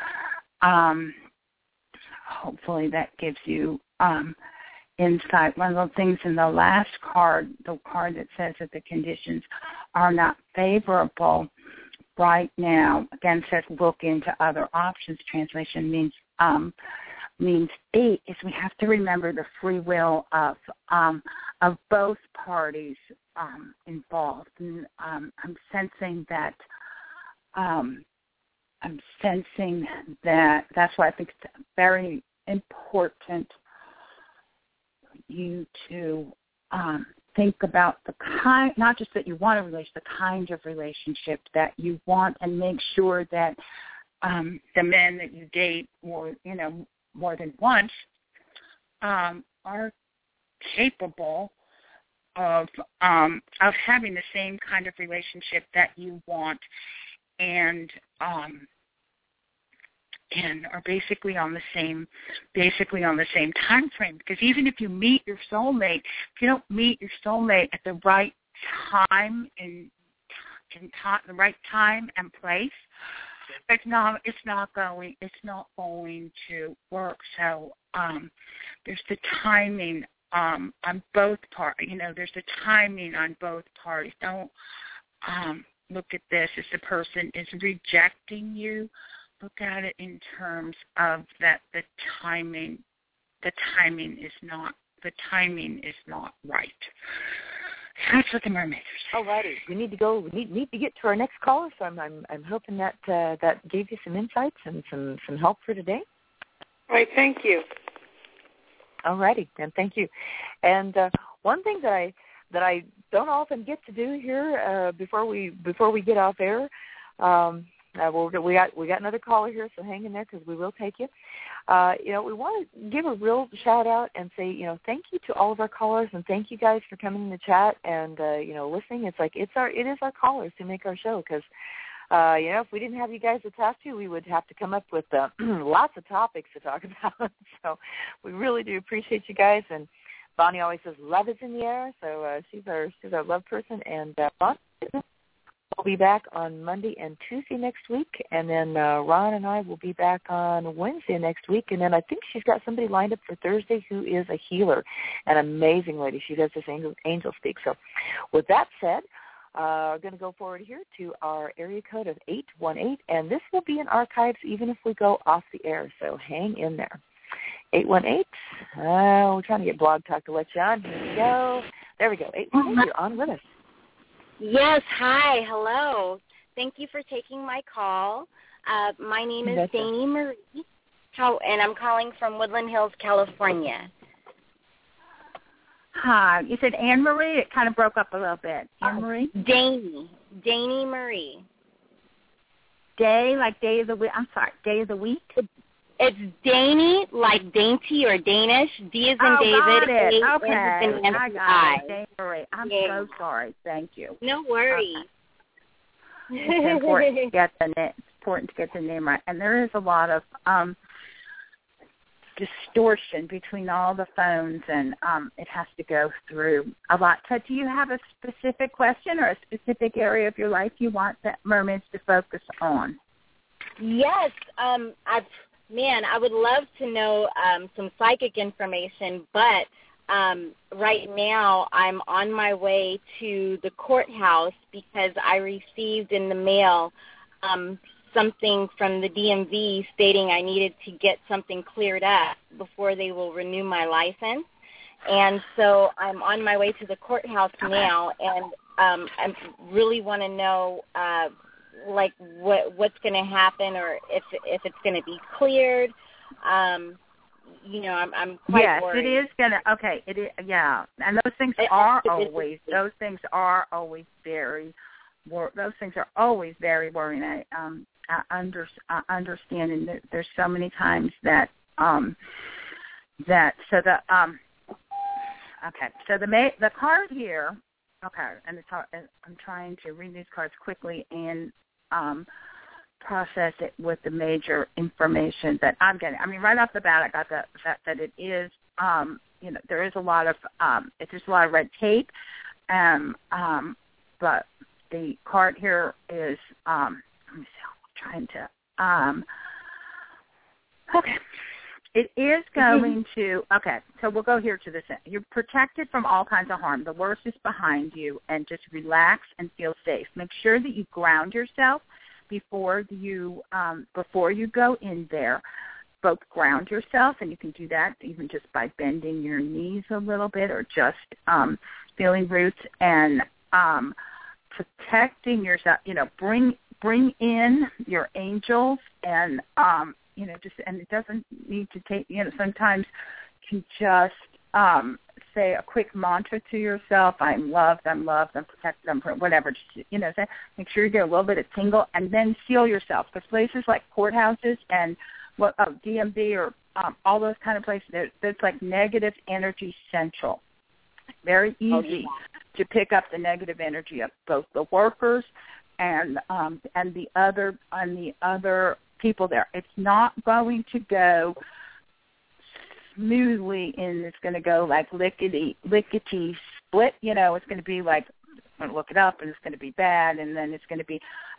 [SPEAKER 6] Hopefully that gives you insight. One of the things in the last card, the card that says that the conditions are not favorable right now, again says look into other options. Translation means is we have to remember the free will of both parties involved. And I'm sensing that that's why I think it's very important for you to think about the kind, not just that you want a relationship, the kind of relationship that you want, and make sure that the men that you date, or more than once, are capable of having the same kind of relationship that you want, and are basically on the same time frame. Because even if you meet your soulmate, if you don't meet your soulmate at the right time the right time and place, it's not going to work. So there's the timing on both parties. There's the timing on both parties. Don't look at this as the person is rejecting you. Look at it in terms of that the timing is not right. That's what the mermaids are saying.
[SPEAKER 2] All righty, we need to go. We need to get to our next caller. So I'm hoping that that gave you some insights and some help for today.
[SPEAKER 8] All right, thank you.
[SPEAKER 2] All righty, and thank you. And one thing that I don't often get to do here before we get off air. We got another caller here, so hang in there because we will take you. We want to give a real shout out and say, thank you to all of our callers, and thank you guys for coming in the chat and listening. It's like it is our callers who make our show, because if we didn't have you guys to talk to, we would have to come up with lots of topics to talk about. So we really do appreciate you guys. And Bonnie always says love is in the air, so she's our love person. And Bonnie, we'll be back on Monday and Tuesday next week, and then Ron and I will be back on Wednesday next week, and then I think she's got somebody lined up for Thursday who is a healer, an amazing lady. She does this angel speak. So with that said, we're going to go forward here to our area code of 818, and this will be in archives even if we go off the air, so hang in there. 818, we're trying to get Blog Talk to let you on. Here we go. There we go. 818, you're on with us.
[SPEAKER 9] Yes, hi, hello. Thank you for taking my call. My name is Dani Marie, and I'm calling from Woodland Hills, California.
[SPEAKER 6] Hi. You said Anne Marie? It kind of broke up a little bit. Anne Marie?
[SPEAKER 9] Dani Marie.
[SPEAKER 6] Day, like day of the week? I'm sorry, day of the week?
[SPEAKER 9] It's Danny, like dainty or Danish. D is in David.
[SPEAKER 6] Got it. Okay.
[SPEAKER 9] I
[SPEAKER 6] got it. I'm so sorry. Thank you.
[SPEAKER 9] No worries.
[SPEAKER 6] Okay. It's important to get the name. It's important to get the name right, and there is a lot of distortion between all the phones, and it has to go through a lot. So, do you have a specific question or a specific area of your life you want that mermaids to focus on?
[SPEAKER 9] Yes. I would love to know some psychic information, but right now I'm on my way to the courthouse because I received in the mail something from the DMV stating I needed to get something cleared up before they will renew my license. And so I'm on my way to the courthouse now, and I really want to know like what's going to happen, or if it's going to be cleared. I'm quite worried.
[SPEAKER 6] Yes, it is going to. Okay, it is. Yeah, and those things are always very. Those things are always very worrying. I understand, and there's so many times that So the card here. Okay, and it's hard, I'm trying to read these cards quickly and process it with the major information that I'm getting. I mean, right off the bat, I got the fact that it is, there is a lot of, there's a lot of red tape, but the card here is, let me see, I'm trying to, okay. It is going to, okay, so we'll go here to this end. You're protected from all kinds of harm. The worst is behind you, and just relax and feel safe. Make sure that you ground yourself before you go in there. Both ground yourself, and you can do that even just by bending your knees a little bit, or just feeling roots and protecting yourself. Bring in your angels and and it doesn't need to take, sometimes you can just say a quick mantra to yourself. I'm loved, I'm protected, I'm whatever. Just, make sure you get a little bit of tingle, and then seal yourself. Because places like courthouses and DMV or all those kind of places, there's like negative energy central. Very easy to pick up the negative energy of both the workers and the other people there. It's not going to go smoothly, and it's going to go like lickety split. It's going to be like, I'm going to look it up, and it's going to be bad, and then it's going to be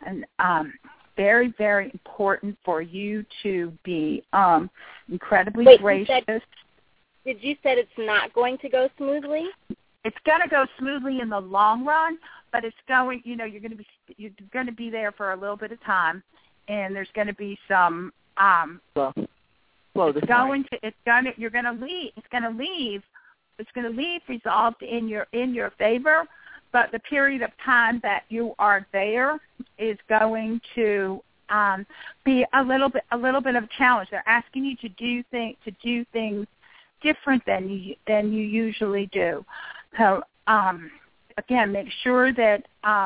[SPEAKER 6] very, very important for you to be incredibly gracious.
[SPEAKER 9] Did you said it's not going to go smoothly?
[SPEAKER 6] It's going to go smoothly in the long run, but it's going. You're going to be there for a little bit of time. And there's going to be some. You're going to leave. It's going to leave resolved in your favor. But the period of time that you are there is going to be a little bit of a challenge. They're asking you to do things different than you usually do. So again, make sure that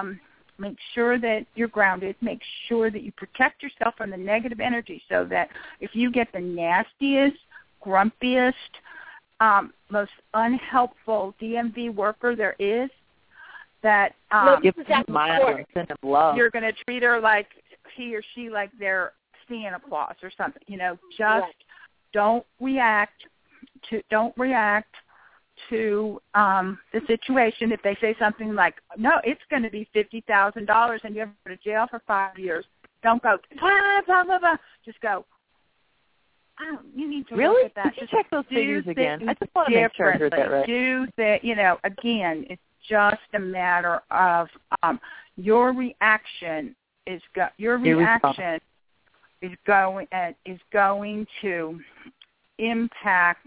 [SPEAKER 6] you're grounded. Make sure that you protect yourself from the negative energy, so that if you get the nastiest, grumpiest, most unhelpful DMV worker there is, that you're going to treat her like he or she like they're Santa Claus or something. Just don't react to the situation. If they say something like, no, it's going to be $50,000 and you have to go to jail for 5 years, don't go, blah, blah, blah, blah. Just go, you need to look at that.
[SPEAKER 2] Just check those figures again. I just want to make sure I heard that right. Again, it's just a matter of your reaction is going to impact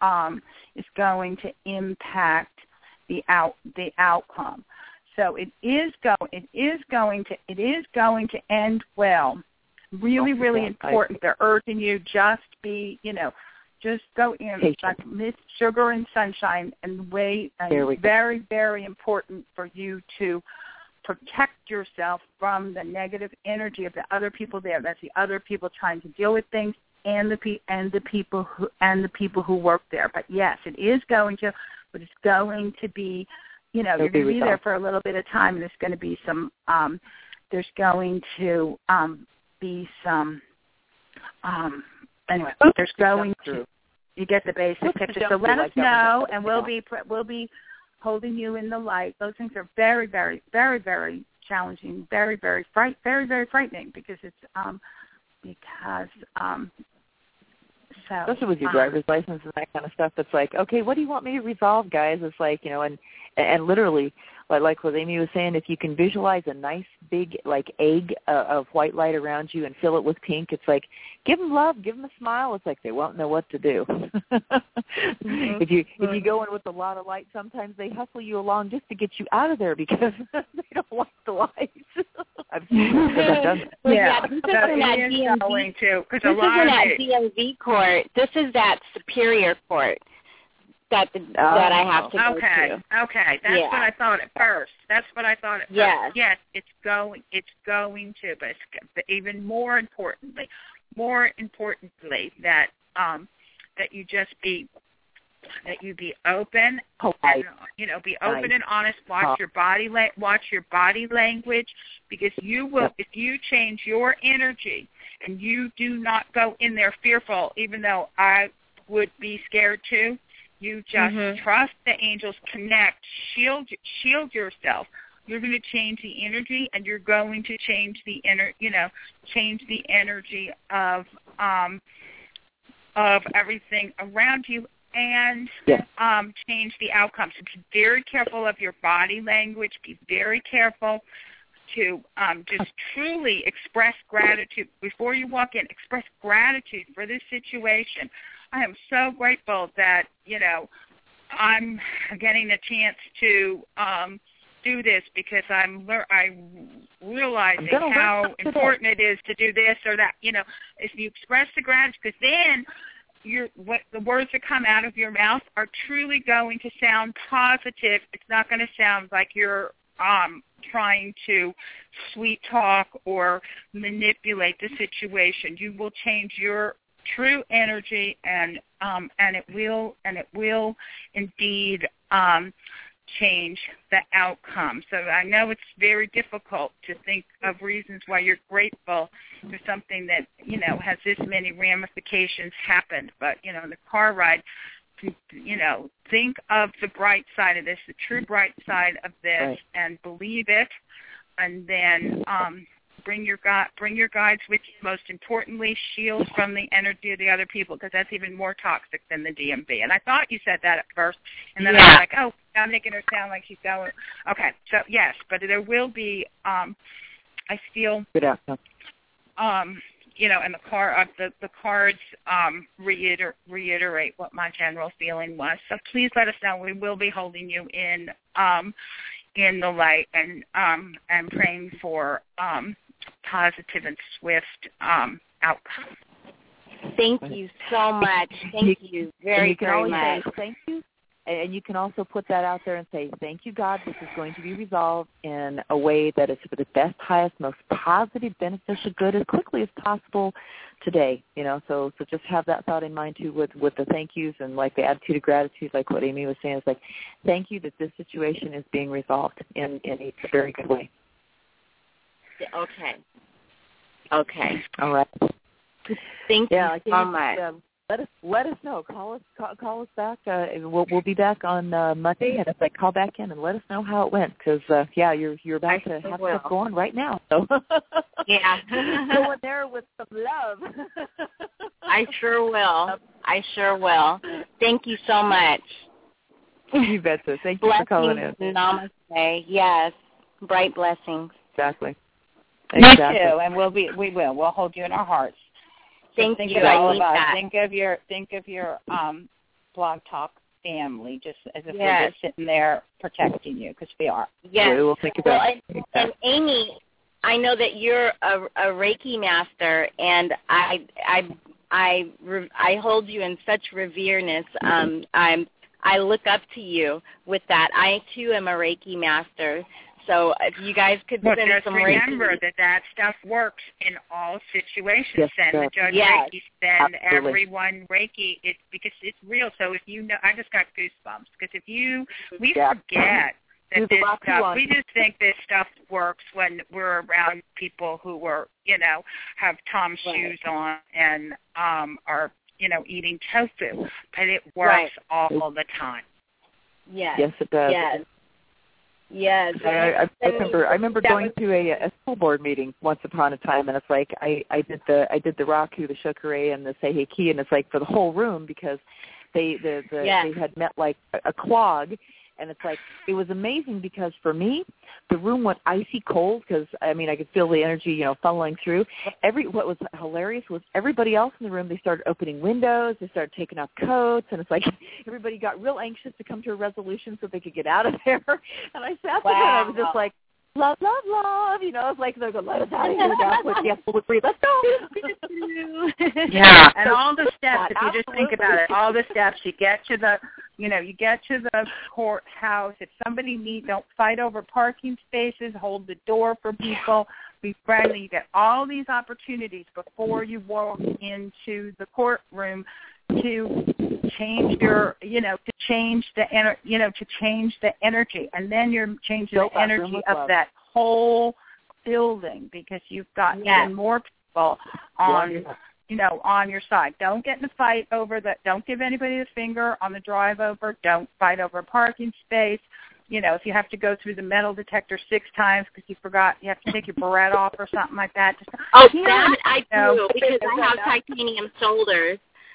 [SPEAKER 2] the outcome. So it is going to end well. Really, really important. They're urging you just go in like Miss Sugar and Sunshine and wait. And very, very important for you to protect yourself from the negative energy of the other people there. That's the other people trying to deal with things.
[SPEAKER 6] and the people who work there. But yes, it is going to, but it's going to be, you're going to be there for a little bit of time, and there's going to be some, anyway, there's going to, you get the basic picture. So let us know, and we'll be holding you in the light. Those things are very, very, very, very challenging, very, very frightening because it's
[SPEAKER 2] especially with your driver's license and that kind of stuff. It's like, okay, what do you want me to resolve, guys? It's like, and literally, like what Amy was saying, if you can visualize a nice big egg of white light around you and fill it with pink, it's like, give them love, give them a smile. It's like they won't know what to do. If you go in with a lot of light, sometimes they hustle you along just to get you out of there because they don't like the lights. I've done that.
[SPEAKER 9] Yeah, this isn't at DMV court. This is at Superior Court. That I have to go to.
[SPEAKER 10] Okay. That's what I thought at first. Yes, it's going to, but it's even more importantly, that you just be open, and, be open and honest. Watch your body language, because you will, if you change your energy and you do not go in there fearful, even though I would be scared too. You just trust the angels, connect, shield yourself. You're going to change the energy, and you're going to change the energy of everything around you, and change the outcomes. So be very careful of your body language. Be very careful to just truly express gratitude before you walk in. Express gratitude for this situation. I am so grateful that, I'm getting a chance to do this, because I'm realizing how important it is to do this or that. If you express the gratitude, because then the words that come out of your mouth are truly going to sound positive. It's not going to sound like you're trying to sweet talk or manipulate the situation. You will change your true energy, and it will indeed change the outcome. So I know it's very difficult to think of reasons why you're grateful for something that has this many ramifications happened. But in the car ride, think of the bright side of this, the true bright side of this, and believe it, and then bring your guides with you. Most importantly, shield from the energy of the other people, because that's even more toxic than the DMV. And I thought you said that at first, and then I was like, oh, I'm making her sound like she's going. Okay, so yes, but there will be. I feel good outcome. And the cards reiterate what my general feeling was. So please let us know. We will be holding you in the light, and praying for positive and swift outcome.
[SPEAKER 9] Thank you so much. Thank you very, very much.
[SPEAKER 2] Thank you. And you can also put that out there and say, thank you, God, this is going to be resolved in a way that is for the best, highest, most positive, beneficial good as quickly as possible today. So just have that thought in mind, too, with the thank yous and, like, the attitude of gratitude, like what Amy was saying. It's like, thank you that this situation is being resolved in a very good way.
[SPEAKER 9] Okay.
[SPEAKER 2] All right.
[SPEAKER 9] Thank you so much.
[SPEAKER 2] Let us know. Call us back. We'll be back on Monday, and if call back in and let us know how it went, because you're about to have stuff going right now. So
[SPEAKER 9] yeah,
[SPEAKER 2] go in there with some love.
[SPEAKER 9] I sure will. Thank you so much.
[SPEAKER 2] You betcha. Thank you for calling in.
[SPEAKER 9] Namaste. Yes, bright blessings.
[SPEAKER 2] Exactly.
[SPEAKER 6] Me too, and we'll hold you in our hearts.
[SPEAKER 9] Thank you.
[SPEAKER 6] Of all of us. Think of your Blog Talk family, just as if we're just sitting there protecting you, because we are.
[SPEAKER 9] Yes.
[SPEAKER 2] We'll think about
[SPEAKER 9] it. And Amy, I know that you're a Reiki master, and I hold you in such revereness. I look up to you with that. I too am a Reiki master. So if you guys could send some
[SPEAKER 10] remember that stuff works in all situations. Send the judge Reiki, send everyone Reiki. It's because it's real. So if you know, I just got goosebumps because we forget that this stuff. We just think this stuff works when we're around people who are, have Tom's shoes on and are, eating tofu. But it works all the time.
[SPEAKER 9] Yes.
[SPEAKER 2] Yes, it does.
[SPEAKER 9] Yes.
[SPEAKER 2] I remember going to a school board meeting once upon a time, and it's like I did the Raku, the Shokure, and the Seiheki, and it's like for the whole room because they had met like a clog. And it's like, it was amazing because for me, the room went icy cold because, I could feel the energy, funneling through. What was hilarious was everybody else in the room, they started opening windows, they started taking off coats, and it's like everybody got real anxious to come to a resolution so they could get out of there. And I sat there and I was just like, love, love, love. It's like they're going to let us out of here now. Let's breathe. Let's go.
[SPEAKER 10] Yeah, and all the steps, if you just think about it, all the steps, you get to the courthouse. If somebody needs, don't fight over parking spaces. Hold the door for people. Be friendly. You get all these opportunities before you walk into the courtroom to change your, to change the energy, and then you're changing the energy of that whole building because you've got even more people on. On your side. Don't get in a fight over that. Don't give anybody the finger on the drive over. Don't fight over a parking space. If you have to go through the metal detector 6 times because you forgot you have to take your barrette off or something like that.
[SPEAKER 9] That I do because I have titanium shoulders.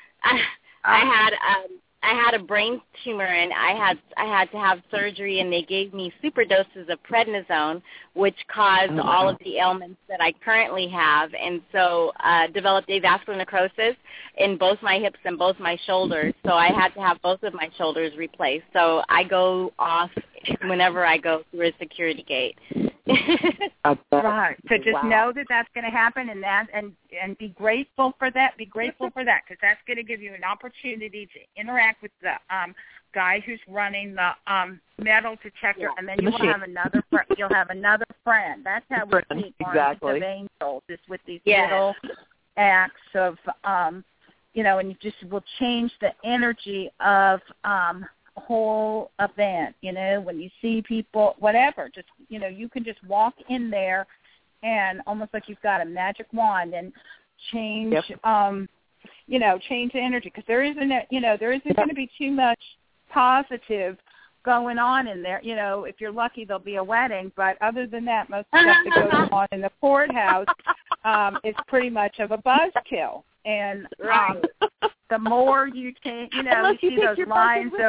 [SPEAKER 9] I had a brain tumor and I had to have surgery, and they gave me super doses of prednisone, which caused all of the ailments that I currently have, and so developed avascular necrosis in both my hips and both my shoulders. So I had to have both of my shoulders replaced. So I go off whenever I go through a security gate.
[SPEAKER 10] Right. So just know that that's going to happen, and be grateful for that. Be grateful for that because that's going to give you an opportunity to interact with the guy who's running the metal detector, and then you'll have another. You'll have another friend. That's how we meet armies of angels. Is with these little acts of, and you just will change the energy of. Whole event, when you see people, whatever, just, you can just walk in there and almost like you've got a magic wand and change, change the energy because there isn't going to be too much positive going on in there. If you're lucky, there'll be a wedding, but other than that, most of the stuff that goes on in the courthouse is pretty much of a buzzkill. And the more you change, you see those lines of,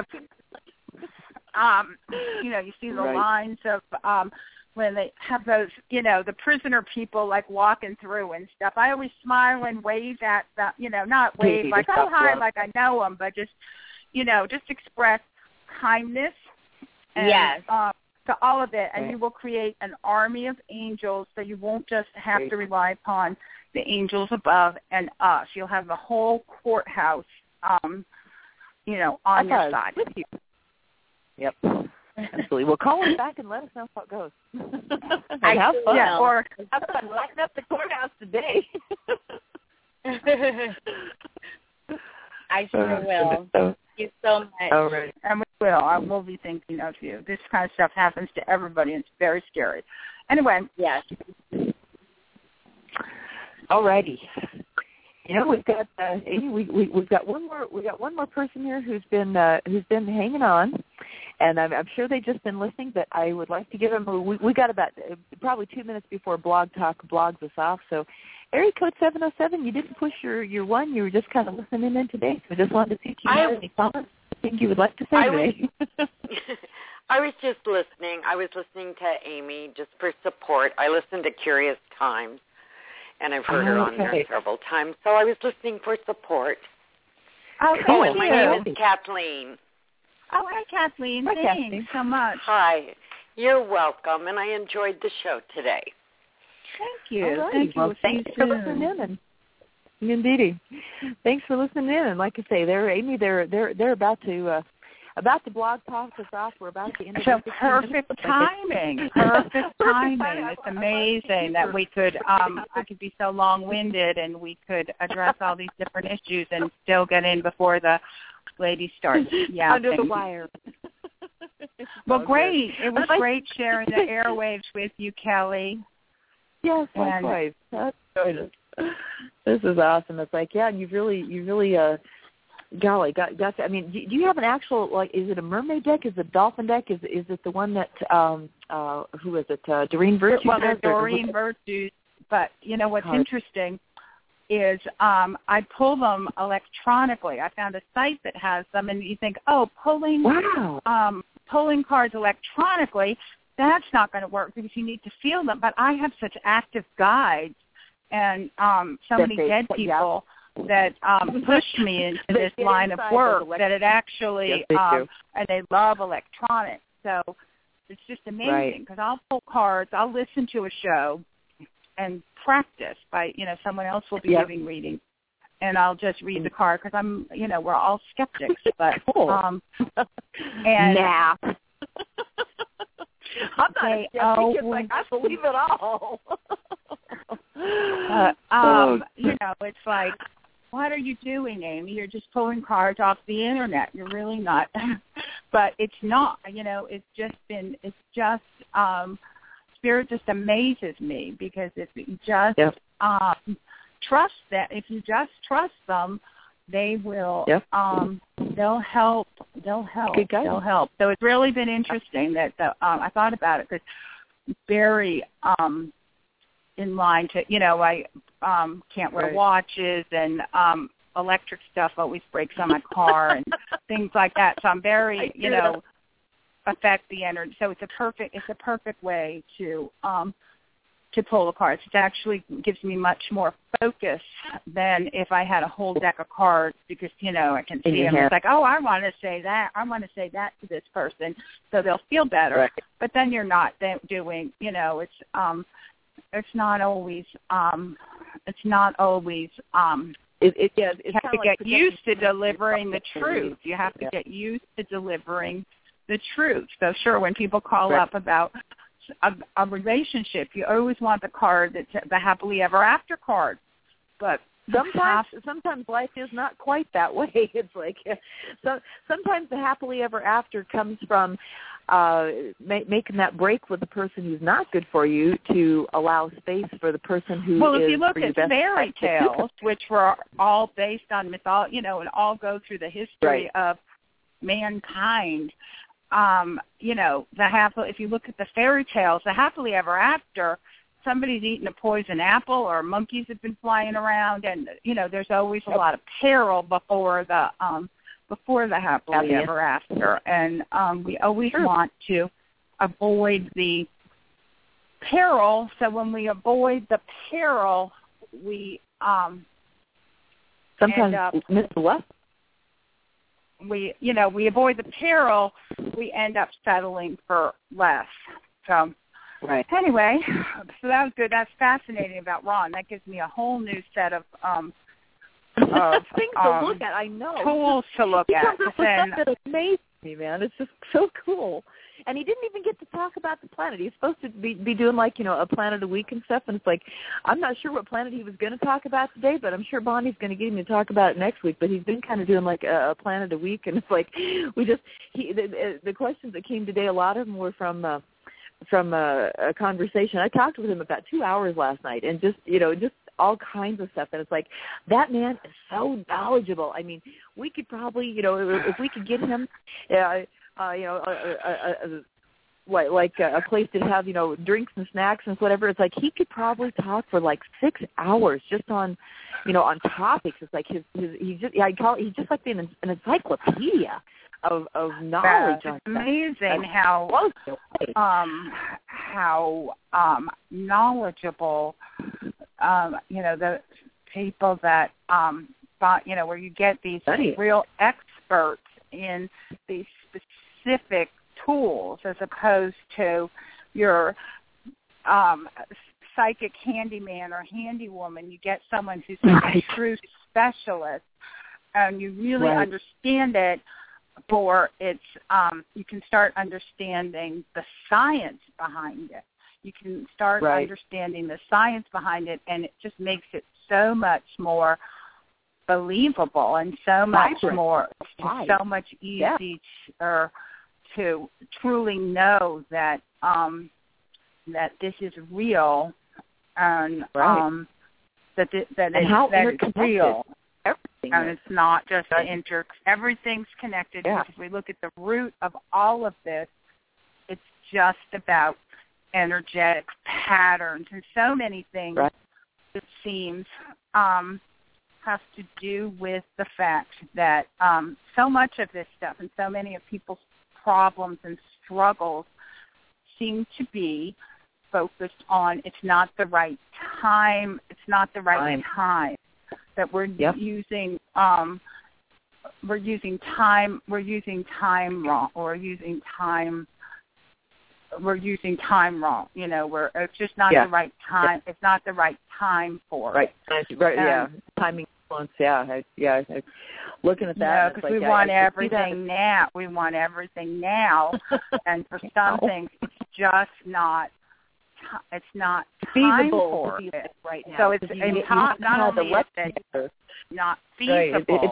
[SPEAKER 10] you see the lines of when they have those, the prisoner people like walking through and stuff. I always smile and wave at the, not wave like, oh, hi, like I know them, but just, just express kindness and to all of it. And you will create an army of angels so you won't just have to rely upon the angels above and us. You'll have the whole courthouse, on your side.
[SPEAKER 2] With you. Yep. Absolutely. Well, call us back and let us know how it goes. Have fun.
[SPEAKER 9] Yeah,
[SPEAKER 2] or have fun lighting up the courthouse today.
[SPEAKER 9] I sure will. Thank you so much.
[SPEAKER 2] All right.
[SPEAKER 10] And we will. I will be thinking of you. This kind of stuff happens to everybody, and it's very scary. Anyway.
[SPEAKER 9] Yes.
[SPEAKER 2] All righty. We've got Amy. We've got one more person here who's been hanging on, and I'm sure they've just been listening. But I would like to give them. We got about probably 2 minutes before Blog Talk blogs us off. So, area code 707. You didn't push your one. You were just kind of listening in today. So I just wanted to see if you had any comments. I think you would like to say today.
[SPEAKER 11] I was just listening. I was listening to Amy just for support. I listened to Curious Times. And I've heard her on there several times. So I was listening for support.
[SPEAKER 10] Oh,
[SPEAKER 11] and my name is Kathleen.
[SPEAKER 10] Oh, hi, Kathleen. Thanks so much.
[SPEAKER 11] Hi. You're welcome, and I enjoyed the show today.
[SPEAKER 10] Thank you.
[SPEAKER 2] All right.
[SPEAKER 10] Thank you.
[SPEAKER 2] Well, thanks for listening in. Indeedy. Thanks for listening in. And like I say, they're about to about to blog talk us off. We're about to end.
[SPEAKER 6] So perfect timing. Perfect timing. It's amazing that we could. I could be so long-winded, and we could address all these different issues and still get in before the lady starts yapping.
[SPEAKER 2] Under the wire.
[SPEAKER 6] Well, great. It was great sharing the airwaves with you, Kelly.
[SPEAKER 2] Yes, likewise. This is awesome. It's like, yeah, you really, golly, got to, I mean, do you have an actual, like, is it a mermaid deck? Is it a dolphin deck? Is it the one that, who is it, Doreen Virtue?
[SPEAKER 6] Well, there's Doreen Virtue, but, you know, what's interesting is I pull them electronically. I found a site that has them, and you think, oh, pulling cards electronically, that's not going to work because you need to feel them. But I have such active guides and so many dead people that pushed me into this line of work that it actually, and they love electronics. So it's just amazing because I'll pull cards, I'll listen to a show and practice by, you know, someone else will be giving readings. And I'll just read the card because I'm, you know, we're all skeptics. But and
[SPEAKER 2] I'm not a skeptic. It's like I believe it all.
[SPEAKER 6] You know, it's like, what are you doing, Amy? You're just pulling cards off the internet. You're really not. But it's not. You know, Spirit just amazes me because if you just trust that, if you just trust them, they will. They'll help. They'll help. So it's really been interesting that I thought about it because very in line to, you know, I can't wear watches and electric stuff always breaks on my car and things like that. So I'm very, you know, affect the energy. So it's a perfect way to pull the cards. It actually gives me much more focus than if I had a whole deck of cards because, you know, I can see them. It's like, oh, I want to say that. I want to say that to this person so they'll feel better. Right. But then you're not doing, you know, it's not always you have to get used to delivering the truth. You have to get used to delivering the truth. So sure, when people call up about a relationship, you always want the card that's the happily ever after card. But
[SPEAKER 2] sometimes life is not quite that way. It's like sometimes the happily ever after comes from making that break with the person who's not good for you to allow space for the person who
[SPEAKER 6] well,
[SPEAKER 2] is
[SPEAKER 6] if you look at
[SPEAKER 2] best
[SPEAKER 6] fairy tales, which were all based on mythology, you know, and all go through the history of mankind. You know, if you look at the fairy tales, the happily ever after, somebody's eaten a poison apple or monkeys have been flying around, and you know, there's always a lot of peril before the happily ever after, and we always want to avoid the peril. So when we avoid the peril, we
[SPEAKER 2] sometimes miss the lesson.
[SPEAKER 6] We avoid the peril, we end up settling for less. So anyway, so that was good. That's fascinating about Ron. That gives me a whole new set of
[SPEAKER 2] things to look at. I know.
[SPEAKER 6] Tools to look at.
[SPEAKER 2] That amazes me, man. It's just so cool. And he didn't even get to talk about the planet. He's supposed to be doing, like, you know, a planet a week and stuff. And it's like, I'm not sure what planet he was going to talk about today, but I'm sure Bonnie's going to get him to talk about it next week. But he's been kind of doing, like, a planet a week. And it's like, the questions that came today, a lot of them were from a conversation. I talked with him about 2 hours last night and just all kinds of stuff. And it's like, that man is so knowledgeable. I mean, we could probably, you know, if we could get him, a place to have, you know, drinks and snacks and whatever. It's like he could probably talk for like 6 hours just on, you know, on topics. It's like he's just like an encyclopedia of knowledge.
[SPEAKER 6] It's amazing how knowledgeable, you know, the people that, you know, where you get these real experts in these specific tools as opposed to your psychic handyman or handywoman. You get someone who's a true specialist and you really understand it for its, you can start understanding the science behind it. You can start understanding the science behind it, and it just makes it so much more believable and so much more, so much easier to truly know that that this is real and that it's real.
[SPEAKER 2] Everything
[SPEAKER 6] and it's not just everything's connected. If we look at the root of all of this, it's just about energetic patterns, and so many things, it seems, have to do with the fact that so much of this stuff and so many of people's problems and struggles seem to be focused on it's not the right time, that we're using time wrong, or we're using time wrong. You know, it's just not the right time. It's not the right time for it.
[SPEAKER 2] Timing influence. Looking at that,
[SPEAKER 6] because we want everything now. We want everything now, and for some things, it's just not. It's not
[SPEAKER 2] feasible
[SPEAKER 6] for
[SPEAKER 2] it right now.
[SPEAKER 6] So it's not only is it not feasible.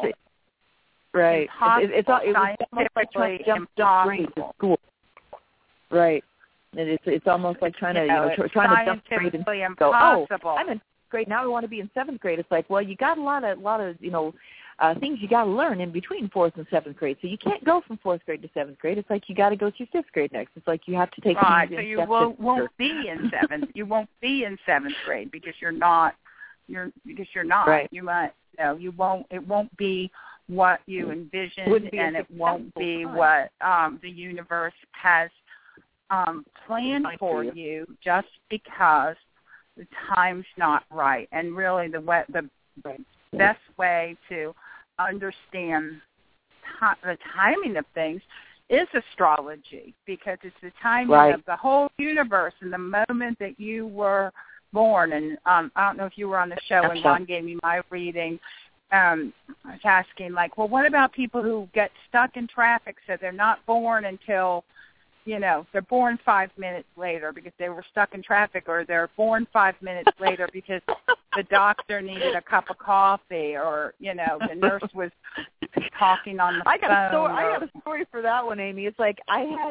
[SPEAKER 2] It's almost like trying to jump grades at school. Right. And it's almost like trying to jump grade and go, I'm in grade now. I want to be in 7th grade. It's like, well, you got a lot of things you got to learn in between 4th and 7th grade. So you can't go from 4th grade to 7th grade. It's like you got to go through 5th grade next. It's like you have to take
[SPEAKER 6] things in. So you won't be in 7th. You won't be in 7th grade because you're not. Right. You might. You won't. It won't be what you envisioned, and it won't be what the universe has planned for you, just because the time's not right. And really, the best way to understand the timing of things is astrology, because it's the timing of the whole universe and the moment that you were born. And I don't know if you were on the show when Ron gave me my reading. I was asking, like, well, what about people who get stuck in traffic, so they're not born until, they're born 5 minutes later because they were stuck in traffic, or they're born 5 minutes later because the doctor needed a cup of coffee, or, the nurse was talking on the phone.
[SPEAKER 2] I got a story for that one, Amy. It's like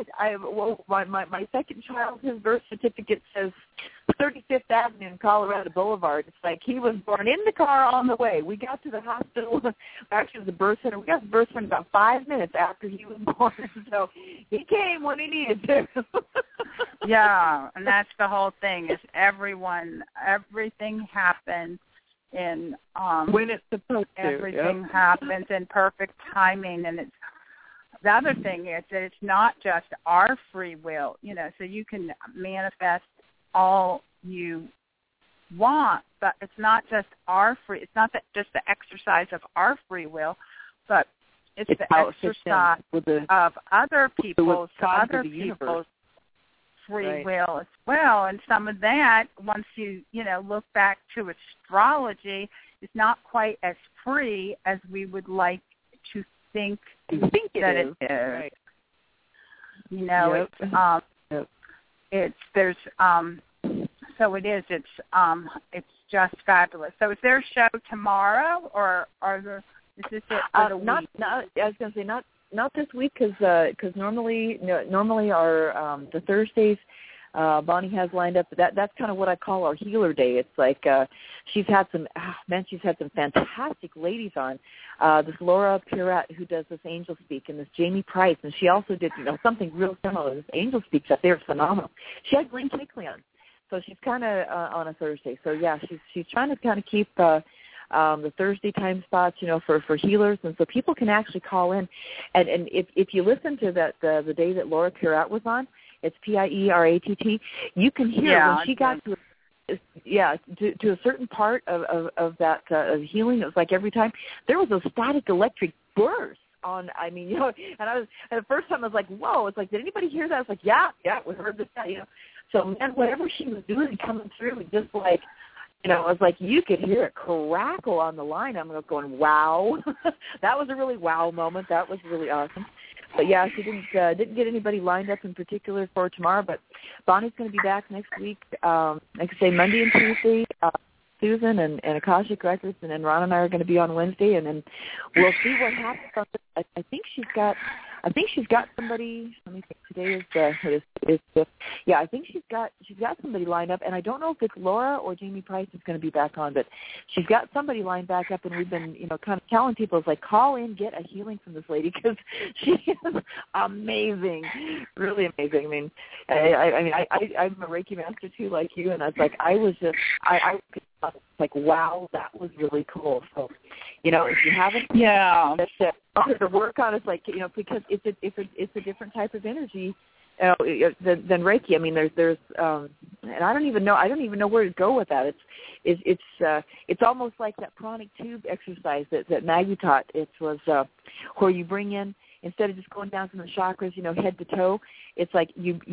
[SPEAKER 2] my second child, his birth certificate says 35th Avenue in Colorado Boulevard. It's like he was born in the car on the way. We got to the hospital, actually the birth center. We got to the birth center about 5 minutes after he was born. So he came when he needed to.
[SPEAKER 6] Yeah, and that's the whole thing, is everything happens in
[SPEAKER 2] when it's supposed to.
[SPEAKER 6] Everything happens in perfect timing, and the other thing is that it's not just our free will, so you can manifest all you want, but it's not just it's not just the exercise of our free will, but it's the exercise of other people's free will as well. And some of that, once you look back to astrology, is not quite as free as we would like to think that it is. It's just fabulous. So is there a show tomorrow, or is this it for the week?
[SPEAKER 2] I was going to say not this week, because normally our the Thursdays Bonnie has lined up. That's kind of what I call our healer day. It's like she's had some fantastic ladies on. This Laura Pirat, who does this Angel Speak, and this Jamie Price, and she also did something real similar. This Angel Speak stuff, they're phenomenal. She had Glenn Kickley on, so she's kind of on a Thursday. So yeah, she's trying to kind of keep the Thursday time spots, for healers, and so people can actually call in. And if you listen to that the day that Laura Pirat was on, it's Pieratt. You can hear when she got to a certain part of that healing. It was like every time there was a static electric burst on. And I was at the first time I was like, whoa! It's like, did anybody hear that? I was like, yeah, we heard this. So man, whatever she was doing and coming through, and just like. It was like you could hear it crackle on the line. I'm going, wow. That was a really wow moment. That was really awesome. But yeah, she didn't get anybody lined up in particular for tomorrow. But Bonnie's going to be back next week. Like I say, Monday and Tuesday. Susan and Akashic Records, and then Ron and I are going to be on Wednesday, and then we'll see what happens. I think she's got somebody. Let me think. Today is the yeah. I think she's got somebody lined up, and I don't know if it's Laura or Jamie Price is going to be back on, but she's got somebody lined back up, and we've been kind of telling people, it's like, call in, get a healing from this lady, because she is amazing, really amazing. I mean, I'm a Reiki master too, like you, and I was like, wow, that was really cool. So, if you haven't, to work on, it's like, because it's a different type of energy than Reiki. I mean, there's and I don't even know where to go with that. It's almost like that pranic tube exercise that Maggie taught. It was where you bring in, instead of just going down from the chakras, head to toe, it's like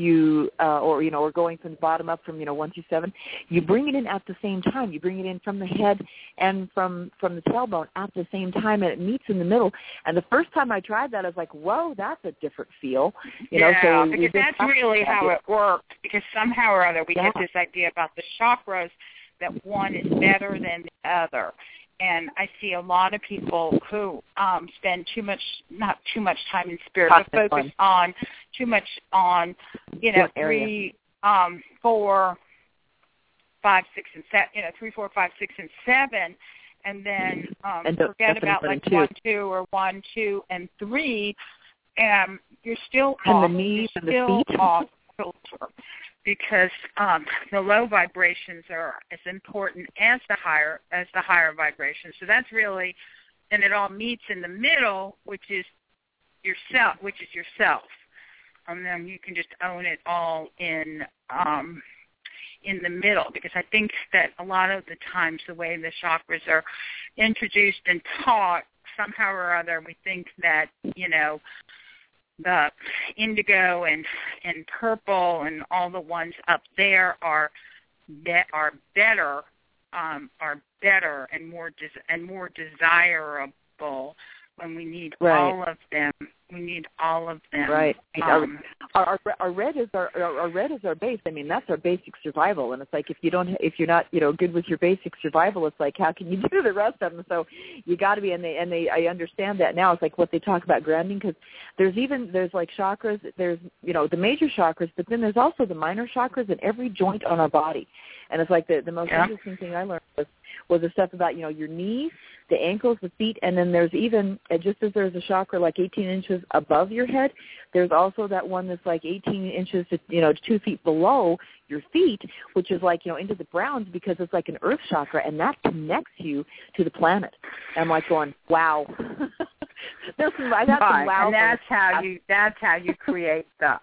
[SPEAKER 2] or going from the bottom up from 1 through 7. You bring it in at the same time. You bring it in from the head and from the tailbone at the same time, and it meets in the middle. And the first time I tried that, I was like, whoa, that's a different feel.
[SPEAKER 10] So because that's really how it works. Because somehow or other we get this idea about the chakras that one is better than the other. And I see a lot of people who spend not too much time in spirit, but focus on too much on, 3, 4, 5, 6, and 7. 3, 4, 5, 6, and 7, and then forget about like 1, 2, or 1, 2, and 3. And you're still off. And the knees and the feet. Off filter. Because the low vibrations are as important as the higher vibrations. So that's really, and it all meets in the middle, which is yourself. And then you can just own it all in the middle. Because I think that a lot of the times the way the chakras are introduced and taught, somehow or other, we think that the indigo and purple and all the ones up there are better and more desirable, when we need all of them. We need all of them.
[SPEAKER 2] Right. Our red is our base. I mean, that's our basic survival. And it's like, if you're not good with your basic survival, it's like, how can you do the rest of them? So you got to be. I understand that now. It's like what they talk about grounding, because there's like chakras. There's the major chakras, but then there's also the minor chakras in every joint on our body. And it's like the most interesting thing I learned was the stuff about your knees, the ankles, the feet, and then there's even, just as there's a chakra like 18 inches above your head, there's also that one that's like 18 inches to 2 feet below your feet, which is like into the ground, because it's like an earth chakra, and that connects you to the planet. And I'm like going, wow. I got some wow.
[SPEAKER 10] And that's how you create the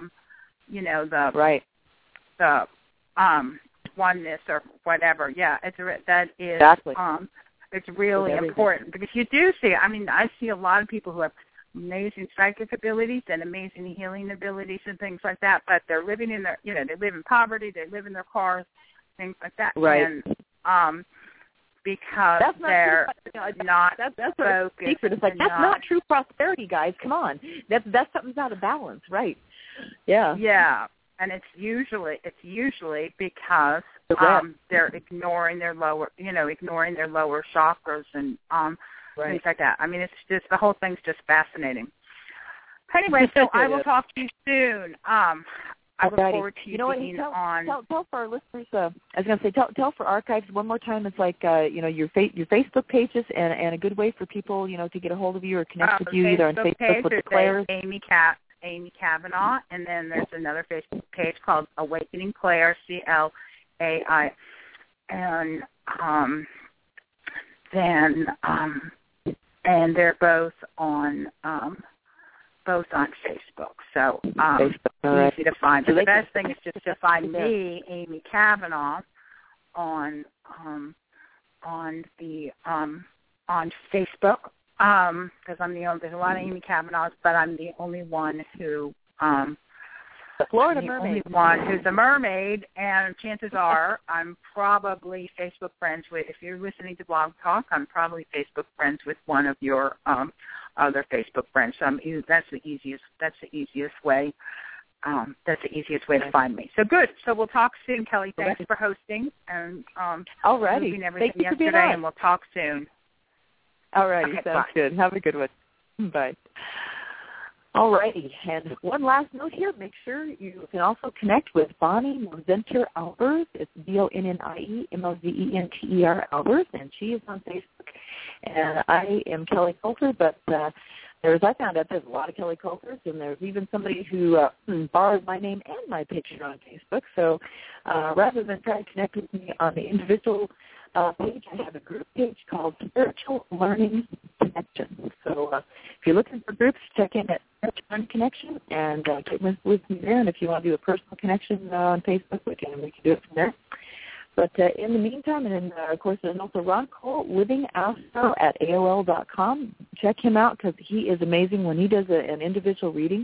[SPEAKER 10] the oneness or whatever. Yeah, that is
[SPEAKER 2] exactly.
[SPEAKER 10] It's really important, because you do see. I mean, I see a lot of people who have amazing psychic abilities and amazing healing abilities and things like that, but they're living in they live in poverty, they live in their cars, things like that.
[SPEAKER 2] Right.
[SPEAKER 10] And because they're not
[SPEAKER 2] that's
[SPEAKER 10] focused.
[SPEAKER 2] Secret. It's like, that's not true prosperity, guys. Come on, that's something's out of balance, right? Yeah.
[SPEAKER 10] Yeah. And it's usually because they're ignoring their lower chakras and things like that. I mean, it's just, the whole thing's just fascinating. Anyway, so I will talk to you soon. I look forward to you being on.
[SPEAKER 2] Tell for our listeners. I was going to say, tell for archives one more time. It's like your Facebook pages and a good way for people to get a hold of you or connect with you either on Facebook with the Claires.
[SPEAKER 10] Amy Kavanaugh, and then there's another Facebook page called Awakening Claire, CLAI, and and they're both on Facebook. So easy to find. So the best thing is just to find me, Amy Kavanaugh, on Facebook. Because I'm there's a lot of Amy Kavanaughs, but I'm the only one who,
[SPEAKER 2] the Florida mermaid,
[SPEAKER 10] only one who's a mermaid, and chances are I'm probably Facebook friends with. If you're listening to Blog Talk, I'm probably Facebook friends with one of your
[SPEAKER 6] other Facebook friends. That's the easiest way. That's the easiest way to find me. So good. So we'll talk soon, Kelly. Thanks for hosting and moving everything yesterday, and we'll talk soon.
[SPEAKER 2] All righty. Okay, sounds good. Have a good one. Bye. All righty. And one last note here. Make sure you can also connect with Bonnie Mosenter Albers. It's BonnieMosenter Albers, and she is on Facebook. And I am Kelly Coulter, but I found out there's a lot of Kelly Coulters, and there's even somebody who borrowed my name and my picture on Facebook. So rather than try to connect with me on the individual page, I have a group page called Spiritual Learning Connection. So if you're looking for groups, check in at Spiritual Learning Connection and get with me there. And if you want to do a personal connection on Facebook, we can do it from there. But in the meantime, and of course, there's also Ron Cole, livingastro at AOL.com. Check him out because he is amazing. When he does an individual reading,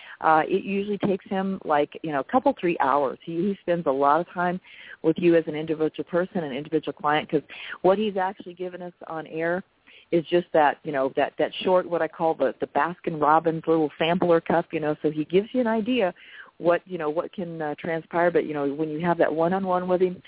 [SPEAKER 2] it usually takes him a couple, 3 hours. He spends a lot of time with you as an individual person, an individual client, because what he's actually given us on air is just that, that short, what I call the Baskin-Robbins little sampler cup, so he gives you an idea what can transpire, but when you have that one-on-one with him,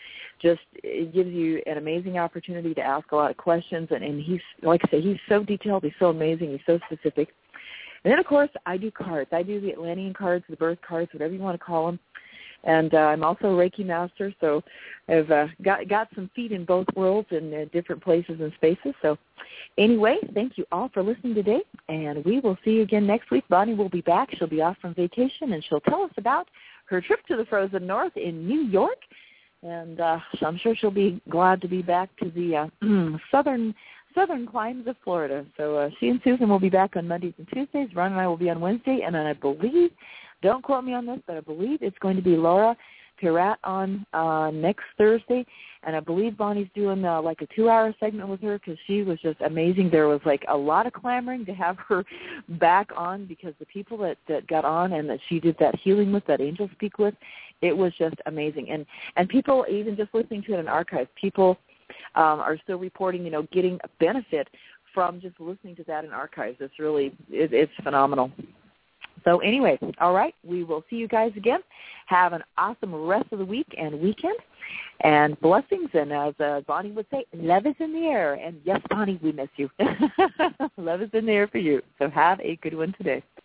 [SPEAKER 2] it gives you an amazing opportunity to ask a lot of questions, and he's, like I say, he's so detailed, he's so amazing, he's so specific. And then, of course, I do cards. I do the Atlantean cards, the birth cards, whatever you want to call them. And I'm also a Reiki master, so I've got some feet in both worlds in different places and spaces. So anyway, thank you all for listening today, and we will see you again next week. Bonnie will be back. She'll be off from vacation, and she'll tell us about her trip to the frozen north in New York. And I'm sure she'll be glad to be back to the southern climes of Florida. So she and Susan will be back on Mondays and Tuesdays. Ron and I will be on Wednesday. And then I believe, don't quote me on this, but I believe it's going to be Laura Pirat on next Thursday. And I believe Bonnie's doing a 2-hour segment with her because she was just amazing. There was a lot of clamoring to have her back on because the people that got on and that she did that healing with, that angel speak with, it was just amazing. And people, even just listening to it in archives, people are still reporting, getting a benefit from just listening to that in archives. It's really, it's phenomenal. So anyway, all right, we will see you guys again. Have an awesome rest of the week and weekend, and blessings. And as Bonnie would say, love is in the air. And yes, Bonnie, we miss you. Love is in the air for you. So have a good one today.